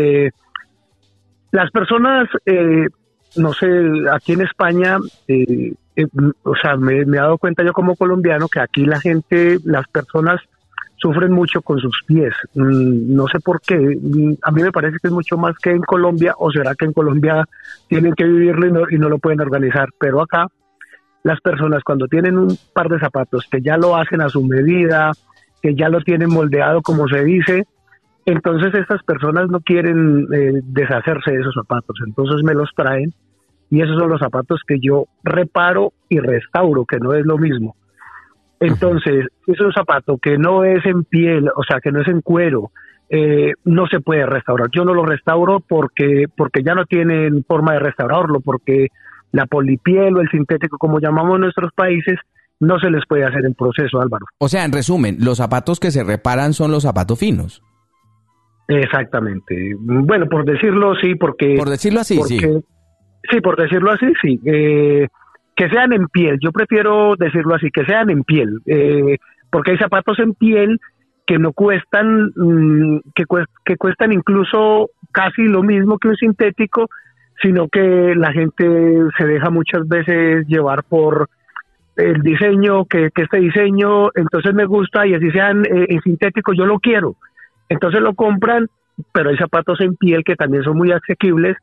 las personas, no sé, aquí en España, o sea, me he dado cuenta yo como colombiano que aquí las personas sufren mucho con sus pies. No sé por qué. A mí me parece que es mucho más que en Colombia, o será que en Colombia tienen que vivirlo y no lo pueden organizar. Pero acá, las personas cuando tienen un par de zapatos que ya lo hacen a su medida, que ya lo tienen moldeado como se dice, entonces estas personas no quieren deshacerse de esos zapatos. Entonces me los traen y esos son los zapatos que yo reparo y restauro, que no es lo mismo. Entonces, es un zapato que no es en piel, o sea, que no es en cuero, no se puede restaurar. Yo no lo restauro porque ya no tienen forma de restaurarlo, porque la polipiel o el sintético, como llamamos en nuestros países, no se les puede hacer el proceso, Álvaro. O sea, en resumen, los zapatos que se reparan son los zapatos finos. Exactamente. Bueno, por decirlo, sí, porque... Por decirlo así, sí. Sí, por decirlo así, sí. Que sean en piel, yo prefiero decirlo así, que sean en piel, porque hay zapatos en piel que no cuestan, que cuestan incluso casi lo mismo que un sintético, sino que la gente se deja muchas veces llevar por el diseño, que este diseño entonces me gusta y así sean en sintético, yo lo quiero. Entonces lo compran, pero hay zapatos en piel que también son muy asequibles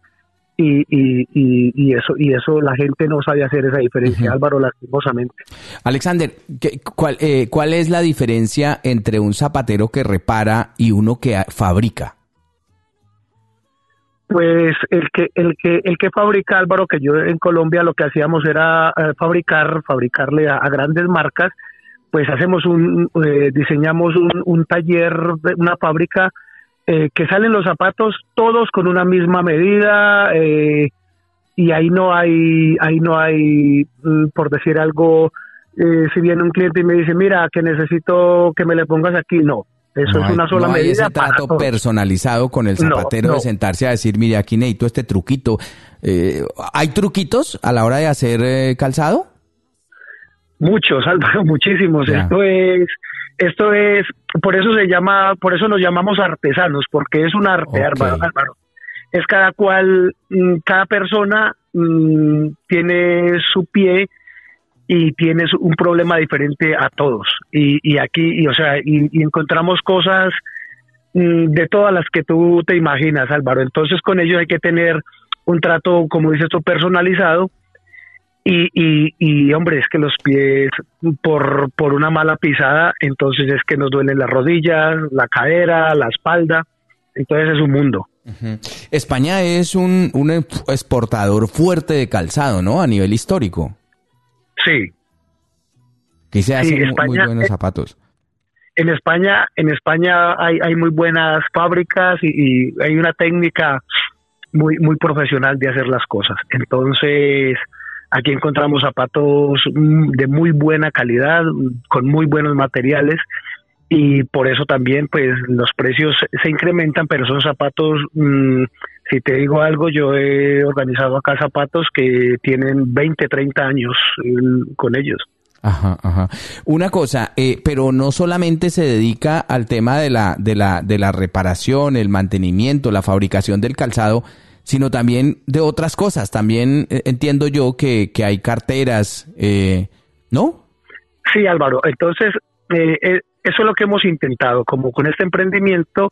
y eso la gente no sabe hacer esa diferencia, Álvaro, lastimosamente. Alexander, ¿cuál es la diferencia entre un zapatero que repara y uno que fabrica? Pues el que fabrica, Álvaro, que yo en Colombia lo que hacíamos era fabricarle a grandes marcas, pues diseñamos un taller, una fábrica que salen los zapatos todos con una misma medida y ahí no hay por decir algo, si viene un cliente y me dice, mira, que necesito que me le pongas aquí, no. Eso es una sola medida. No hay ese trato personalizado con el zapatero de sentarse a decir, mire, aquí necesito este truquito. ¿Hay truquitos a la hora de hacer calzado? Muchos, Álvaro, muchísimos. Ya. Esto es, por eso nos llamamos artesanos, porque es un arte, okay. Álvaro. Es cada persona tiene su pie y tienes un problema diferente a todos y aquí encontramos cosas de todas las que tú te imaginas, Álvaro. Entonces con ellos hay que tener un trato, como dices tú, personalizado y hombre, es que los pies por una mala pisada, entonces es que nos duelen las rodillas, la cadera, la espalda, entonces es un mundo. Uh-huh. España es un exportador fuerte de calzado, ¿no? A nivel histórico. Sí. Que se hacen muy buenos zapatos. En España hay muy buenas fábricas y hay una técnica muy profesional de hacer las cosas. Entonces, aquí encontramos zapatos de muy buena calidad, con muy buenos materiales y por eso también pues los precios se incrementan, pero son zapatos, si te digo algo, yo he organizado acá zapatos que tienen 20, 30 años con ellos. Ajá. Una cosa, pero no solamente se dedica al tema de la reparación, el mantenimiento, la fabricación del calzado, sino también de otras cosas. También entiendo yo que hay carteras, ¿no? Sí, Álvaro. Entonces, eso es lo que hemos intentado, como con este emprendimiento,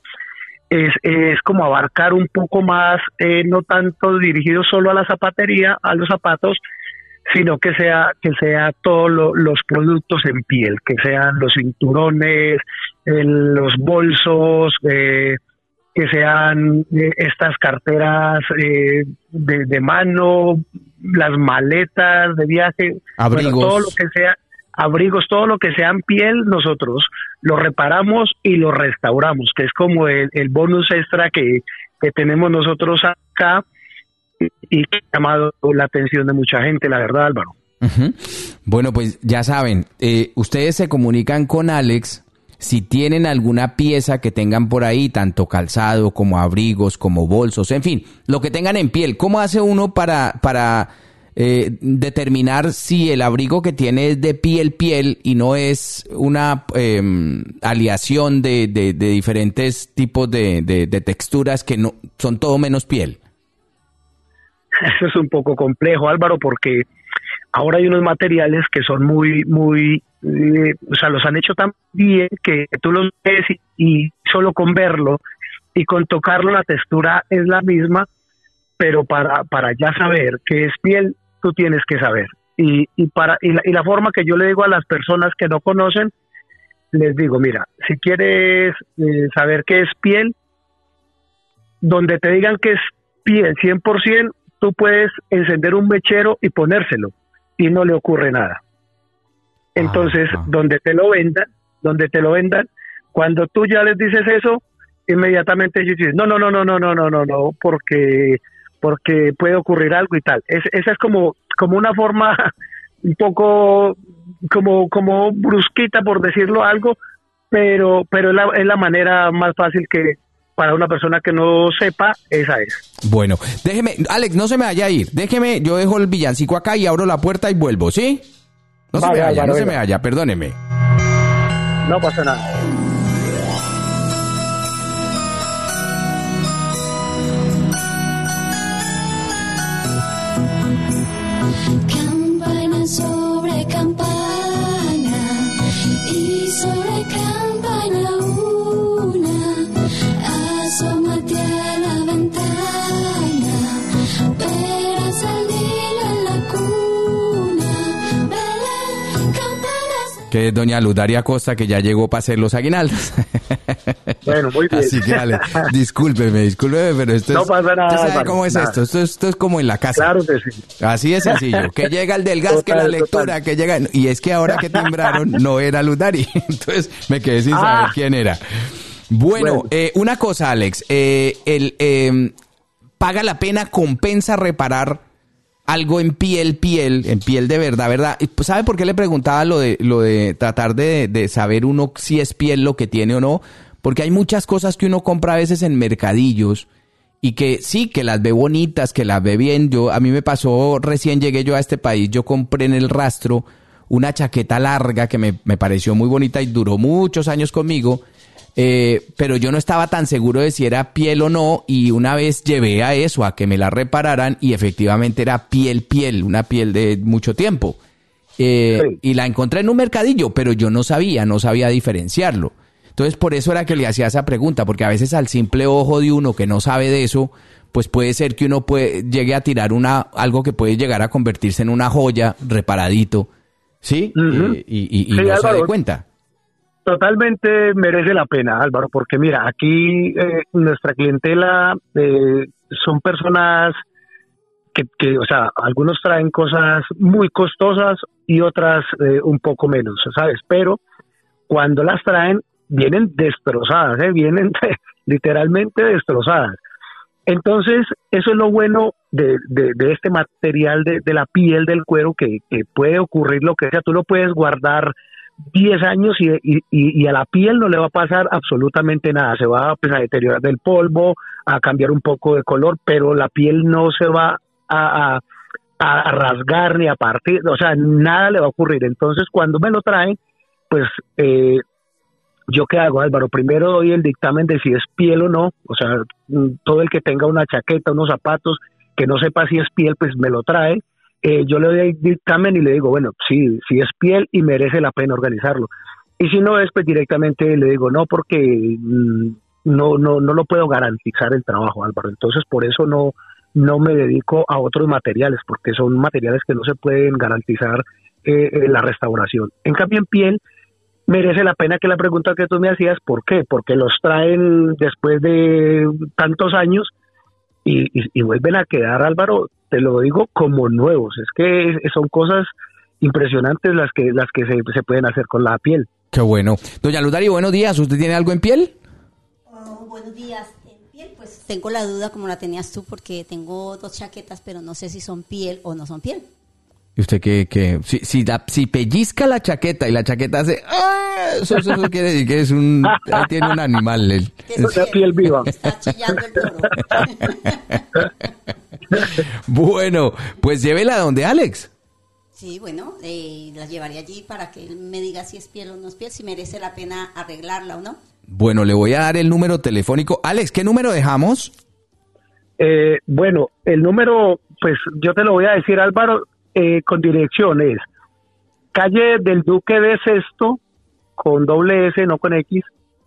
es como abarcar un poco más, no tanto dirigido solo a la zapatería, a los zapatos, sino que sea todos los productos en piel, que sean los cinturones, los bolsos, que sean estas carteras de mano, las maletas de viaje, abrigos. Bueno, todo lo que sea, abrigos, todo lo que sea en piel, nosotros lo reparamos y lo restauramos, que es como el bonus extra que tenemos nosotros acá y que ha llamado la atención de mucha gente, la verdad, Álvaro. Uh-huh. Bueno, pues ya saben, ustedes se comunican con Alex si tienen alguna pieza que tengan por ahí, tanto calzado como abrigos, como bolsos, en fin, lo que tengan en piel. ¿Cómo hace uno para determinar si el abrigo que tiene es de piel y no es una aleación de diferentes tipos de texturas que no son todo menos piel? Eso es un poco complejo, Álvaro, porque ahora hay unos materiales que son muy, los han hecho tan bien que tú los ves y solo con verlo y con tocarlo la textura es la misma, pero para ya saber qué es piel, tú tienes que saber. Y la forma que yo le digo a las personas que no conocen, les digo, mira, si quieres saber qué es piel, donde te digan que es piel 100%, tú puedes encender un mechero y ponérselo y no le ocurre nada. Entonces, donde te lo vendan, cuando tú ya les dices eso, inmediatamente ellos dicen, no, porque puede ocurrir algo y tal. Esa es como una forma un poco como brusquita, por decirlo algo, pero es la manera más fácil que para una persona que no sepa, esa es. Bueno, déjeme, Alex, no se me vaya a ir. Déjeme, yo dejo el villancico acá y abro la puerta y vuelvo, ¿sí? No se me vaya, no se me vaya, perdóneme. No pasa nada. Campana sobre campana y sobre campana una, asómate a la ventana, verás al niño en la cuna, Belén, campanas. Que es doña Luz Daria Costa, que ya llegó para hacer los aguinaldos. Bueno, muy bien. Así que dale, discúlpeme, pero esto no es... pasa nada. ¿Usted sabe cómo es nada. Esto es como en la casa. Claro que sí. Así de sencillo. Que llega el del gas, total, que la lectura, total. Que llega... Y es que ahora que timbraron no era Luz Daria. Entonces me quedé sin saber quién era. Bueno. Una cosa, Alex. ¿Paga la pena, compensa reparar algo en piel de verdad? ¿Sabe por qué le preguntaba lo de tratar de saber uno si es piel lo que tiene o no? Porque hay muchas cosas que uno compra a veces en mercadillos y que sí, que las ve bonitas, que las ve bien. A mí me pasó, recién llegué yo a este país, yo compré en el Rastro una chaqueta larga que me pareció muy bonita y duró muchos años conmigo, pero yo no estaba tan seguro de si era piel o no, y una vez llevé a que me la repararan y efectivamente era piel, una piel de mucho tiempo. Sí. Y la encontré en un mercadillo, pero yo no sabía diferenciarlo. Entonces, por eso era que le hacía esa pregunta, porque a veces al simple ojo de uno que no sabe de eso, pues puede ser que uno llegue a tirar algo que puede llegar a convertirse en una joya reparadito, ¿sí? Uh-huh. Y sí, no Álvaro, se da cuenta. Totalmente merece la pena, Álvaro, porque mira, aquí nuestra clientela son personas que, o sea, algunos traen cosas muy costosas y otras un poco menos, ¿sabes? Pero cuando las traen, vienen destrozadas, vienen literalmente destrozadas. Entonces, eso es lo bueno de este material de la piel del cuero, que puede ocurrir lo que sea. Tú lo puedes guardar 10 años y a la piel no le va a pasar absolutamente nada. Se va pues, a deteriorar del polvo, a cambiar un poco de color, pero la piel no se va a rasgar ni a partir, o sea, nada le va a ocurrir. Entonces, cuando me lo traen, pues... ¿yo qué hago, Álvaro? Primero doy el dictamen de si es piel o no, o sea, todo el que tenga una chaqueta, unos zapatos, que no sepa si es piel, pues me lo trae. Yo le doy el dictamen y le digo, bueno, sí es piel y merece la pena organizarlo. Y si no es, pues directamente le digo, no, porque no lo puedo garantizar el trabajo, Álvaro. Entonces, por eso no me dedico a otros materiales, porque son materiales que no se pueden garantizar la restauración. En cambio, en piel, merece la pena, que la pregunta que tú me hacías, ¿por qué? Porque los traen después de tantos años y vuelven a quedar, Álvaro, te lo digo, como nuevos. Es que son cosas impresionantes las que se pueden hacer con la piel. Qué bueno. Doña Luz Daria, buenos días. ¿Usted tiene algo en piel? Buenos días. En piel, pues tengo la duda como la tenías tú, porque tengo 2 chaquetas, pero no sé si son piel o no son piel. ¿Y usted qué? Si pellizca la chaqueta y la chaqueta hace... Eso quiere decir que ahí tiene un animal. Es piel viva. Está chillando el toro. Bueno, pues llévela donde Alex. Sí, bueno, la llevaré allí para que él me diga si es piel o no es piel, si merece la pena arreglarla o no. Bueno, le voy a dar el número telefónico. Alex, ¿qué número dejamos? Bueno, el número, pues yo te lo voy a decir, Álvaro, con direcciones: calle del Duque de Sexto, con doble S, no con X,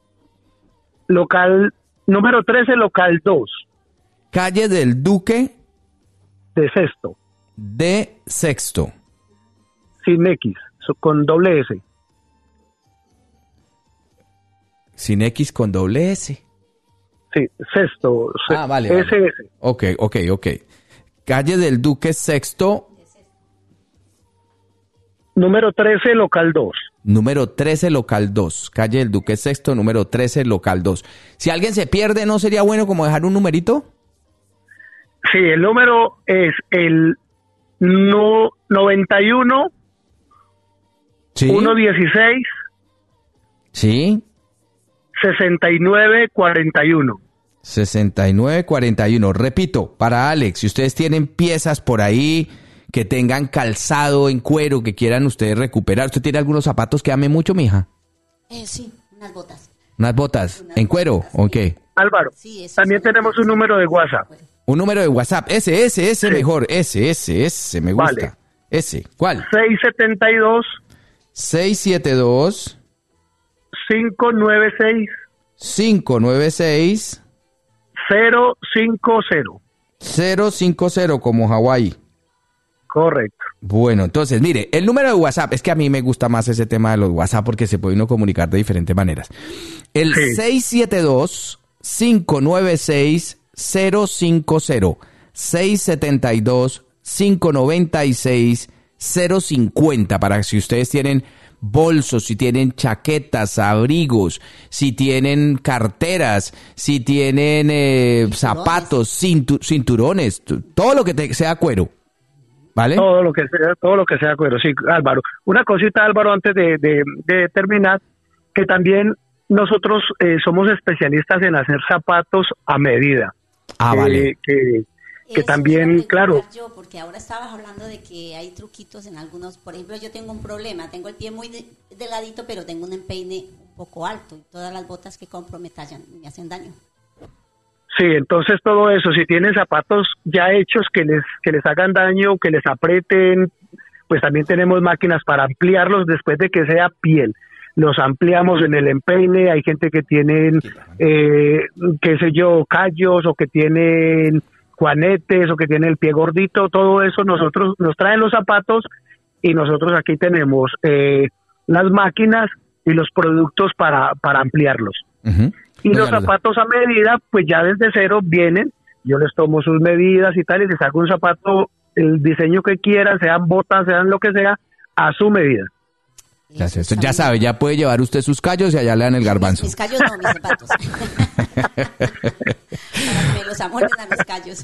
local número 13, local 2. Calle del Duque de Sexto. De Sexto. Sin X, con doble S. Sin X, con doble S. Sí, Sexto. Vale. SS. Ok. Calle del Duque Sexto. Número 13, local 2. Número 13, local 2. Calle del Duque Sexto, número 13, local 2. Si alguien se pierde, ¿no sería bueno como dejar un numerito? Sí, el número es el 91 ¿sí? 116 ¿sí? 6941. 6941. Repito, para Alex, si ustedes tienen piezas por ahí que tengan calzado en cuero que quieran ustedes recuperar. ¿Usted tiene algunos zapatos que ame mucho, mija? Sí, unas botas. ¿Unas botas en cuero o qué? Álvaro, también tenemos un número de WhatsApp. Un número de WhatsApp. Ese sí. Mejor. Ese, me gusta. Vale. Ese, ¿cuál? 672 672 596 596 050 como Hawái. Correcto. Bueno, entonces, mire, el número de WhatsApp, es que a mí me gusta más ese tema de los WhatsApp porque se puede uno comunicar de diferentes maneras. El 672-596-050. 672-596-050 para si ustedes tienen bolsos, si tienen chaquetas, abrigos, si tienen carteras, si tienen zapatos, cinturones, todo lo que sea cuero. ¿Vale? Todo lo que sea cuero, sí, Álvaro. Una cosita, Álvaro, antes de terminar, que también nosotros somos especialistas en hacer zapatos a medida. Vale. Que también, claro. Yo, porque ahora estabas hablando de que hay truquitos en algunos, por ejemplo, yo tengo un problema, tengo el pie muy deladito, pero tengo un empeine un poco alto y todas las botas que compro me tallan, me hacen daño. Sí, entonces todo eso, si tienen zapatos ya hechos que les hagan daño, que les aprieten, pues también tenemos máquinas para ampliarlos después de que sea piel. Los ampliamos en el empeine, hay gente que tienen, qué sé yo, callos o que tienen juanetes o que tienen el pie gordito, todo eso nosotros nos traen los zapatos y nosotros aquí tenemos las máquinas y los productos para ampliarlos. Uh-huh. Y los zapatos a medida, pues ya desde cero vienen, yo les tomo sus medidas y tal, y les hago un zapato, el diseño que quieran, sean botas, sean lo que sea, a su medida. Gracias. Ya sabe, ya puede llevar usted sus callos y allá le dan el garbanzo. Mis callos no, mis zapatos. Para que me los amolden a mis callos.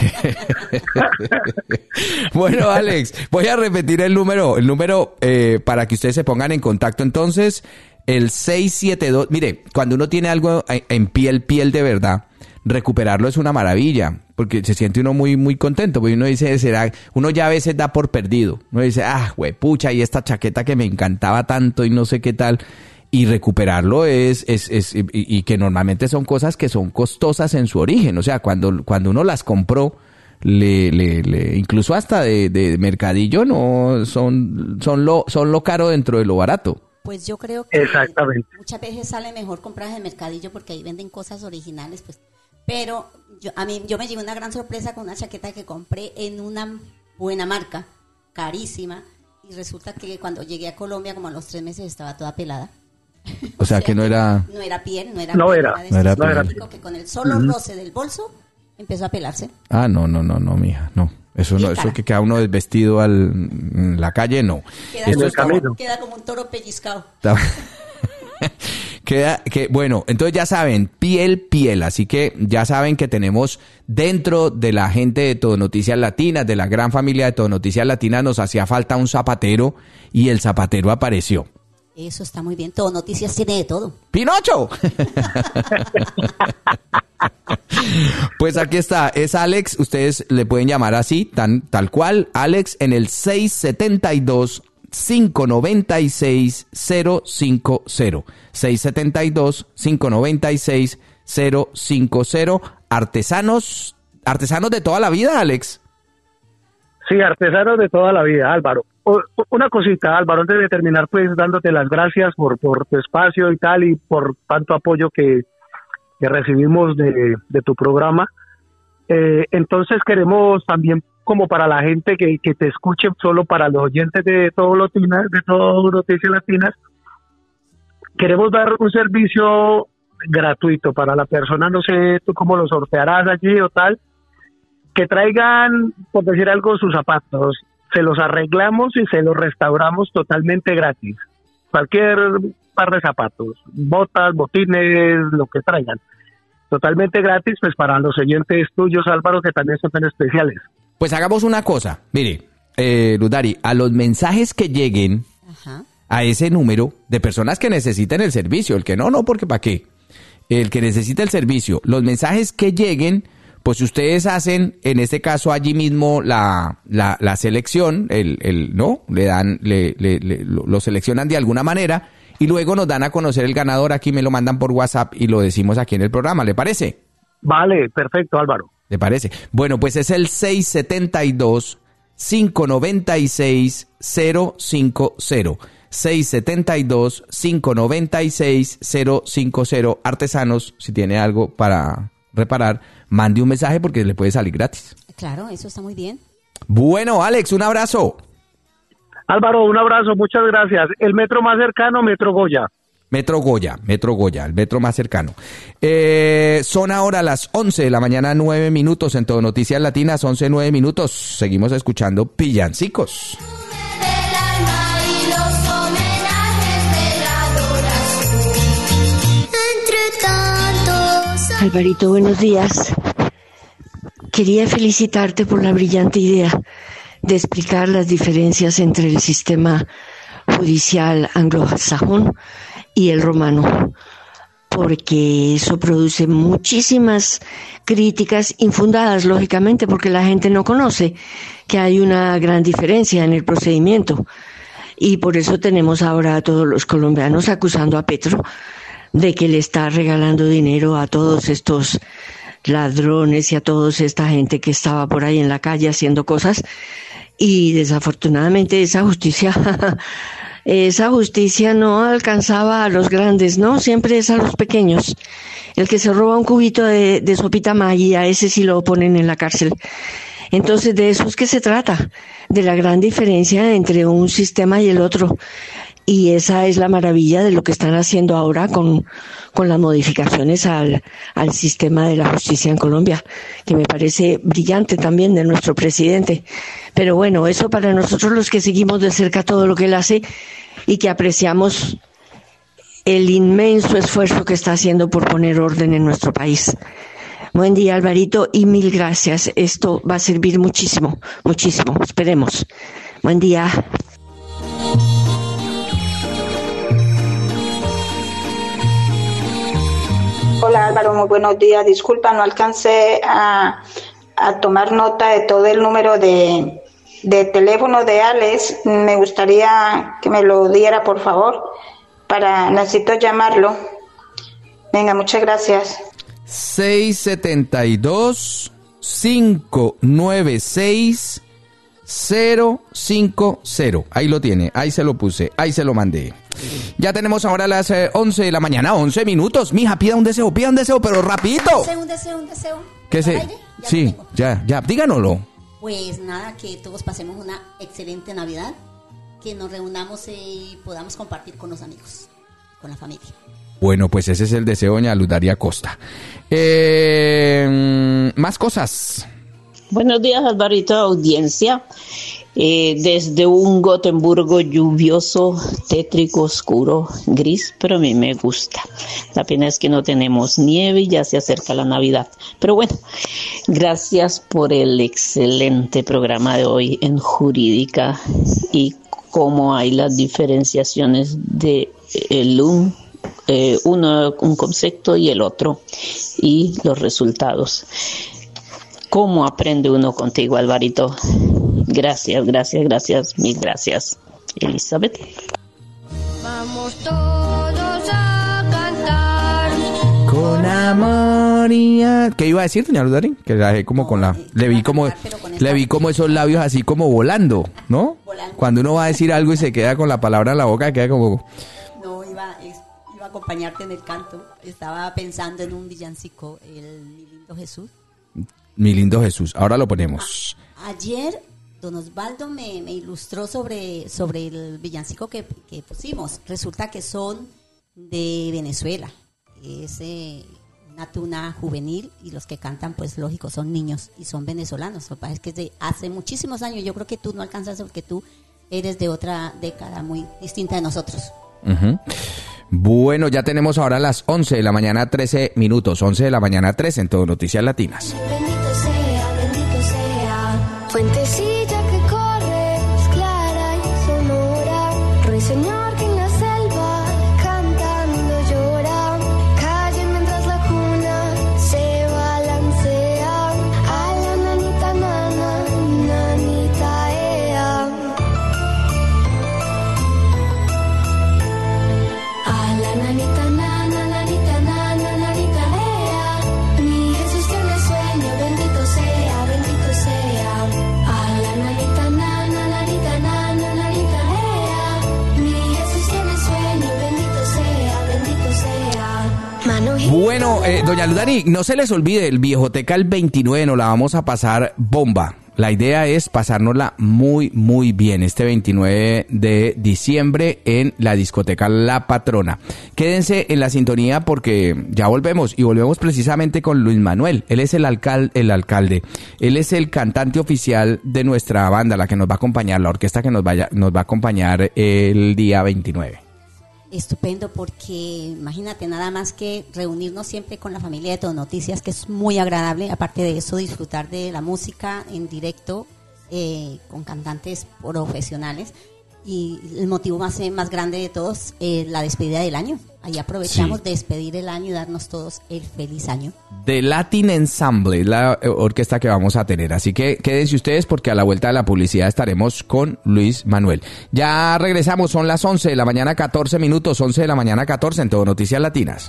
Bueno, Alex, voy a repetir el número para que ustedes se pongan en contacto entonces. El 672, mire, cuando uno tiene algo en piel de verdad, recuperarlo es una maravilla, porque se siente uno muy, muy contento, porque uno dice, uno ya a veces da por perdido, uno dice, pucha, y esta chaqueta que me encantaba tanto y no sé qué tal, y recuperarlo y que normalmente son cosas que son costosas en su origen, o sea, cuando uno las compró, incluso hasta de mercadillo, no son lo caro dentro de lo barato. Pues yo creo que exactamente. Muchas veces sale mejor comprar en el mercadillo porque ahí venden cosas originales, pues. Pero yo me llevé una gran sorpresa con una chaqueta que compré en una buena marca, carísima, y resulta que cuando llegué a Colombia, como a los 3 meses, estaba toda pelada. O sea que no era piel, no era piel. Que con el solo roce del bolso empezó a pelarse. No, mija, no. Eso no, eso que queda uno desvestido en la calle, no. Queda como un toro pellizcado. Bueno, entonces ya saben, piel, así que ya saben que tenemos dentro de la gente de Todo Noticias Latinas, de la gran familia de Todo Noticias Latinas, nos hacía falta un zapatero y el zapatero apareció. Eso está muy bien, Todo Noticias tiene de todo. ¡Pinocho! Pues aquí está, es Alex, ustedes le pueden llamar así, tal cual, Alex, en el 672-596-050. 672-596-050. Artesanos de toda la vida, Alex. Sí, artesanos de toda la vida, Álvaro. Una cosita, Álvaro, antes de terminar, pues dándote las gracias por tu espacio y tal, y por tanto apoyo que recibimos de tu programa. Entonces queremos también, como para la gente que te escuche, solo para los oyentes de Todo Noticias Latinas, queremos dar un servicio gratuito para la persona, no sé tú cómo lo sortearás allí o tal, que traigan, por decir algo, sus zapatos, se los arreglamos y se los restauramos totalmente gratis. Cualquier par de zapatos, botas, botines, lo que traigan. Totalmente gratis, pues para los oyentes tuyos, Álvaro, que también son tan especiales. Pues hagamos una cosa, mire, Ludari, a los mensajes que lleguen a ese número de personas que necesiten el servicio, el que no, porque ¿para qué? el que necesita el servicio. Los mensajes que lleguen, pues ustedes hacen, en este caso allí mismo la selección, ¿no? Lo seleccionan de alguna manera y luego nos dan a conocer el ganador. Aquí me lo mandan por WhatsApp y lo decimos aquí en el programa. ¿Le parece? Vale, perfecto, Álvaro. ¿Le parece? Bueno, pues es el 672-596-050. 672-596-050. Artesanos, si tiene algo para reparar, mande un mensaje porque le puede salir gratis. Claro, eso está muy bien. Bueno, Alex, un abrazo. Álvaro, un abrazo, muchas gracias. El metro más cercano, Metro Goya. Metro Goya, el metro más cercano. Son ahora las 11 de la mañana, 9 minutos en Todo Noticias Latinas, 11, 9 minutos. Seguimos escuchando Villancicos. Alvarito, buenos días. Quería felicitarte por la brillante idea de explicar las diferencias entre el sistema judicial anglosajón y el romano, porque eso produce muchísimas críticas infundadas, lógicamente, porque la gente no conoce que hay una gran diferencia en el procedimiento. Y por eso tenemos ahora a todos los colombianos acusando a Petro de que le está regalando dinero a todos estos ladrones y a toda esta gente que estaba por ahí en la calle haciendo cosas. Y desafortunadamente esa justicia no alcanzaba a los grandes, ¿no? Siempre es a los pequeños. El que se roba un cubito de sopita Maggi, a ese sí lo ponen en la cárcel. Entonces de eso es que se trata, de la gran diferencia entre un sistema y el otro. Y esa es la maravilla de lo que están haciendo ahora con las modificaciones al sistema de la justicia en Colombia, que me parece brillante también de nuestro presidente. Pero bueno, eso para nosotros los que seguimos de cerca todo lo que él hace y que apreciamos el inmenso esfuerzo que está haciendo por poner orden en nuestro país. Buen día, Alvarito, y mil gracias. Esto va a servir muchísimo, muchísimo. Esperemos. Buen día. Hola Álvaro, muy buenos días. Disculpa, no alcancé a tomar nota de todo el número de teléfono de Alex. Me gustaría que me lo diera, por favor, necesito llamarlo. Venga, muchas gracias. 672-596-050. Ahí lo tiene, ahí se lo puse, ahí se lo mandé. Ya tenemos ahora las 11 de la mañana, 11 minutos. Mija, pida un deseo, pero rapidito. Un deseo. ¿Qué se? Sí, ya, díganoslo. Pues nada, que todos pasemos una excelente Navidad, que nos reunamos y podamos compartir con los amigos, con la familia. Bueno, pues ese es el deseo de doña Luz Daria Costa. Más cosas. Buenos días, Alvarito, audiencia. Desde un Gotemburgo lluvioso, tétrico, oscuro, gris, pero a mí me gusta. La pena es que no tenemos nieve y ya se acerca la Navidad. Pero bueno, gracias por el excelente programa de hoy en Jurídica y cómo hay las diferenciaciones de un concepto y el otro y los resultados. ¿Cómo aprende uno contigo, Alvarito? Gracias, mil gracias. Elizabeth. Vamos todos a cantar con amor y... ¿Qué iba a decir, doña Luz Daria? Que la dejé como con la... Le vi como esos labios así como volando, ¿no? Cuando uno va a decir algo y se queda con la palabra en la boca, queda como... No, iba a acompañarte en el canto. Estaba pensando en un villancico, Mi Lindo Jesús. Mi Lindo Jesús, ahora lo ponemos. Ayer don Osvaldo me ilustró sobre el villancico que pusimos. Resulta que son de Venezuela. Es una tuna juvenil y los que cantan, pues lógico, son niños y son venezolanos. Lo que pasa es que es de hace muchísimos años. Yo creo que tú no alcanzas porque tú eres de otra década muy distinta de nosotros. Uh-huh. Bueno, ya tenemos ahora las 11 de la mañana, 13 minutos. 11 de la mañana, 13 en Todo Noticias Latinas. Bendito sea, fuentecilla que corre, es clara y sonora, ruiseñor que en la selva cantando llora, calle mientras Bueno, doña Ludani, no se les olvide, el Viejoteca el 29 nos la vamos a pasar bomba. La idea es pasárnosla muy, muy bien este 29 de diciembre en la discoteca La Patrona. Quédense en la sintonía porque ya volvemos y volvemos precisamente con Luis Manuel. Él es el alcalde. Él es el cantante oficial de nuestra banda, la que nos va a acompañar, la orquesta que nos va a acompañar el día 29. Estupendo, porque imagínate, nada más que reunirnos siempre con la familia de Todo Noticias, que es muy agradable. Aparte de eso, disfrutar de la música en directo con cantantes profesionales. Y el motivo más grande de todos, la despedida del año. Ahí aprovechamos de despedir el año y darnos todos el feliz año. The Latin Ensemble, la orquesta que vamos a tener. Así que quédense ustedes porque a la vuelta de la publicidad estaremos con Luis Manuel. Ya regresamos, son las 11 de la mañana, 14 minutos, 11 de la mañana, 14 en Todo Noticias Latinas.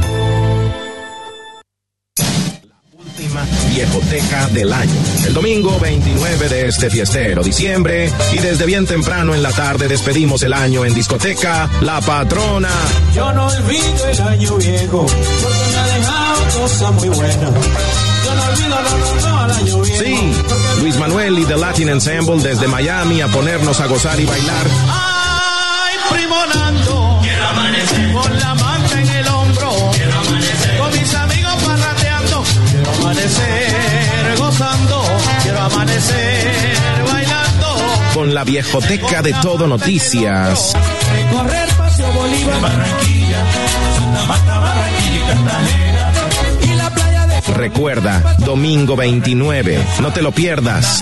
Viejoteca del año. El domingo 29 de este fiestero diciembre y desde bien temprano en la tarde despedimos el año en discoteca La Patrona. Yo no olvido el año viejo porque me ha dejado cosas muy buenas. Yo no olvido al año viejo. Sí, Luis Manuel y The Latin Ensemble desde Miami a ponernos a gozar y bailar. Ay, primo Nando, quiero amanecer con la manta en el hombro. Quiero amanecer con mis amigos parrandeando. Quiero amanecer gozando, quiero amanecer bailando. Con la Viejoteca de Todo Noticias. Recorrer Paseo Bolívar, Barranquilla, Santa Marta, Barranquilla y Cartagena. Y la playa de... Recuerda, domingo 29, no te lo pierdas.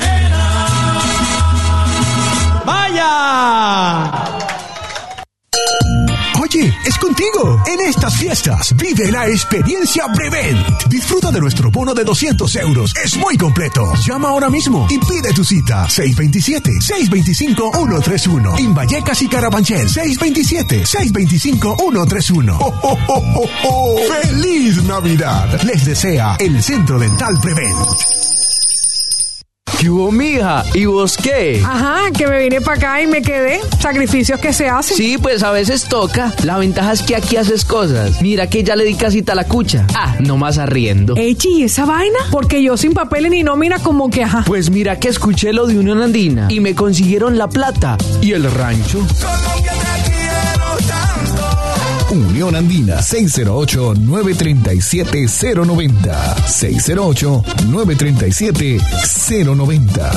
¡Vaya! Oye, es contigo. En estas fiestas, vive la experiencia Prevent. Disfruta de nuestro bono de 200 euros. Es muy completo. Llama ahora mismo y pide tu cita. 627-625-131. En Vallecas y Carabanchel. 627-625-131. ¡Oh, oh, oh, oh, oh! ¡Feliz Navidad! Les desea el Centro Dental Prevent. ¿Qué hubo, mija? ¿Y vos qué? Ajá, que me vine para acá y me quedé. Sacrificios que se hacen. Sí, pues a veces toca. La ventaja es que aquí haces cosas. Mira que ya le di casita a la cucha. Ah, nomás arriendo. Echi, ¿y esa vaina? Porque yo sin papeles ni nómina como que ajá. Pues mira que escuché lo de Unión Andina y me consiguieron la plata. ¿Y el rancho? Unión Andina, 608-937-090. 608-937-090.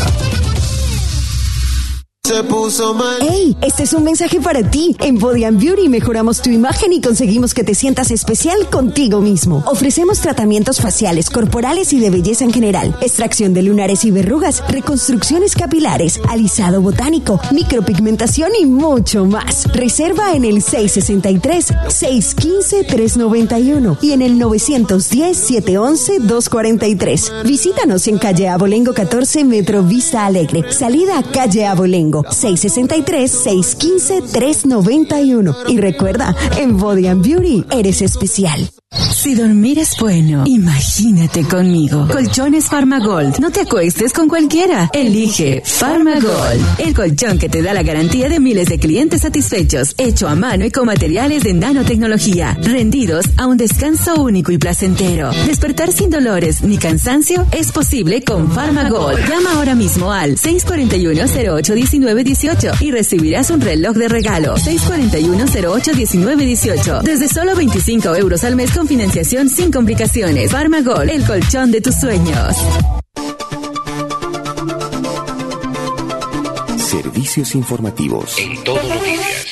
Se puso mal. ¡Ey! Este es un mensaje para ti. En Body & Beauty mejoramos tu imagen y conseguimos que te sientas especial contigo mismo. Ofrecemos tratamientos faciales, corporales y de belleza en general. Extracción de lunares y verrugas, reconstrucciones capilares, alisado botánico, micropigmentación y mucho más. Reserva en el 663-615-391 y en el 910-711-243. Visítanos en calle Abolengo 14, Metro Vista Alegre. Salida a calle Abolengo. 663-615-391. Y recuerda, en Body & Beauty eres especial. Si dormir es bueno, imagínate conmigo. Colchones Farmagold. No te acuestes con cualquiera. Elige Farmagold, el colchón que te da la garantía de miles de clientes satisfechos, hecho a mano y con materiales de nanotecnología, rendidos a un descanso único y placentero. Despertar sin dolores ni cansancio es posible con Farmagold. Llama ahora mismo al 641-08-1918 y recibirás un reloj de regalo. 641-08-1918. Desde solo 25 euros al mes con financiación sin complicaciones. Farmagold, el colchón de tus sueños. Servicios informativos en Todo Noticias.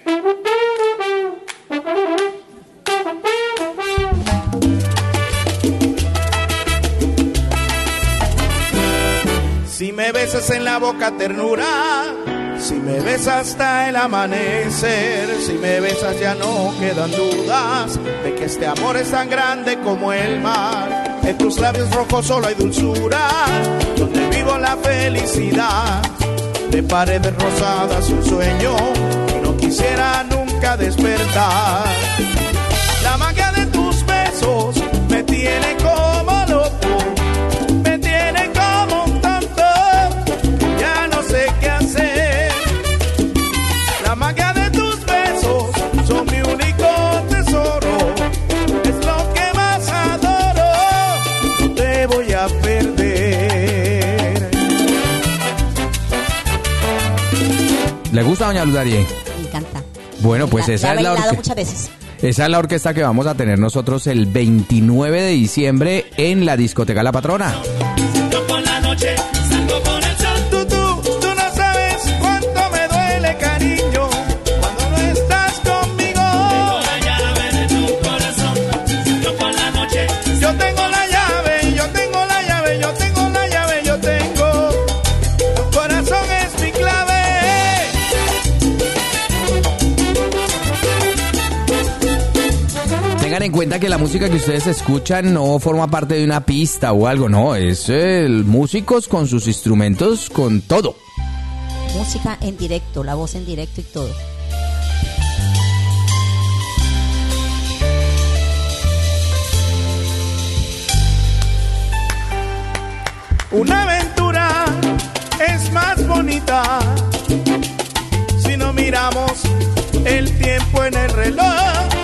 Si me besas en la boca ternura, si me besas hasta el amanecer, si me besas ya no quedan dudas de que este amor es tan grande como el mar. En tus labios rojos solo hay dulzura, donde vivo la felicidad. De paredes rosadas un sueño que no quisiera nunca despertar. La magia de tus besos me tiene como loco. La magia de tus besos son mi único tesoro, es lo que ¿Le gusta, doña Luz Darie? Me encanta. Bueno, pues esa es la orquesta. orquesta. Muchas veces. Esa es la orquesta que vamos a tener nosotros el 29 de diciembre en la discoteca La Patrona. Yo por la noche salgo con el sol. Tú no sabes cuánto me duele, cariño, cuando no estás conmigo. Tengo la llave de tu corazón. Yo por la noche. Yo tengo la llave, yo tengo la llave, yo tengo la llave, yo tengo. Tu corazón es mi clave. Tengan en cuenta que la música que ustedes escuchan no forma parte de una pista o algo, no, es músicos con sus instrumentos, con todo. Música en directo, la voz en directo y todo. Una aventura es más bonita si no miramos el tiempo en el reloj.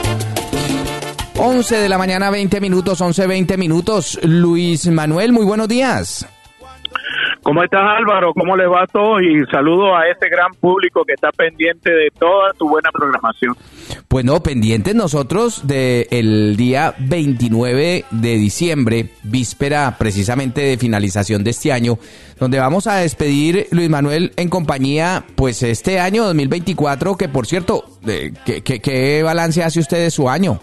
11 de la mañana, 20 minutos, 11:20 minutos. Luis Manuel, muy buenos días. ¿Cómo estás, Álvaro? ¿Cómo les va a todos? Y saludo a ese gran público que está pendiente de toda tu buena programación. Pues no, pendientes nosotros del día 29 de diciembre, víspera precisamente de finalización de este año, donde vamos a despedir, Luis Manuel, en compañía, pues este año 2024, que por cierto, ¿qué balance hace usted de su año?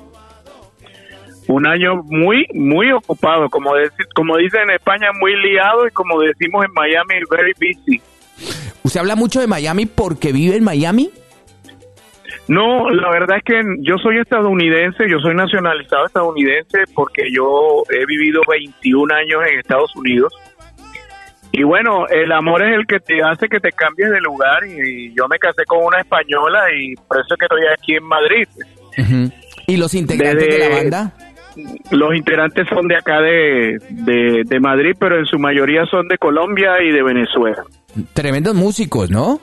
Un año muy ocupado, como dicen en España, muy liado, y como decimos en Miami, very busy. ¿Usted habla mucho de Miami porque vive en Miami? No, la verdad es que yo soy estadounidense, yo soy nacionalizado estadounidense porque yo he vivido 21 años en Estados Unidos. Y bueno, el amor es el que te hace que te cambies de lugar, y yo me casé con una española y por eso es que estoy aquí en Madrid. Uh-huh. ¿Y los integrantes de la banda? Los integrantes son de acá de Madrid, pero en su mayoría son de Colombia y de Venezuela. Tremendos músicos, ¿no?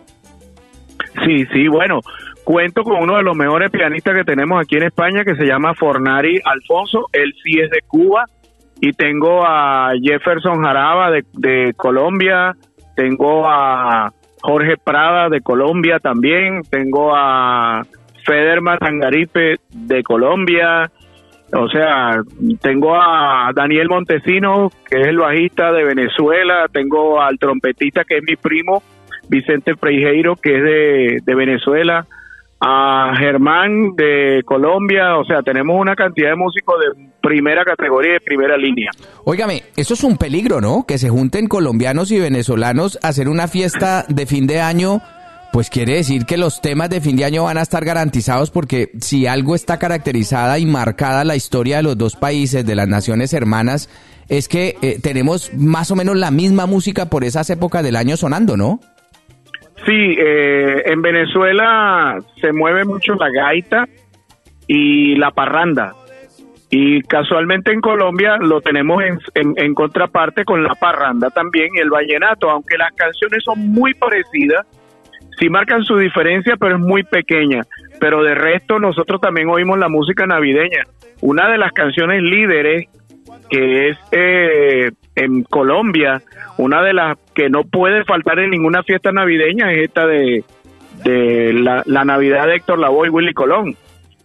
Sí, bueno, cuento con uno de los mejores pianistas que tenemos aquí en España, que se llama Fornari Alfonso, él sí es de Cuba, y tengo a Jefferson Jaraba de Colombia, tengo a Jorge Prada de Colombia también, tengo a Federman Tangaripe de Colombia. O sea, tengo a Daniel Montesino, que es el bajista de Venezuela, tengo al trompetista, que es mi primo, Vicente Freijeiro, que es de Venezuela, a Germán de Colombia. O sea, tenemos una cantidad de músicos de primera categoría y de primera línea. Óigame, eso es un peligro, ¿no? Que se junten colombianos y venezolanos a hacer una fiesta de fin de año. Pues quiere decir que los temas de fin de año van a estar garantizados, porque si algo está caracterizada y marcada la historia de los dos países, de las naciones hermanas, es que tenemos más o menos la misma música por esas épocas del año sonando, ¿no? Sí, en Venezuela se mueve mucho la gaita y la parranda, y casualmente en Colombia lo tenemos en contraparte con la parranda también, y el vallenato, aunque las canciones son muy parecidas. Sí marcan su diferencia, pero es muy pequeña. Pero de resto, nosotros también oímos la música navideña. Una de las canciones líderes, que es en Colombia, una de las que no puede faltar en ninguna fiesta navideña, es esta de la Navidad de Héctor Lavoe y Willy Colón.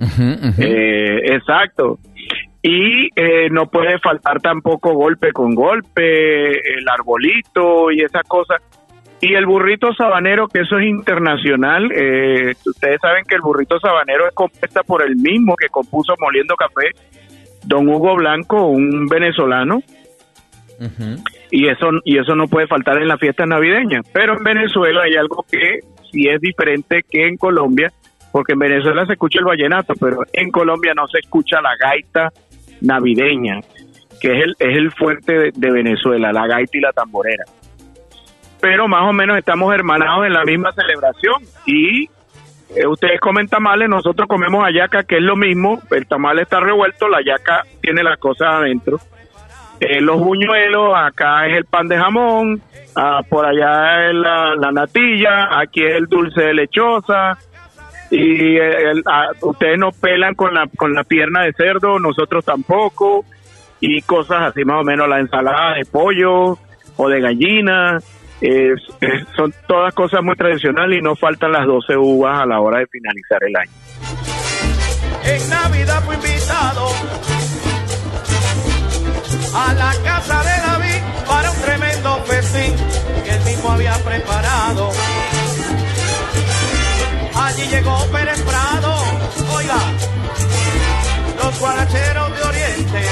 Exacto. Y no puede faltar tampoco Golpe con Golpe, El Arbolito y esas cosas. Y el burrito sabanero, que eso es internacional. Ustedes saben que el burrito sabanero es compuesta por el mismo que compuso Moliendo Café, don Hugo Blanco, un venezolano. Uh-huh. Y eso no puede faltar en la fiesta navideña. Pero en Venezuela hay algo que sí es diferente que en Colombia, porque en Venezuela se escucha el vallenato, pero en Colombia no se escucha la gaita navideña, que es el fuerte de Venezuela, la gaita y la tamborera. Pero más o menos estamos hermanados en la misma celebración. Y ustedes comen tamales, nosotros comemos hallaca, que es lo mismo. El tamal está revuelto, la hallaca tiene las cosas adentro. Los buñuelos, acá es el pan de jamón, por allá es la natilla, aquí es el dulce de lechosa, y ustedes no pelan con la pierna de cerdo, nosotros tampoco, y cosas así más o menos, la ensalada de pollo o de gallina. son todas cosas muy tradicionales y no faltan las 12 uvas a la hora de finalizar el año. En Navidad fui invitado a la casa de David para un tremendo festín que él mismo había preparado. Allí llegó Pérez Prado, oiga, los guaracheros de Oriente.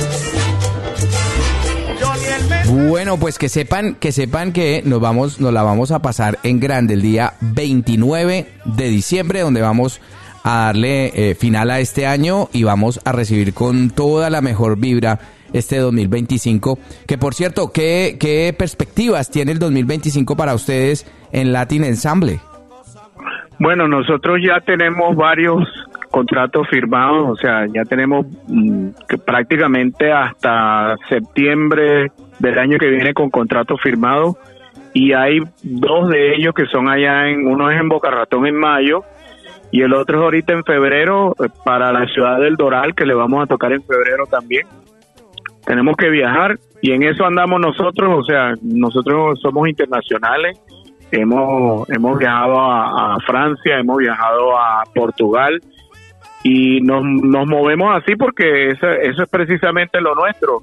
Bueno, pues que sepan que nos la vamos a pasar en grande el día 29 de diciembre, donde vamos a darle final a este año y vamos a recibir con toda la mejor vibra este 2025. Que por cierto, ¿qué perspectivas tiene el 2025 para ustedes en Latin Ensemble? Bueno, nosotros ya tenemos varios contratos firmados, o sea, ya tenemos que prácticamente hasta septiembre del año que viene con contratos firmados, y hay 2 de ellos que son allá uno es en Boca Ratón en mayo y el otro es ahorita en febrero para la ciudad del Doral, que le vamos a tocar en febrero también. Tenemos que viajar y en eso andamos nosotros, o sea, nosotros somos internacionales. Hemos viajado a Francia, hemos viajado a Portugal y nos movemos así porque eso es precisamente lo nuestro.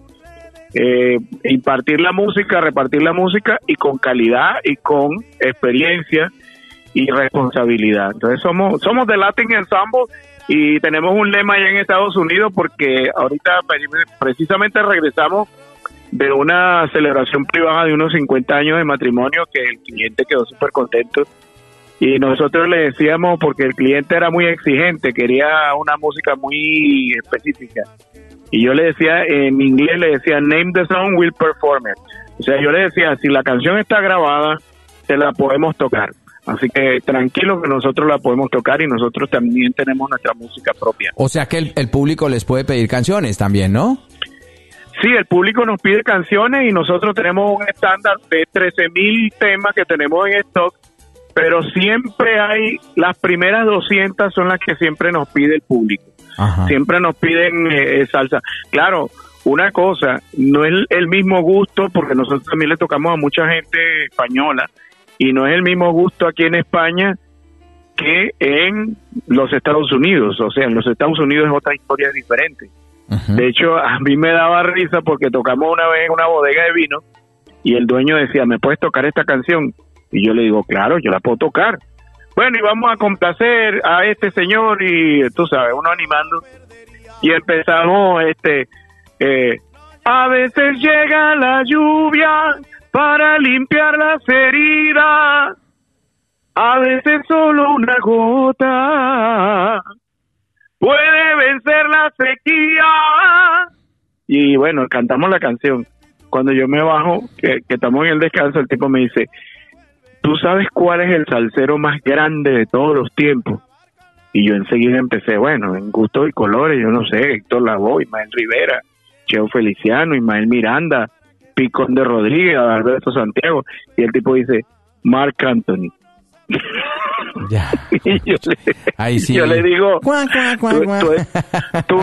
Impartir la música, repartir la música y con calidad y con experiencia y responsabilidad. Entonces somos The Latin Ensemble y tenemos un lema allá en Estados Unidos porque ahorita precisamente regresamos de una celebración privada de unos 50 años de matrimonio que el cliente quedó súper contento y nosotros le decíamos, porque el cliente era muy exigente, quería una música muy específica y yo le decía, en inglés le decía name the song, we'll perform it. O sea, yo le decía, si la canción está grabada, te la podemos tocar. Así que tranquilo que nosotros la podemos tocar y nosotros también tenemos nuestra música propia. O sea que el público les puede pedir canciones también, ¿no? Sí, el público nos pide canciones y nosotros tenemos un estándar de 13,000 temas que tenemos en stock, pero siempre hay, las primeras 200 son las que siempre nos pide el público. Ajá. Siempre nos piden salsa. Claro, una cosa, no es el mismo gusto, porque nosotros también le tocamos a mucha gente española, y no es el mismo gusto aquí en España que en los Estados Unidos. O sea, en los Estados Unidos es otra historia diferente. Uh-huh. De hecho, a mí me daba risa porque tocamos una vez en una bodega de vino y el dueño decía, ¿me puedes tocar esta canción? Y yo le digo, claro, yo la puedo tocar. Bueno, y vamos a complacer a este señor y tú sabes, uno animando. Y empezamos, a veces llega la lluvia para limpiar las heridas, a veces solo una gota puede vencer la sequía. Y bueno, cantamos la canción. Cuando yo me bajo, que estamos en el descanso, el tipo me dice, ¿tú sabes cuál es el salsero más grande de todos los tiempos? Y yo enseguida empecé, bueno, en gustos y colores, yo no sé, Héctor Lavoe, Ismael Rivera, Cheo Feliciano, Ismael Miranda, Picón de Rodríguez, Alberto Santiago, y el tipo dice, Marc Anthony. Ya. Y ahí sí. Yo le digo, tú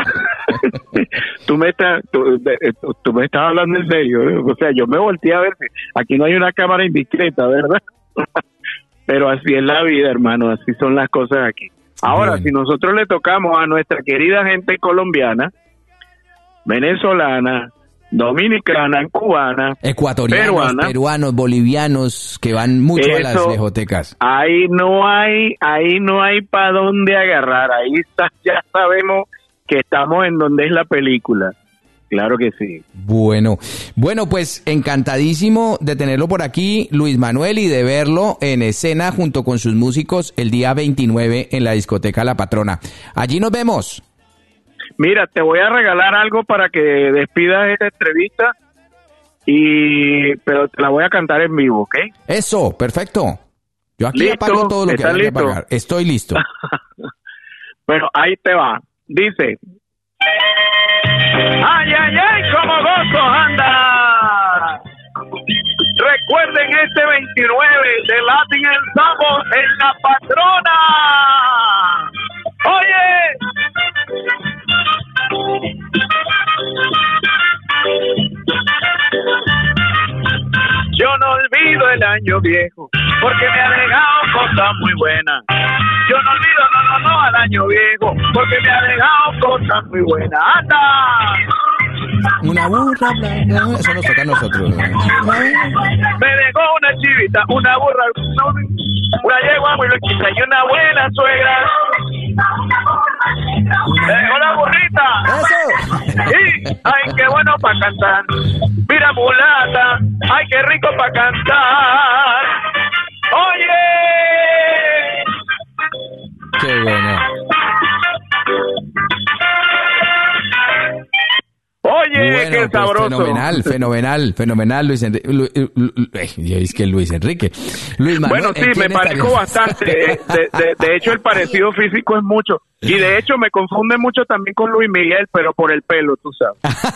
me estás hablando en serio, ¿eh? O sea, yo me volteé a ver, aquí no hay una cámara indiscreta, ¿verdad? Pero así es la vida, hermano, así son las cosas aquí. Ahora, si nosotros le tocamos a nuestra querida gente colombiana, venezolana, dominicana, cubana, ecuatorianos, peruanos, bolivianos, que van mucho a las discotecas. Ahí no hay para dónde agarrar. Ahí está, ya sabemos que estamos en donde es la película. Claro que sí. Bueno, pues encantadísimo de tenerlo por aquí, Luis Manuel, y de verlo en escena junto con sus músicos el día 29 en la discoteca La Patrona. Allí nos vemos. Mira, te voy a regalar algo para que despidas esta entrevista, pero te la voy a cantar en vivo, ¿ok? Eso, perfecto. Yo aquí ¿Listo? apago todo lo que hay que ¿Listo? apagar. Estoy listo. Bueno, ahí te va. Dice... ¡Ay, ay, ay! ¡Cómo gozo anda! Recuerden este 29 de Latin Ensemble en La Patrona. ¡Oye! Yo no olvido año viejo, porque me ha dejado cosas muy buenas. Yo no olvido, no, al año viejo, porque me ha dejado cosas muy buenas. ¡Anda! Una burra blanca. Eso nos toca a nosotros. Me dejó una chivita, una burra, una yegua muy loquita y una buena suegra. Me dejó la burrita. ¡Eso! Sí, ay, qué bueno para cantar. Mira, mulata, ay, qué rico para cantar. ¡Oye! ¡Qué bueno! Oye, bueno, qué sabroso. Fenomenal, Luis Enrique. Es que Luis Enrique. Luis Manuel, bueno, sí, me parezco bastante. De hecho, el parecido físico es mucho. Y de hecho, me confunde mucho también con Luis Miguel, pero por el pelo, tú sabes.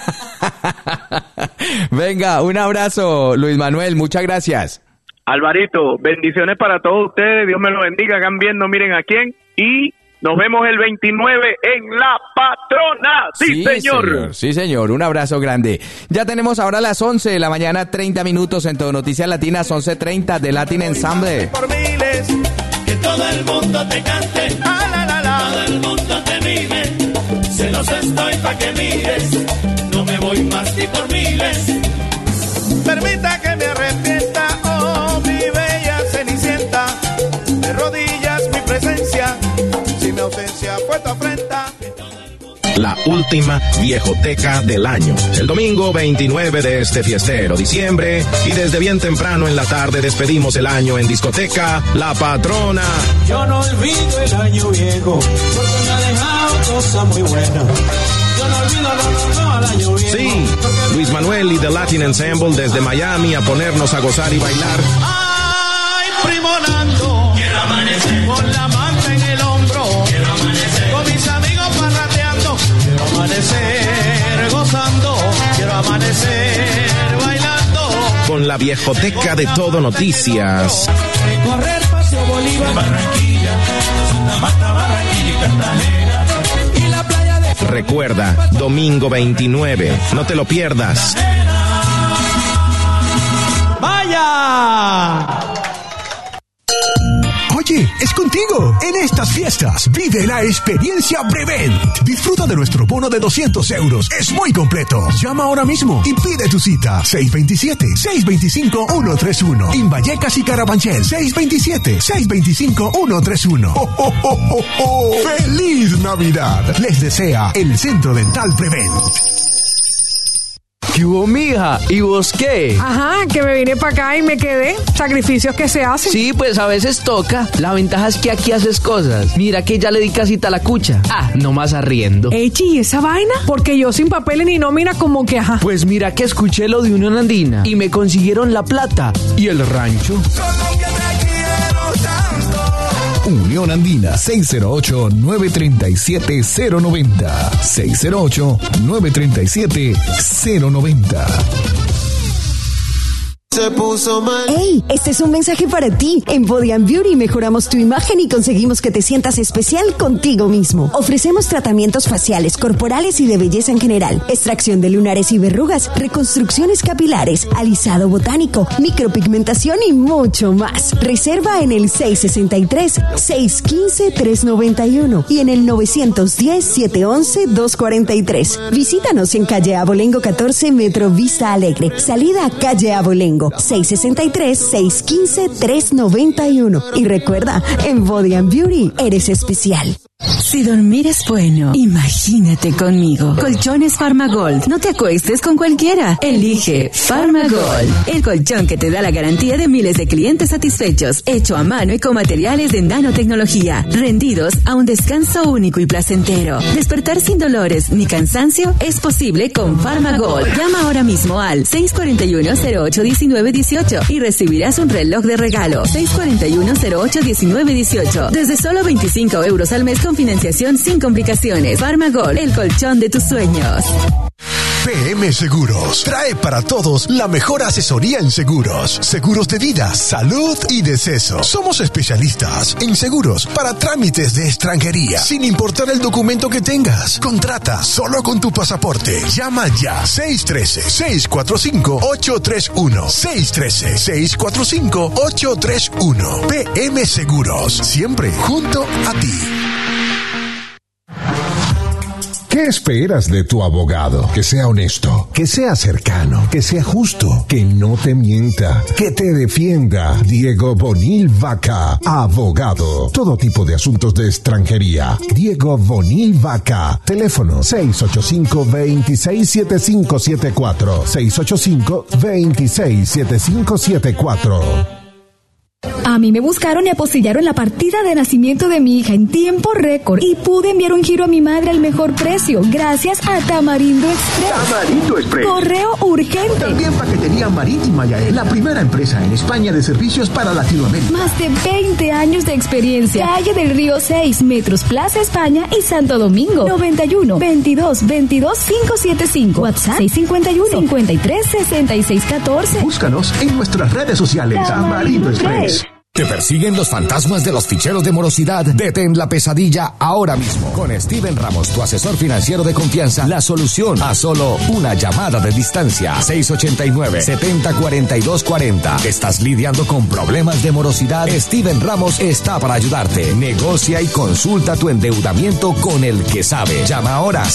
Venga, un abrazo, Luis Manuel. Muchas gracias. Alvarito, bendiciones para todos ustedes. Dios me los bendiga. Hagan bien, no miren a quién. Y nos vemos el 29 en La Patrona. Sí, señor. Sí, señor. Un abrazo grande. Ya tenemos ahora las 11 de la mañana, 30 minutos en Todo Noticias Latinas, 11:30 de Latin Ensemble. Por miles, que todo el mundo te cante. Ah, la, la, la. Todo el mundo te mire. Celos estoy pa' que mires. No me voy más ni por miles. Permita que me arrepienta, oh, mi bella cenicienta. De rodillas mi presencia. Si mi ausencia fue tu afrenta. La última viejoteca del año. El domingo 29 de este fiestero diciembre y desde bien temprano en la tarde despedimos el año en discoteca La Patrona. Yo no olvido el año viejo porque me ha dejado cosas muy buenas. Yo no olvido no al año viejo. Sí, Luis Manuel y The Latin Ensemble desde Miami a ponernos a gozar y bailar. Ay, primo Nando, quiero amanecer con la manta en el hombro. Quiero amanecer con mis amigos parrateando. Quiero amanecer gozando. Quiero amanecer bailando. Con la viejoteca de Todo Noticias. Recorrer Paseo Bolívar, Barranquilla, Santa Marta, Barranquilla y Cartagena. Y la playa de... Recuerda, domingo 29, no te lo pierdas. ¡Vaya! Oye, es contigo. En estas fiestas, vive la experiencia Prevent. Disfruta de nuestro bono de 200 euros. Es muy completo. Llama ahora mismo y pide tu cita. 627-625-131. En Vallecas y Carabanchel. 627-625-131. ¡Oh, oh, oh, oh, oh! ¡Feliz Navidad! Les desea el Centro Dental Prevent. ¿Qué hubo, mija? ¿Y vos qué? Ajá, que me vine para acá y me quedé. Sacrificios que se hacen. Sí, pues a veces toca. La ventaja es que aquí haces cosas. Mira que ya le di casita a la cucha. Ah, no más arriendo. Echi, ¿y esa vaina? Porque yo sin papeles ni nómina como que ajá. Pues mira que escuché lo de Unión Andina y me consiguieron la plata y el rancho. Unión Andina, 608-937-090. 608-937-090. Se puso mal. ¡Ey! Este es un mensaje para ti. En Body and Beauty mejoramos tu imagen y conseguimos que te sientas especial contigo mismo. Ofrecemos tratamientos faciales, corporales y de belleza en general. Extracción de lunares y verrugas, reconstrucciones capilares, alisado botánico, micropigmentación y mucho más. Reserva en el 663-615-391 y en el 910-711-243. Visítanos en calle Abolengo 14, Metro Vista Alegre. Salida a calle Abolengo. 663-615-391. Y recuerda, en Body and Beauty eres especial. Si dormir es bueno, imagínate conmigo. Colchones Farmagold. No te acuestes con cualquiera. Elige Farmagold, el colchón que te da la garantía de miles de clientes satisfechos, hecho a mano y con materiales de nanotecnología, rendidos a un descanso único y placentero. Despertar sin dolores ni cansancio es posible con Farmagold. Llama ahora mismo al 641-08-1918 y recibirás un reloj de regalo. 641-08-1918. Desde solo 25 euros al mes con financiación sin complicaciones. Farmagold, el colchón de tus sueños. PM Seguros trae para todos la mejor asesoría en seguros. Seguros de vida, salud y deceso. Somos especialistas en seguros para trámites de extranjería, sin importar el documento que tengas. Contrata solo con tu pasaporte. Llama ya 613-645-831. 613-645-831. PM Seguros, siempre junto a ti. ¿Qué esperas de tu abogado? Que sea honesto, que sea cercano, que sea justo, que no te mienta, que te defienda. Diego Bonil Vaca, abogado. Todo tipo de asuntos de extranjería. Diego Bonil Vaca. Teléfono 685-267574. 685-267574. A mí me buscaron y apostillaron la partida de nacimiento de mi hija en tiempo récord y pude enviar un giro a mi madre al mejor precio gracias a Tamarindo Express. Tamarindo Express. Correo urgente. También paquetería marítima, Yael, la primera empresa en España de servicios para Latinoamérica. Más de 20 años de experiencia. Calle del Río 6, Metros Plaza España y Santo Domingo. 91 22 22 575. WhatsApp 651 53 66 14. Búscanos en nuestras redes sociales. Tamarindo Express. ¿Te persiguen los fantasmas de los ficheros de morosidad? Detén la pesadilla ahora mismo. Con Steven Ramos, tu asesor financiero de confianza, la solución a solo una llamada de distancia. 689-704240. ¿Estás lidiando con problemas de morosidad? Steven Ramos está para ayudarte. Negocia y consulta tu endeudamiento con el que sabe. Llama ahora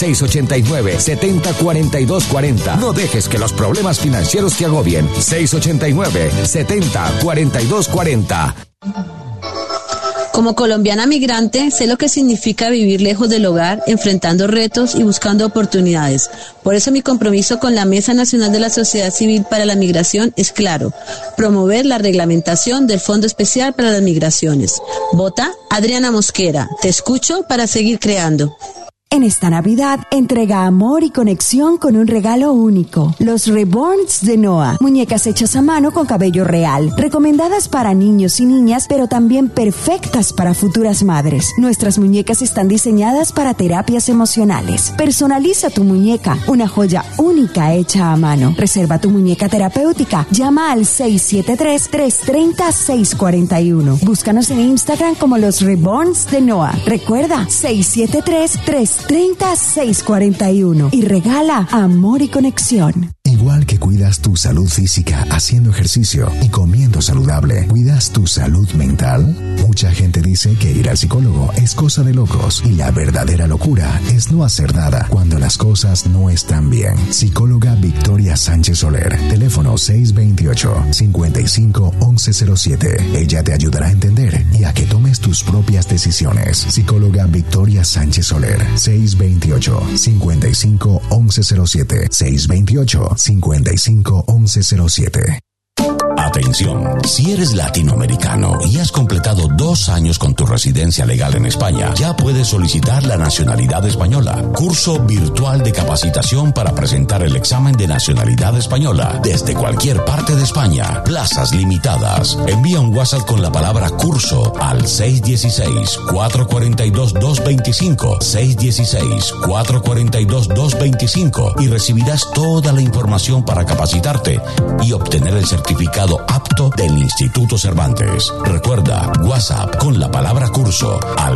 689-704240. No dejes que los problemas financieros te agobien. 689-704240. Como colombiana migrante, sé lo que significa vivir lejos del hogar, enfrentando retos y buscando oportunidades. Por eso mi compromiso con la Mesa Nacional de la Sociedad Civil para la Migración es claro: promover la reglamentación del Fondo Especial para las Migraciones. Vota Adriana Mosquera. Te escucho para seguir creando. En esta Navidad, entrega amor y conexión con un regalo único. Los Reborns de Noah. Muñecas hechas a mano con cabello real. Recomendadas para niños y niñas, pero también perfectas para futuras madres. Nuestras muñecas están diseñadas para terapias emocionales. Personaliza tu muñeca. Una joya única hecha a mano. Reserva tu muñeca terapéutica. Llama al 673-330-641. Búscanos en Instagram como Los Reborns de Noah. Recuerda, 673-330-641 y regala amor y conexión. Igual que cuidas tu salud física haciendo ejercicio y comiendo saludable, ¿cuidas tu salud mental? Mucha gente dice que ir al psicólogo es cosa de locos y la verdadera locura es no hacer nada cuando las cosas no están bien. Psicóloga Victoria Sánchez Soler, teléfono 628-55-1107. Ella te ayudará a entender y a que tomes tus propias decisiones. Psicóloga Victoria Sánchez Soler, 628-55-1107. 628-55-1107. Atención, si eres latinoamericano y has completado 2 años con tu residencia legal en España, ya puedes solicitar la nacionalidad española. Curso virtual de capacitación para presentar el examen de nacionalidad española desde cualquier parte de España. Plazas limitadas. Envía un WhatsApp con la palabra curso al 616-442-225, 616-442-225 y recibirás toda la información para capacitarte y obtener el certificado apto del Instituto Cervantes. Recuerda, WhatsApp con la palabra curso al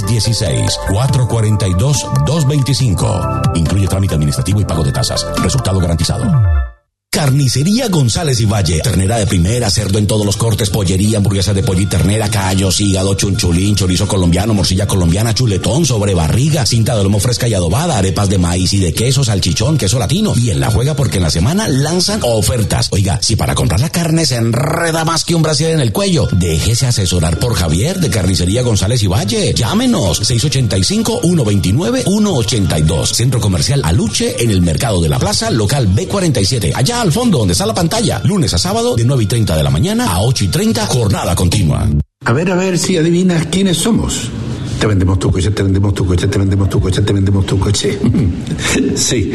616-442-225. Incluye trámite administrativo y pago de tasas. Resultado garantizado. Carnicería González y Valle. Ternera de primera, cerdo en todos los cortes, pollería, hamburguesa de pollo y ternera, callos, hígado, chunchulín, chorizo colombiano, morcilla colombiana, chuletón, sobrebarriga, cinta de lomo fresca y adobada, arepas de maíz y de queso, salchichón, queso latino. Y en La Juega porque en la semana lanzan ofertas. Oiga, si para comprar la carne se enreda más que un brasier en el cuello, déjese asesorar por Javier de Carnicería González y Valle. Llámenos 685-129-182. Centro Comercial Aluche en el Mercado de la Plaza, local B47. Allá al fondo donde está la pantalla, lunes a sábado de 9:30 de la mañana a 8:30, jornada continua. A ver si adivinas quiénes somos. Te vendemos tu coche, te vendemos tu coche, te vendemos tu coche, te vendemos tu coche. Sí,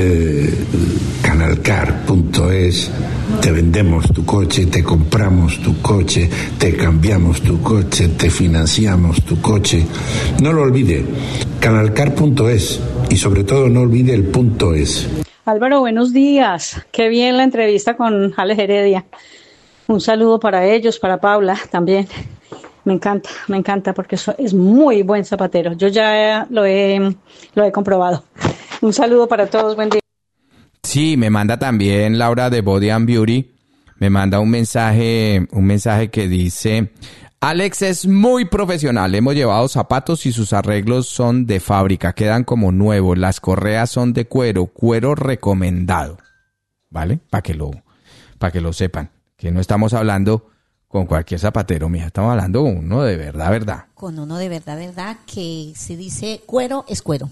Canalcar.es, te vendemos tu coche, te compramos tu coche, te cambiamos tu coche, te financiamos tu coche. No lo olvide, Canalcar.es y sobre todo no olvide el .es. Álvaro, buenos días. Qué bien la entrevista con Alex Heredia. Un saludo para ellos, para Paula también. Me encanta porque es muy buen zapatero. Yo ya lo he comprobado. Un saludo para todos, buen día. Sí, me manda también Laura de Body and Beauty. Me manda un mensaje que dice: Alex es muy profesional. Hemos llevado zapatos y sus arreglos son de fábrica, quedan como nuevos. Las correas son de cuero recomendado. ¿Vale? Para que lo sepan. Que no estamos hablando con cualquier zapatero, mija. Estamos hablando con uno de verdad. Con uno de verdad, que si dice cuero, es cuero.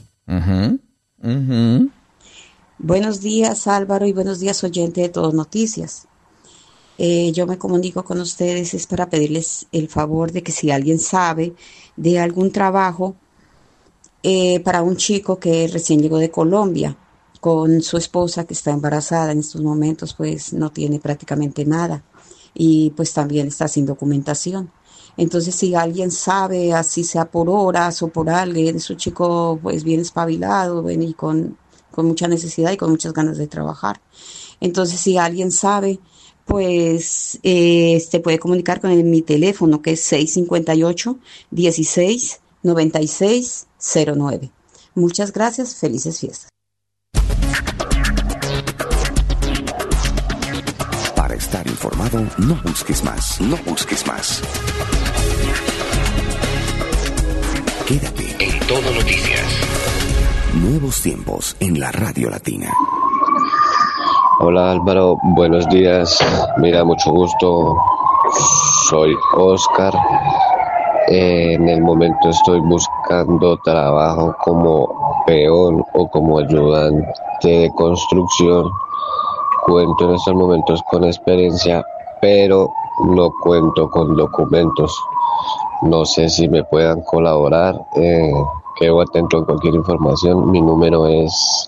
Buenos días, Álvaro, y buenos días, oyente de Todo Noticias. Yo me comunico con ustedes es para pedirles el favor de que si alguien sabe de algún trabajo para un chico que recién llegó de Colombia con su esposa que está embarazada en estos momentos, pues no tiene prácticamente nada y pues también está sin documentación. Entonces, si alguien sabe, así sea por horas o por alguien, es un chico pues bien espabilado, ven, y con mucha necesidad y con muchas ganas de trabajar. Entonces, si alguien sabe, pues puede comunicar con mi teléfono, que es 658-16-9609. Muchas gracias, felices fiestas. Para estar informado, no busques más. Quédate en Todo Noticias. Nuevos tiempos en la Radio Latina. Hola Álvaro, buenos días. Mira, mucho gusto. Soy Oscar. En el momento estoy buscando trabajo como peón o como ayudante de construcción. Cuento en estos momentos con experiencia, pero no cuento con documentos. No sé si me puedan colaborar. Quedo atento a cualquier información. Mi número es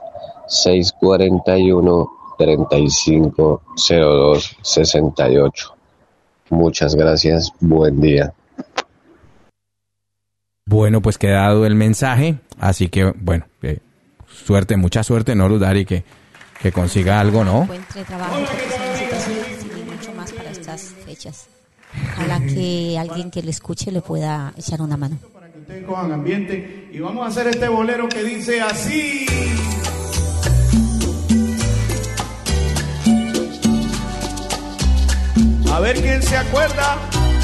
641-3502-68. Muchas gracias. Buen día. Bueno, pues queda dado el mensaje. Así que, bueno, suerte, mucha suerte, ¿no, Ludari? Que consiga algo, ¿no? Encuentre trabajo, porque se necesita seguir mucho más para estas fechas. Ojalá que alguien que le escuche le pueda echar una mano. Para que ustedes cojan ambiente y vamos a hacer este bolero que dice así. A ver quién se acuerda.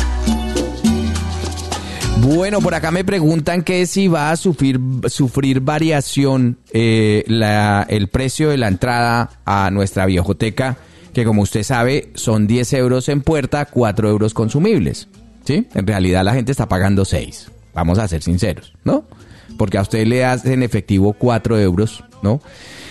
Bueno, por acá me preguntan que si va a sufrir variación el precio de la entrada a nuestra Viejoteca, que como usted sabe son 10 euros en puerta, 4 euros consumibles, ¿sí? En realidad la gente está pagando 6, vamos a ser sinceros, ¿no? Porque a usted le hacen efectivo 4 euros, ¿no?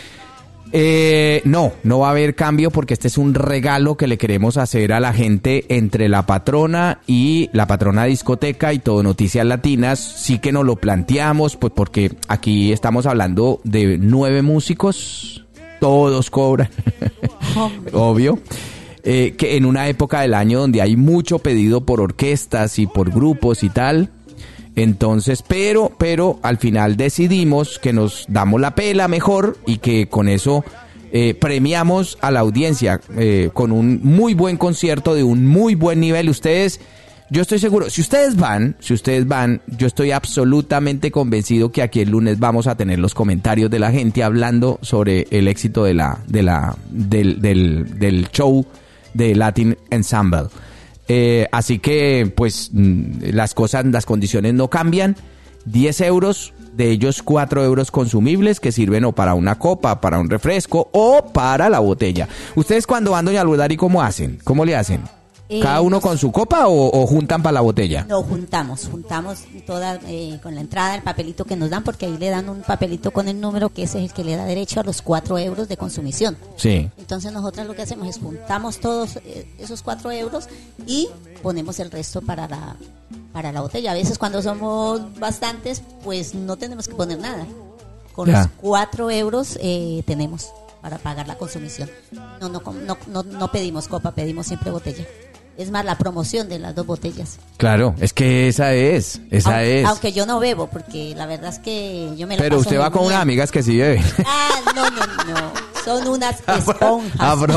No va a haber cambio porque este es un regalo que le queremos hacer a la gente entre la patrona y la patrona discoteca y Todo Noticias Latinas. Sí que nos lo planteamos, pues porque aquí estamos hablando de 9 músicos, todos cobran, obvio. Que en una época del año donde hay mucho pedido por orquestas y por grupos y tal. Entonces, pero al final decidimos que nos damos la pela mejor y que con eso premiamos a la audiencia con un muy buen concierto de un muy buen nivel. Ustedes, yo estoy seguro, si ustedes van, yo estoy absolutamente convencido que aquí el lunes vamos a tener los comentarios de la gente hablando sobre el éxito del show de Latin Ensemble. Así que pues las condiciones no cambian. 10 euros, de ellos 4 euros consumibles que sirven o para una copa, para un refresco o para la botella. ¿Ustedes cuando van, doña Ludari, cómo hacen? ¿Cómo le hacen? ¿Cada uno con su copa o juntan para la botella? No, juntamos todas con la entrada, el papelito que nos dan, porque ahí le dan un papelito con el número que ese es el que le da derecho a los 4 euros de consumición. Sí. Entonces nosotros lo que hacemos es juntamos todos esos 4 euros y ponemos el resto para la botella. A veces cuando somos bastantes, pues no tenemos que poner nada. Con los 4 euros tenemos para pagar la consumición. No pedimos copa, pedimos siempre botella. Es más, la promoción de las 2 botellas. Claro, es que esa es. Aunque yo no bebo, porque la verdad es que yo me la Pero paso usted va con unas amigas que sí beben. No. Son unas esponjas.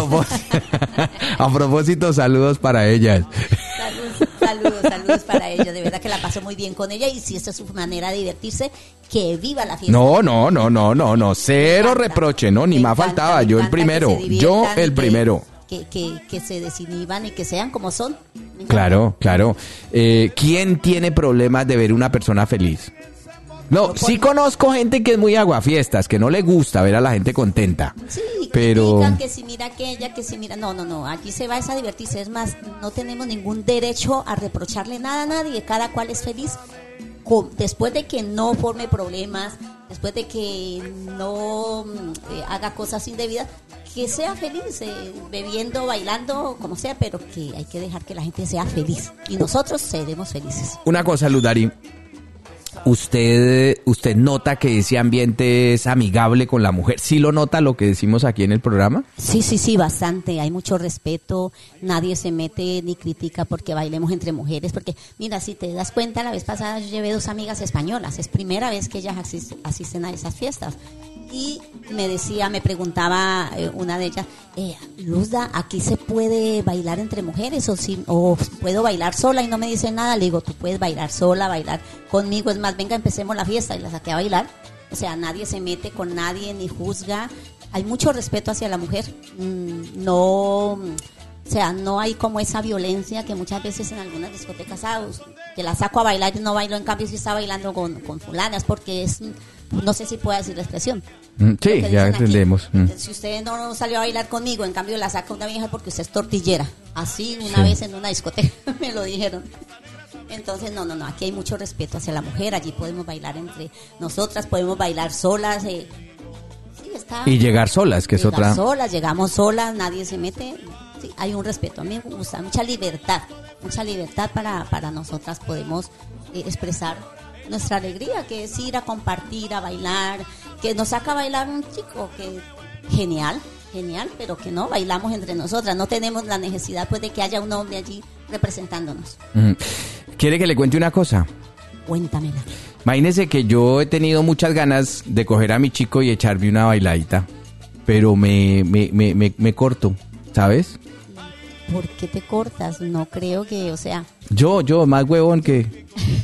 A propósito, saludos para ellas. Saludos para ellos. De verdad que la paso muy bien con ella. Y si esta es su manera de divertirse, que viva la fiesta. No. Cero reproche, no, ni más faltaba. Yo el primero. Que se desinhiban y que sean como son. Claro. ¿Quién tiene problemas de ver una persona feliz? No, sí conozco gente que es muy aguafiestas, que no le gusta ver a la gente contenta. Sí, pero critican que si mira aquella, que si mira... No, aquí se va a divertirse. Es más, no tenemos ningún derecho a reprocharle nada a nadie. Cada cual es feliz. Después de que no forme problemas, después de que no haga cosas indebidas, que sea feliz, bebiendo, bailando, como sea, pero que hay que dejar que la gente sea feliz. Y nosotros seremos felices. Una cosa, Ludari. ¿Usted nota que ese ambiente es amigable con la mujer? ¿Sí lo nota lo que decimos aquí en el programa? Sí, bastante. Hay mucho respeto. Nadie se mete ni critica porque bailemos entre mujeres. Porque, mira, si te das cuenta, la vez pasada yo llevé 2 amigas españolas. Es primera vez que ellas asisten a esas fiestas. Y me preguntaba una de ellas, Luzda, ¿aquí se puede bailar entre mujeres o puedo bailar sola? Y no me dice nada. Le digo, tú puedes bailar sola, bailar conmigo. Es más, venga, empecemos la fiesta. Y la saqué a bailar. O sea, nadie se mete con nadie ni juzga. Hay mucho respeto hacia la mujer. No hay como esa violencia que muchas veces en algunas discotecas que la saco a bailar y no bailo. En cambio, si está bailando con fulanas porque es... No sé si puedo decir la expresión. Sí, ya entendemos. Si usted no salió a bailar conmigo, en cambio la saca una vieja porque usted es tortillera. Así una vez en una discoteca me lo dijeron. Entonces, no, aquí hay mucho respeto hacia la mujer. Allí podemos bailar entre nosotras, podemos bailar solas. Y llegar solas, que es otra. Llegamos solas, nadie se mete. Sí, hay un respeto. A mí me gusta mucha libertad para nosotras podemos expresar nuestra alegría, que es ir a compartir, a bailar, que nos saca a bailar un chico, que genial, pero que no, bailamos entre nosotras, no tenemos la necesidad pues de que haya un hombre allí representándonos. ¿Quiere que le cuente una cosa? Cuéntamela. Imagínese que yo he tenido muchas ganas de coger a mi chico y echarme una bailadita, pero me corto, ¿sabes? ¿Por qué te cortas? No creo que, o sea... Yo, más huevón que...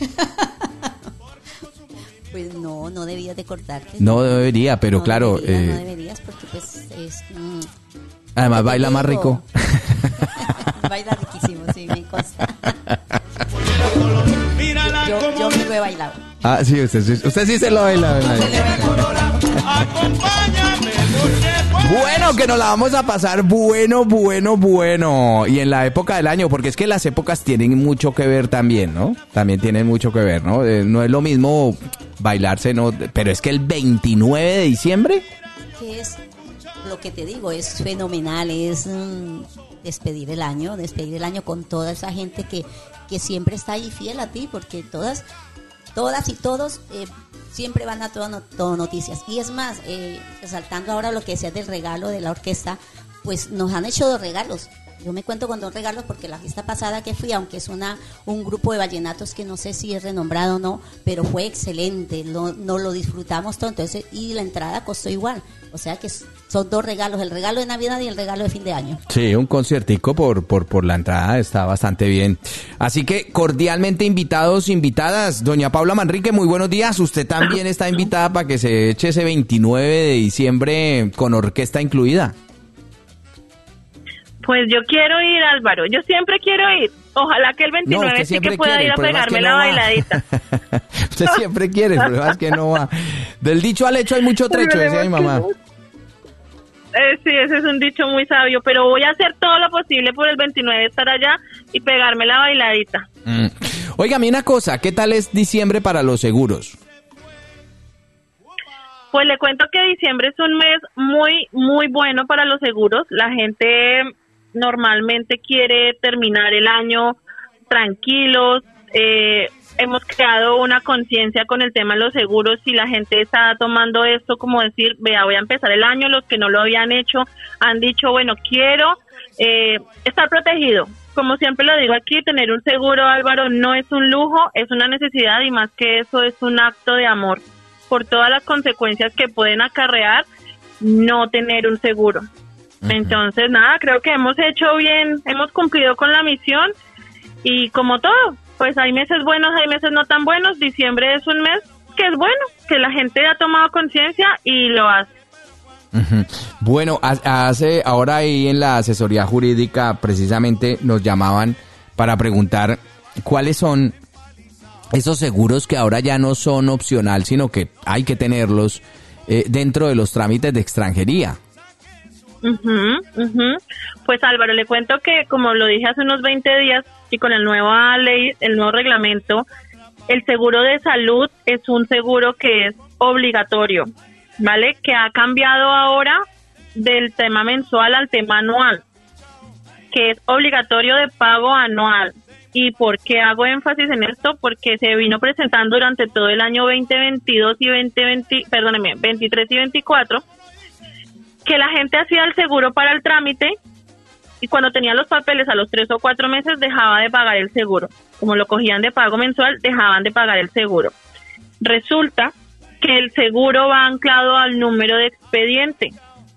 Pues no debías de cortarte. No debería, pero claro... no deberías porque pues es... además baila más rico. Baila riquísimo, sí, me consta. yo me lo he bailado. Ah, sí, usted sí se lo baila. Bueno, que nos la vamos a pasar bueno. Y en la época del año, porque es que las épocas tienen mucho que ver también, ¿no? También tienen mucho que ver, ¿no? No es lo mismo bailarse, ¿no? Pero es que el 29 de diciembre... Que es lo que te digo, es fenomenal, es despedir el año con toda esa gente que siempre está ahí fiel a ti, porque todas y todos... siempre van a todo noticias. Y es más, resaltando ahora lo que decías del regalo de la orquesta, pues nos han hecho 2 regalos. Yo me cuento con 2 regalos porque la fiesta pasada que fui, aunque es un grupo de vallenatos que no sé si es renombrado o no, pero fue excelente, no lo disfrutamos todo, entonces, y la entrada costó igual. O sea que son 2 regalos, el regalo de Navidad y el regalo de fin de año. Sí, un conciertico por la entrada, está bastante bien. Así que cordialmente invitadas, doña Paula Manrique, muy buenos días. Usted también está invitada para que se eche ese 29 de diciembre con orquesta incluida. Pues yo quiero ir, Álvaro, yo siempre quiero ir. Ojalá que el 29 sí que pueda ir a pegarme la bailadita. Usted siempre quiere, el problema es que no va. Del dicho al hecho hay mucho trecho, decía mi mamá. Sí, ese es un dicho muy sabio, pero voy a hacer todo lo posible por el 29 estar allá y pegarme la bailadita. Óigame una cosa, ¿qué tal es diciembre para los seguros? Pues le cuento que diciembre es un mes muy, muy bueno para los seguros. La gente normalmente quiere terminar el año tranquilos. Hemos creado una conciencia con el tema de los seguros y la gente está tomando esto como decir, vea, voy a empezar el año. Los que no lo habían hecho han dicho, bueno, quiero estar protegido. Como siempre lo digo aquí, tener un seguro, Álvaro, no es un lujo, es una necesidad y más que eso es un acto de amor por todas las consecuencias que pueden acarrear no tener un seguro. Entonces, nada, creo que hemos hecho bien, hemos cumplido con la misión y como todo, pues hay meses buenos, hay meses no tan buenos. Diciembre es un mes que es bueno, que la gente ha tomado conciencia y lo hace. Bueno, ahora ahí en la asesoría jurídica precisamente nos llamaban para preguntar cuáles son esos seguros que ahora ya no son opcional, sino que hay que tenerlos dentro de los trámites de extranjería. Pues Álvaro, le cuento que como lo dije hace unos 20 días y con el nuevo reglamento, el seguro de salud es un seguro que es obligatorio, ¿vale? Que ha cambiado ahora del tema mensual al tema anual, que es obligatorio de pago anual. ¿Y por qué hago énfasis en esto? Porque se vino presentando durante todo el año 2022 y 23 y 24, que la gente hacía el seguro para el trámite y cuando tenía los papeles a los 3 o 4 meses dejaba de pagar el seguro. Como lo cogían de pago mensual, dejaban de pagar el seguro. Resulta que el seguro va anclado al número de expediente.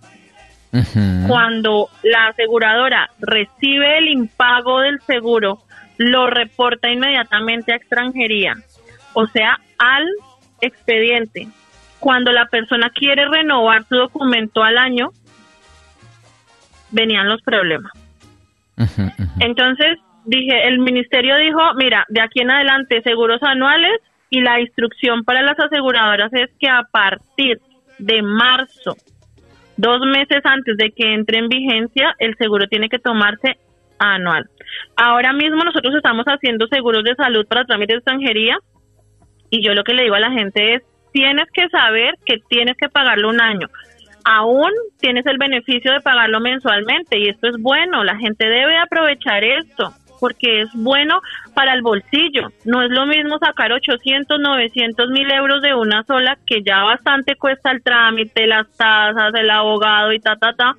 Cuando la aseguradora recibe el impago del seguro, lo reporta inmediatamente a extranjería, o sea, al expediente. Cuando la persona quiere renovar su documento al año, venían los problemas. Entonces, el ministerio dijo, mira, de aquí en adelante seguros anuales, y la instrucción para las aseguradoras es que a partir de marzo, 2 meses antes de que entre en vigencia, el seguro tiene que tomarse anual. Ahora mismo nosotros estamos haciendo seguros de salud para trámites de extranjería y yo lo que le digo a la gente es, tienes que saber que tienes que pagarlo un año. Aún tienes el beneficio de pagarlo mensualmente y esto es bueno, la gente debe aprovechar esto porque es bueno para el bolsillo. No es lo mismo sacar 800, 900 mil euros de una sola, que ya bastante cuesta el trámite, las tasas, el abogado y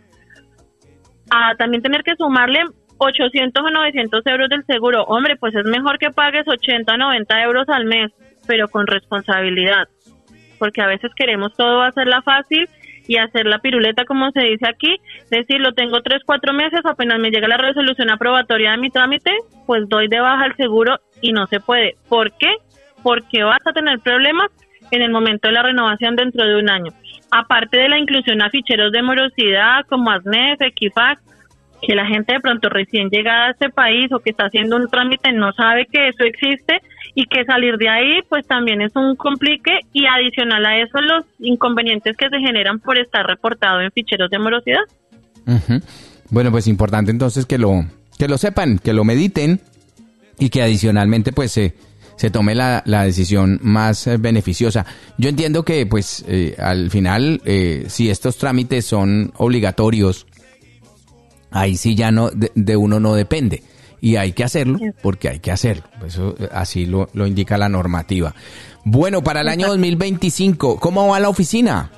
a también tener que sumarle 800 o 900 euros del seguro. Hombre, pues es mejor que pagues 80 o 90 euros al mes, pero con responsabilidad, porque a veces queremos todo hacerla fácil y hacer la piruleta, como se dice aquí, decir, lo tengo 3, 4 meses, apenas me llega la resolución aprobatoria de mi trámite, pues doy de baja el seguro y no se puede. ¿Por qué? Porque vas a tener problemas en el momento de la renovación dentro de un año. Aparte de la inclusión a ficheros de morosidad como ASNEF, Equifax, que la gente de pronto recién llegada a este país o que está haciendo un trámite no sabe que eso existe y que salir de ahí pues también es un complique, y adicional a eso los inconvenientes que se generan por estar reportado en ficheros de morosidad. Bueno, pues importante entonces que lo sepan, que lo mediten y que adicionalmente pues se tome la decisión más beneficiosa. Yo entiendo que pues al final si estos trámites son obligatorios, ahí sí ya no de uno no depende y hay que hacerlo porque hay que hacerlo. Eso así lo indica la normativa. Bueno, para el año 2025, ¿cómo va la oficina?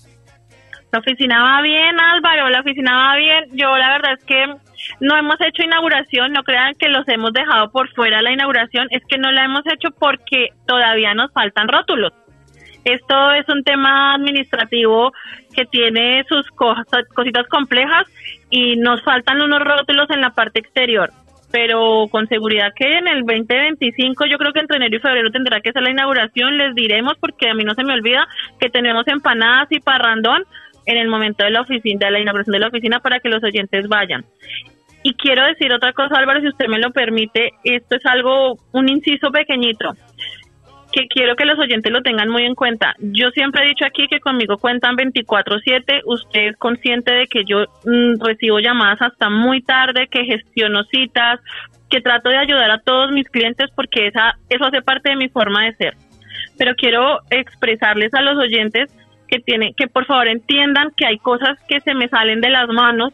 La oficina va bien, Álvaro, la oficina va bien. Yo la verdad es que no hemos hecho inauguración, no crean que los hemos dejado por fuera la inauguración, es que no la hemos hecho porque todavía nos faltan rótulos. Esto es un tema administrativo que tiene sus cositas complejas y nos faltan unos rótulos en la parte exterior, pero con seguridad que en el 2025, yo creo que entre enero y febrero tendrá que ser la inauguración. Les diremos, porque a mí no se me olvida que tenemos empanadas y parrandón en el momento de la inauguración de la oficina para que los oyentes vayan. Y quiero decir otra cosa, Álvaro, si usted me lo permite, esto es un inciso pequeñito, que quiero que los oyentes lo tengan muy en cuenta. Yo siempre he dicho aquí que conmigo cuentan 24/7, usted es consciente de que yo recibo llamadas hasta muy tarde, que gestiono citas, que trato de ayudar a todos mis clientes porque eso hace parte de mi forma de ser. Pero quiero expresarles a los oyentes que por favor entiendan que hay cosas que se me salen de las manos,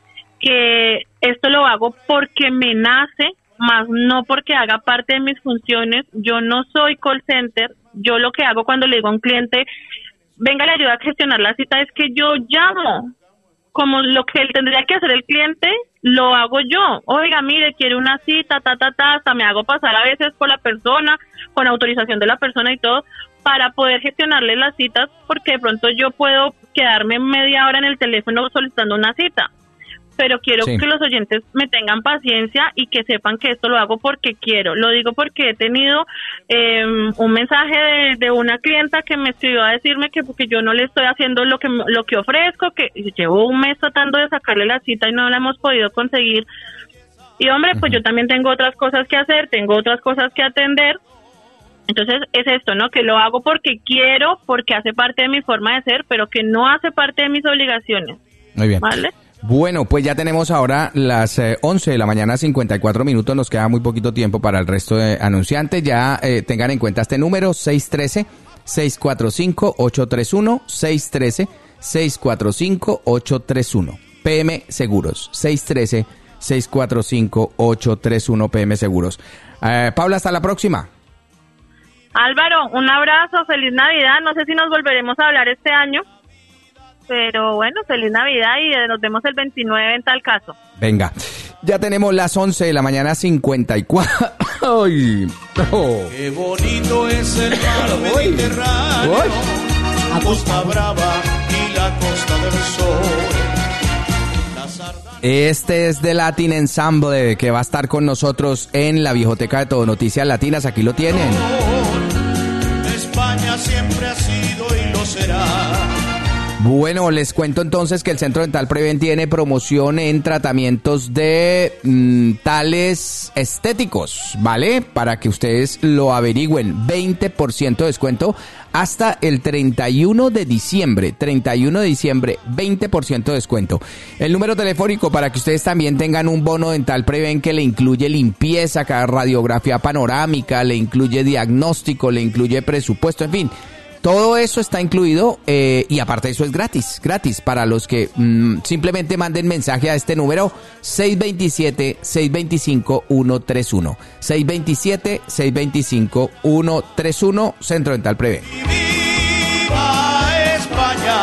que esto lo hago porque me nace, más no porque haga parte de mis funciones. Yo no soy call center. Yo lo que hago cuando le digo a un cliente, venga, le ayuda a gestionar la cita, es que yo llamo. Como lo que él tendría que hacer el cliente, lo hago yo. Oiga, mire, quiere una cita, hasta me hago pasar a veces por la persona, con autorización de la persona y todo, para poder gestionarle las citas, porque de pronto yo puedo quedarme media hora en el teléfono solicitando una cita. Pero quiero Sí. que los oyentes me tengan paciencia y que sepan que esto lo hago porque quiero. Lo digo porque he tenido un mensaje de una clienta que me escribió a decirme que porque yo no le estoy haciendo lo que ofrezco, que llevo un mes tratando de sacarle la cita y no la hemos podido conseguir. Y hombre, pues yo también tengo otras cosas que hacer, tengo otras cosas que atender. Entonces es esto, ¿no? Que lo hago porque quiero, porque hace parte de mi forma de ser, pero que no hace parte de mis obligaciones. Muy bien. ¿Vale? Bueno, pues ya tenemos ahora las 11 de la mañana, 54 minutos. Nos queda muy poquito tiempo para el resto de anunciantes. Ya tengan en cuenta este número, 613-645-831, 613-645-831. PM Seguros, 613-645-831 PM Seguros. Paula, hasta la próxima. Álvaro, un abrazo, feliz Navidad. No sé si nos volveremos a hablar este año, pero bueno, feliz Navidad y nos vemos el 29 en tal caso. Venga, ya tenemos las 11 de la mañana, 54. ¡Ay! Oh. Qué bonito es el mar Mediterráneo, la Costa Brava y la Costa del Sol. Este es The Latin Ensemble, que va a estar con nosotros en la Viejoteca de Todo Noticias Latinas. Aquí lo tienen. España siempre ha sido y lo será. Bueno, les cuento entonces que el Centro Dental Preven tiene promoción en tratamientos de tales estéticos, ¿vale? Para que ustedes lo averigüen. 20% de descuento hasta el 31 de diciembre. 31 de diciembre, 20% de descuento. El número telefónico para que ustedes también tengan un bono Dental Preven que le incluye limpieza, radiografía panorámica, le incluye diagnóstico, le incluye presupuesto, en fin. Todo eso está incluido y aparte de eso es gratis para los que simplemente manden mensaje a este número 627-625-131. 627-625-131, Centro Dental Preven. ¡Viva España!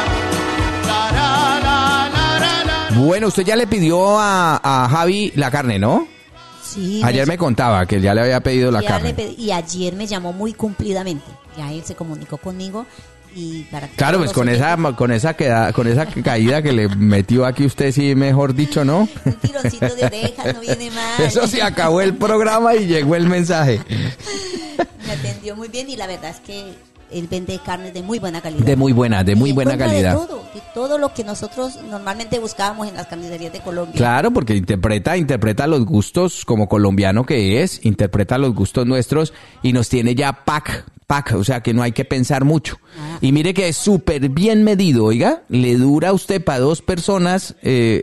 Bueno, usted ya le pidió a Javi la carne, ¿no? Sí. Ayer me contaba que ya le había pedido la carne. Y ayer me llamó muy cumplidamente. Ya él se comunicó conmigo y para Claro, pues con esa caída que le metió aquí usted, sí, mejor dicho, ¿no? Un tironcito de orejas no viene mal. Eso se acabó el programa y llegó el mensaje. Me atendió muy bien y la verdad es que él vende carnes de muy buena calidad. De muy buena calidad. De todo lo que nosotros normalmente buscábamos en las carnicerías de Colombia. Claro, porque interpreta los gustos como colombiano que es, interpreta los gustos nuestros y nos tiene ya pack, o sea que no hay que pensar mucho. Y mire que es súper bien medido, oiga, le dura a usted para 2 personas el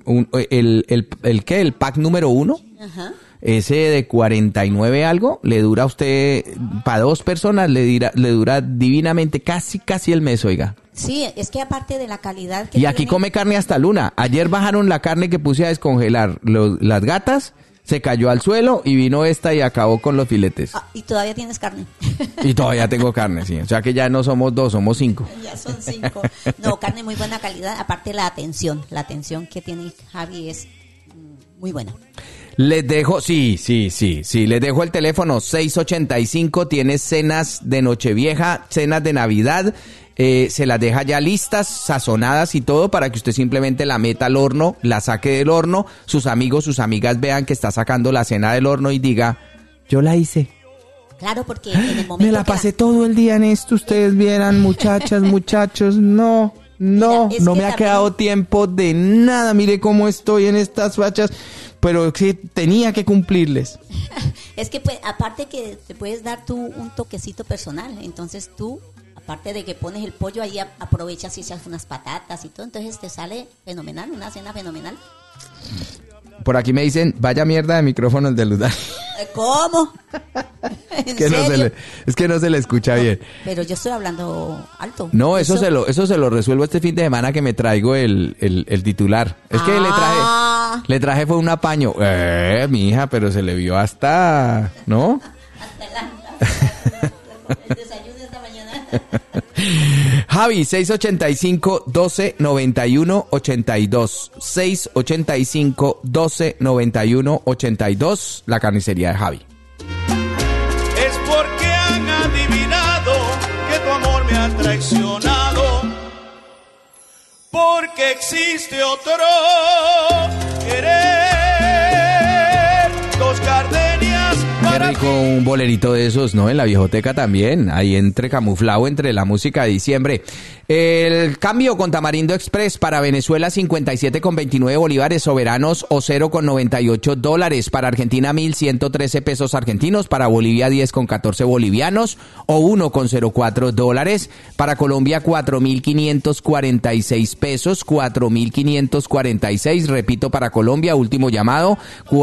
pack número 1. Ajá. Ese de 49 algo, le dura a usted, para 2 personas, le dura divinamente casi el mes, oiga. Sí, es que aparte de la calidad que y aquí come carne hasta luna. Ayer bajaron la carne que puse a descongelar. Las gatas, se cayó al suelo y vino esta y acabó con los filetes. Y todavía tienes carne. Y todavía tengo carne, sí. O sea que ya no somos 2, somos 5. Ya son 5. No, carne muy buena calidad. Aparte la atención que tiene Javi es muy buena. Les dejo, sí, les dejo el teléfono 685, tiene cenas de Nochevieja, cenas de Navidad, se las deja ya listas, sazonadas y todo para que usted simplemente la meta al horno, la saque del horno, sus amigos, sus amigas vean que está sacando la cena del horno y diga, yo la hice. Claro, porque en el momento me la pasé todo el día en esto, ustedes vieran, muchachas, muchachos, no me ha quedado tiempo de nada, mire cómo estoy en estas fachas. Pero que tenía que cumplirles. Es que pues, aparte que te puedes dar tú un toquecito personal, entonces tú, aparte de que pones el pollo ahí, aprovechas y echas unas patatas y todo, entonces te sale fenomenal, una cena fenomenal. Por aquí me dicen, vaya mierda de micrófono el de Ludari. ¿Cómo? Es que no se le escucha bien. Pero yo estoy hablando alto. No, eso se lo resuelvo este fin de semana que me traigo el titular. Es que le traje fue un apaño. Mija, pero se le vio hasta, ¿no? Hasta el desayuno esta mañana. Javi, 685-1291-82. 685-1291-82. La carnicería de Javi. Es porque han adivinado que tu amor me ha traicionado. existe otro querer. Dos gardenias Qué para rico un bolerito de esos, ¿no? En la viejoteca también, ahí entre camuflado entre la música de diciembre. El cambio con Tamarindo Express para Venezuela 57,29 bolívares soberanos o $0,98. Para Argentina 1.113 pesos argentinos. Para Bolivia 10,14 bolivianos o $1,04. Para Colombia 4.546 pesos, 4.546. Repito, para Colombia, último llamado,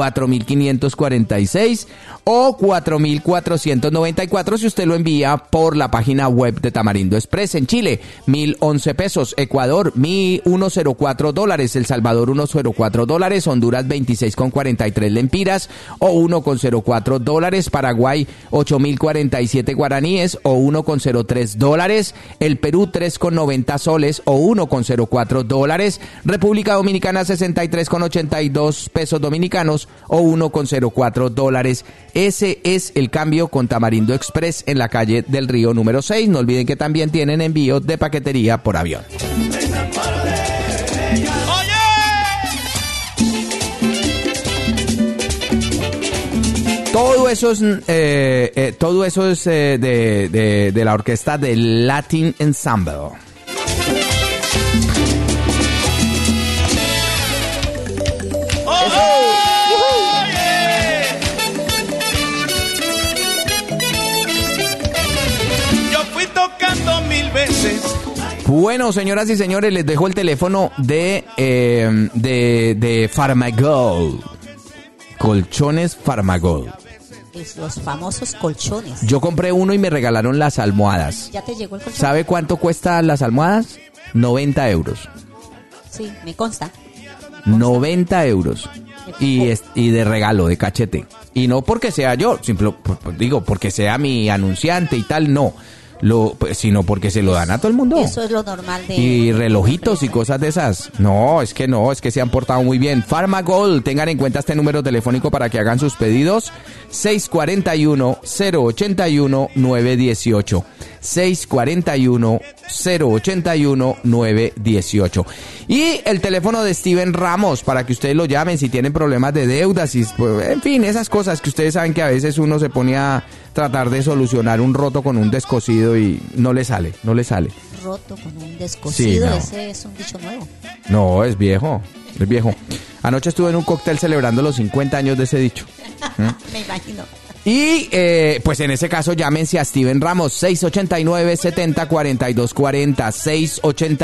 4.546 o 4.494 si usted lo envía por la página web de Tamarindo Express. En Chile 1.011 pesos, Ecuador $1,04, El Salvador $1,04, Honduras 26,43 lempiras o $1,04, Paraguay 8.047 guaraníes o $1,03, el Perú 3,90 soles o $1,04, República Dominicana 63,82 pesos dominicanos o $1,04. Ese es el cambio con Tamarindo Express en la calle del Río número 6. No olviden que también tienen envío de paquetería por avión. Todo eso es de la orquesta de Latin Ensemble. Bueno, señoras y señores, les dejo el teléfono de Farmagol. Colchones Farmagol. Los famosos colchones. Yo compré uno y me regalaron las almohadas. ¿Ya te llegó el colchón? ¿Sabe cuánto cuestan las almohadas? 90 euros. Sí, me consta. 90 euros. Y de regalo, de cachete. Y no porque sea yo, digo, porque sea mi anunciante y tal, no. Sino porque se lo dan a todo el mundo. Eso es lo normal de... Y relojitos y cosas de esas. No, es que se han portado muy bien. Farmagol, tengan en cuenta este número telefónico para que hagan sus pedidos. 641-081-918. 641-081-918. Y el teléfono de Steven Ramos para que ustedes lo llamen si tienen problemas de deudas y, en fin, esas cosas que ustedes saben que a veces uno se pone a tratar de solucionar un roto con un descosido y no le sale. Roto con un descosido, sí, no. Ese es un dicho nuevo. No, es viejo. Anoche estuve en un cóctel celebrando los 50 años de ese dicho. Me imagino. Y pues en ese caso llámense a Steven Ramos, 689-70-4240,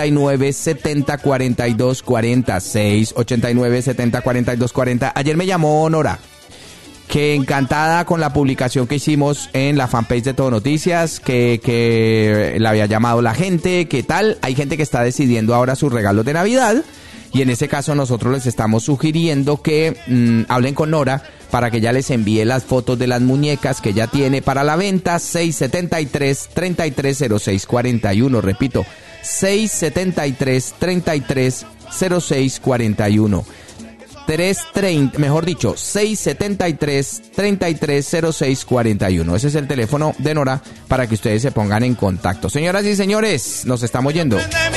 689-70-4240, 689-70-4240. Ayer me llamó Nora, que encantada con la publicación que hicimos en la fanpage de Todo Noticias, que la había llamado la gente, que tal, hay gente que está decidiendo ahora sus regalos de Navidad, y en ese caso nosotros les estamos sugiriendo que hablen con Nora para que ella les envíe las fotos de las muñecas que ella tiene para la venta. 673-330641, repito, 673-330641. 673-330641. Ese es el teléfono de Nora para que ustedes se pongan en contacto. Señoras y señores, nos estamos yendo.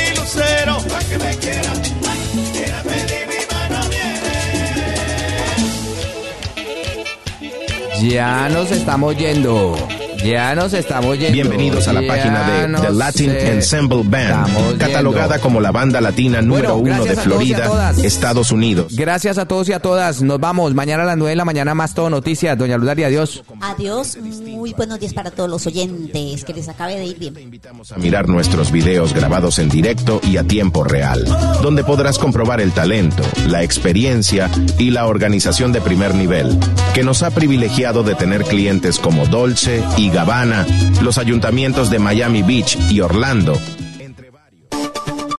Ya nos estamos yendo. Bienvenidos a la página de The Latin Ensemble Band, catalogada como la banda latina número 1 de Florida, Estados Unidos. Gracias a todos y a todas. Nos vamos. Mañana a las 9 de la mañana más Todo Noticias. Doña Ludaria, adiós. Adiós. Muy buenos días para todos los oyentes. Que les acabe de ir bien. A mirar nuestros videos grabados en directo y a tiempo real, donde podrás comprobar el talento, la experiencia y la organización de primer nivel, que nos ha privilegiado de tener clientes como Dolce y Gabbana, los ayuntamientos de Miami Beach y Orlando,